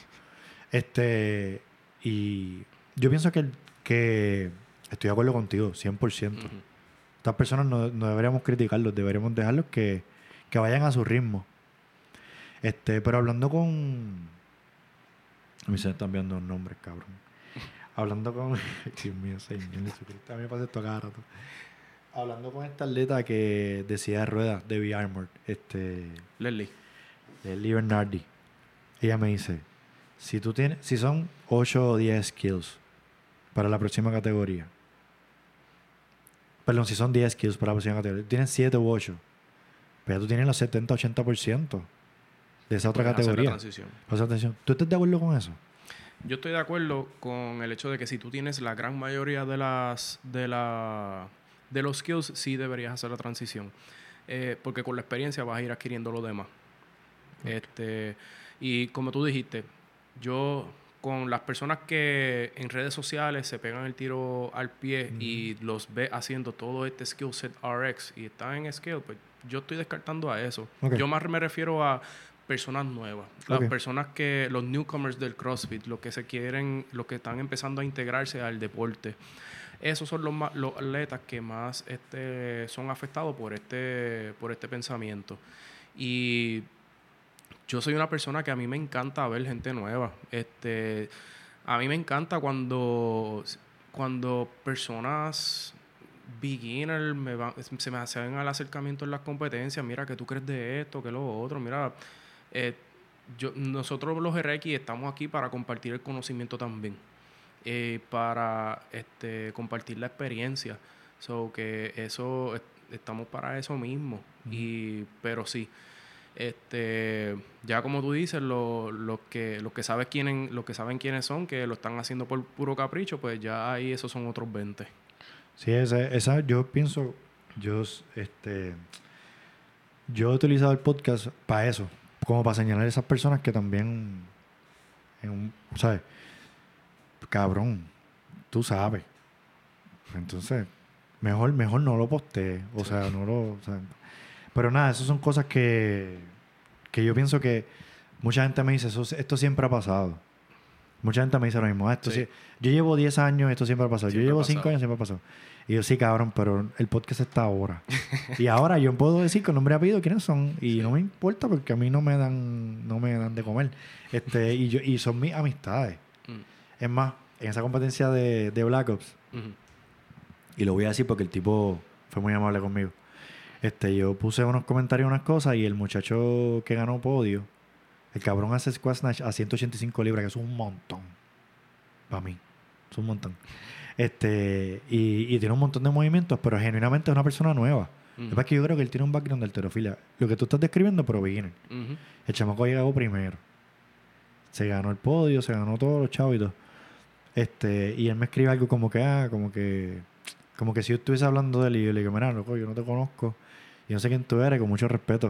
Speaker 2: Este, y yo pienso que, que estoy de acuerdo contigo, cien por ciento. Uh-huh. Estas personas no, no deberíamos criticarlos, deberíamos dejarlos que, que vayan a su ritmo. Este, pero hablando con... A mí se me están viendo nombres, cabrón. Hablando con... Dios mío, Señor Jesucristo. A mí me pasa esto cada rato. Hablando con esta atleta que decía de ruedas, Debbie Armour, este...
Speaker 1: Leslie.
Speaker 2: Leslie Bernardi. Ella me dice, si tú tienes... Si son ocho o diez skills para la próxima categoría. Perdón, si son diez skills para la próxima categoría. Tienes siete u ocho. Pero tú tienes los setenta a ochenta por ciento de esa otra
Speaker 1: Puedes
Speaker 2: categoría.
Speaker 1: Hacer la transición.
Speaker 2: Hacer atención. ¿Tú estás de acuerdo con eso?
Speaker 1: Yo estoy de acuerdo con el hecho de que si tú tienes la gran mayoría de las de la de los skills, sí deberías hacer la transición. Eh, porque con la experiencia vas a ir adquiriendo lo demás. Okay. Este, y como tú dijiste, yo con las personas que en redes sociales se pegan el tiro al pie mm-hmm. y los ve haciendo todo este skill set R X y están en scale, pues yo estoy descartando a eso. Okay. Yo más me refiero a personas nuevas, las okay. personas que, los newcomers del CrossFit, los que se quieren, los que están empezando a integrarse al deporte. esos son los, ma- los atletas que más este, son afectados por este, por este pensamiento. Y yo soy una persona que a mí me encanta ver gente nueva. Este, a mí me encanta cuando, cuando personas beginner me van, se me hacen al acercamiento en las competencias. Mira, que tú crees de esto, que lo otro. Mira, eh, yo, nosotros los R X estamos aquí para compartir el conocimiento también. Eh, para este, compartir la experiencia. So que eso, est- estamos para eso mismo.
Speaker 2: Ujú.
Speaker 1: Y, pero sí. Este, ya como tú dices, lo- los que los que sabes quiénes, los que saben quiénes son, que lo están haciendo por puro capricho, pues ya ahí esos son otros veinte.
Speaker 2: Sí, esa, esa yo pienso, yo, este, yo he utilizado el podcast para eso, como para señalar a esas personas que también, en un, ¿sabes? Cabrón, tú sabes. Entonces, mejor, mejor no lo postees, o
Speaker 1: Sí.
Speaker 2: sea, no lo, o sea, pero nada, esas son cosas que, que yo pienso que mucha gente me dice, eso, esto siempre ha pasado. Mucha gente me dice lo mismo. "Ah, esto
Speaker 1: Sí.
Speaker 2: sí- yo llevo diez años, esto siempre ha pasado.
Speaker 1: Siempre
Speaker 2: yo
Speaker 1: ha
Speaker 2: llevo
Speaker 1: pasado.
Speaker 2: cinco años, siempre ha pasado. Y yo, sí, cabrón, pero el podcast está ahora. Y ahora yo puedo decir con nombre y apellido quiénes son. Y
Speaker 1: Sí.
Speaker 2: no me importa porque a mí no me dan, no me dan de comer. Este, y, yo, y son mis amistades.
Speaker 1: Mm.
Speaker 2: Es más, en esa competencia de, de Black Ops,
Speaker 1: Ujú.
Speaker 2: y lo voy a decir porque el tipo fue muy amable conmigo. Este, yo puse unos comentarios, unas cosas, y el muchacho que ganó podio, el cabrón hace squat snatch a ciento ochenta y cinco libras, que es un montón. Para mí. Es un montón. Este, y, y tiene un montón de movimientos, pero genuinamente es una persona nueva. Lo que
Speaker 1: Ujú.
Speaker 2: pasa es que yo creo que él tiene un background de halterofilia. Lo que tú estás describiendo, pero beginner.
Speaker 1: Ujú.
Speaker 2: El chamaco llegó primero. Se ganó el podio, se ganó todos los chavos y todo. Este, y él me escribe algo como que, ah, como que, como que si yo estuviese hablando de él y yo le digo, mira, loco, yo no te conozco, yo no sé quién tú eres, con mucho respeto.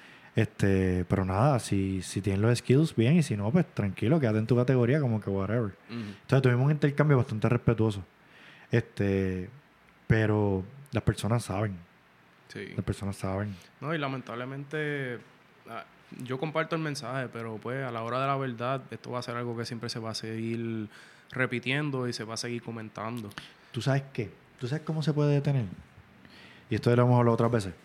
Speaker 2: Este, pero nada, si, si tienes los skills, bien, y si no, pues tranquilo, quédate en tu categoría, como que whatever.
Speaker 1: Ujú.
Speaker 2: Entonces tuvimos un intercambio bastante respetuoso. Este, pero las personas saben,
Speaker 1: Sí.
Speaker 2: las personas saben.
Speaker 1: No, y lamentablemente ah, yo comparto el mensaje, pero pues a la hora de la verdad esto va a ser algo que siempre se va a seguir repitiendo y se va a seguir comentando.
Speaker 2: ¿Tú sabes qué? ¿Tú sabes cómo se puede detener? Y esto ya lo hemos hablado otras veces.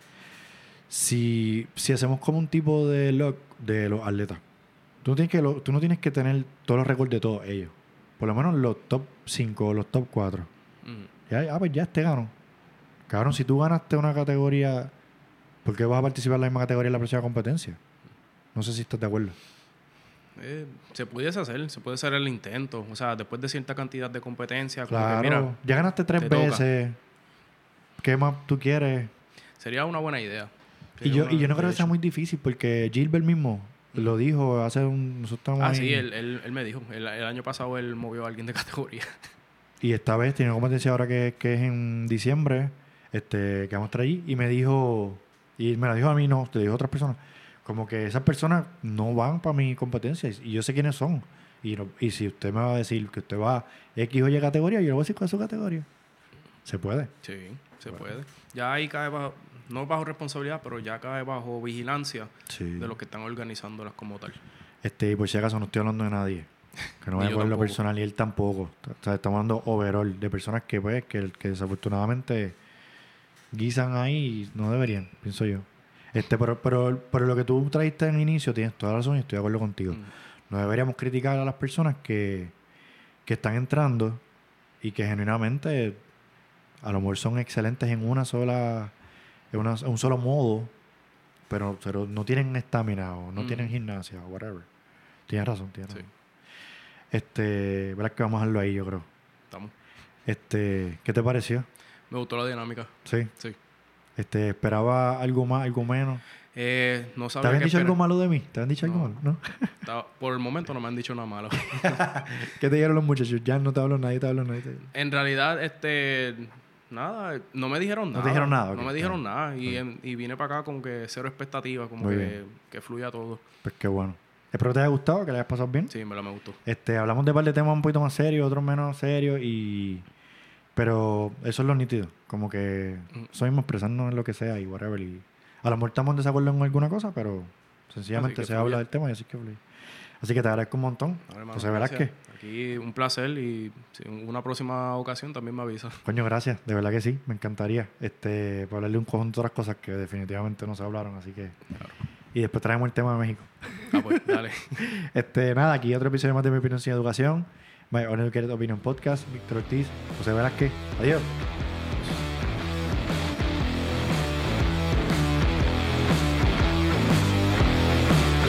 Speaker 2: Si, si hacemos como un tipo de log de los atletas, tú no, tienes que lo- tú no tienes que tener todos los récords de todos ellos. Por lo menos los top cinco o los top cuatro.
Speaker 1: Ujú.
Speaker 2: Ya, ah, pues ya este ganó. Cabrón, si tú ganaste una categoría, ¿por qué vas a participar en la misma categoría en la próxima competencia? No sé si estás de acuerdo.
Speaker 1: Eh, se pudiese hacer, se puede hacer el intento. O sea, después de cierta cantidad de competencia, como
Speaker 2: Claro,
Speaker 1: que mira,
Speaker 2: ya ganaste tres
Speaker 1: te toca.
Speaker 2: veces. ¿Qué más tú quieres?
Speaker 1: Sería una buena idea.
Speaker 2: Y
Speaker 1: Sería
Speaker 2: yo,
Speaker 1: una-
Speaker 2: y yo no creo
Speaker 1: de
Speaker 2: que sea
Speaker 1: hecho.
Speaker 2: muy difícil porque Gilbert mismo
Speaker 1: Mm.
Speaker 2: lo dijo hace un... Nosotros estamos
Speaker 1: Ah,
Speaker 2: ahí,
Speaker 1: sí, él, él, él me dijo. El, el año pasado él movió a alguien de categoría.
Speaker 2: y esta vez tiene una competencia ahora que, que es en diciembre, este, que vamos a estar allí, y me dijo, y me la dijo a mí, no, te dijo a otras personas, como que esas personas no van para mi competencia, y yo sé quiénes son. Y, no- y si usted me va a decir que usted va a X o Y categoría, yo le voy a decir cuál es su categoría. Se puede.
Speaker 1: Sí, se puede. Ya ahí cae bajo, no bajo responsabilidad, pero ya cae bajo vigilancia
Speaker 2: Sí.
Speaker 1: de los que están organizándolas como tal.
Speaker 2: Este, y por si acaso no estoy hablando de nadie. Que no
Speaker 1: Ni
Speaker 2: vaya a
Speaker 1: yo
Speaker 2: coger lo
Speaker 1: tampoco.
Speaker 2: personal y él tampoco. O sea, estamos hablando overall de personas que, pues, que, que desafortunadamente guisan ahí y no deberían, pienso yo. Este, pero, pero, pero lo que tú trajiste en el inicio, tienes toda la razón y estoy de acuerdo contigo.
Speaker 1: Mm.
Speaker 2: No deberíamos criticar a las personas que, que están entrando y que genuinamente a lo mejor son excelentes en una sola, en, una- en un solo modo, pero, pero no tienen estamina o no
Speaker 1: Mm.
Speaker 2: tienen gimnasia o whatever. Tienes razón, tienes
Speaker 1: Sí,
Speaker 2: razón. Este, verás que vamos a dejarlo ahí, yo creo.
Speaker 1: estamos.
Speaker 2: Este, ¿qué te pareció?
Speaker 1: Me gustó la dinámica.
Speaker 2: Sí.
Speaker 1: Sí.
Speaker 2: Este, esperaba algo más, algo menos.
Speaker 1: Eh, no
Speaker 2: ¿Te
Speaker 1: sabía
Speaker 2: habían
Speaker 1: qué
Speaker 2: dicho algo
Speaker 1: esperar.
Speaker 2: malo de mí? ¿Te habían dicho algo
Speaker 1: No.
Speaker 2: malo? ¿No?
Speaker 1: Estaba- Por el momento no me han dicho nada malo.
Speaker 2: ¿Qué te dijeron los muchachos? Ya no te hablo, nadie te habló, nadie te...
Speaker 1: En realidad, este... Nada, no me dijeron
Speaker 2: No
Speaker 1: nada.
Speaker 2: te dijeron nada, ok,
Speaker 1: No me
Speaker 2: está
Speaker 1: dijeron
Speaker 2: bien.
Speaker 1: nada. Y,
Speaker 2: Está
Speaker 1: en- y vine para acá con que cero expectativas, como
Speaker 2: Muy
Speaker 1: que,
Speaker 2: bien.
Speaker 1: que fluya todo.
Speaker 2: Pues qué bueno. Espero te haya gustado, que le hayas pasado bien.
Speaker 1: Sí, me, me gustó.
Speaker 2: Este, hablamos de un par de temas un poquito más serios, otros menos serios y... Pero eso es lo nítido. Como que
Speaker 1: Mm.
Speaker 2: eso mismo expresarnos en lo que sea y whatever. Y a lo mejor estamos en desacuerdo en alguna cosa, pero sencillamente
Speaker 1: Así que
Speaker 2: se habla
Speaker 1: fluya.
Speaker 2: del tema y así que fluye. Así que te agradezco un montón.
Speaker 1: Vale, hermano,
Speaker 2: José Velázquez.
Speaker 1: Aquí un placer y si en una próxima ocasión también me avisa.
Speaker 2: Coño, gracias. De verdad que sí. Me encantaría este, para hablarle un conjunto de otras cosas que definitivamente no se hablaron. Así que... Claro. Y después traemos el tema de México.
Speaker 1: Ah, pues, dale.
Speaker 2: este, nada, aquí otro episodio más de Mi Opinión Sin Educación. My Honor Get Opinion Podcast. Víctor Ortiz, José Velázquez. Adiós.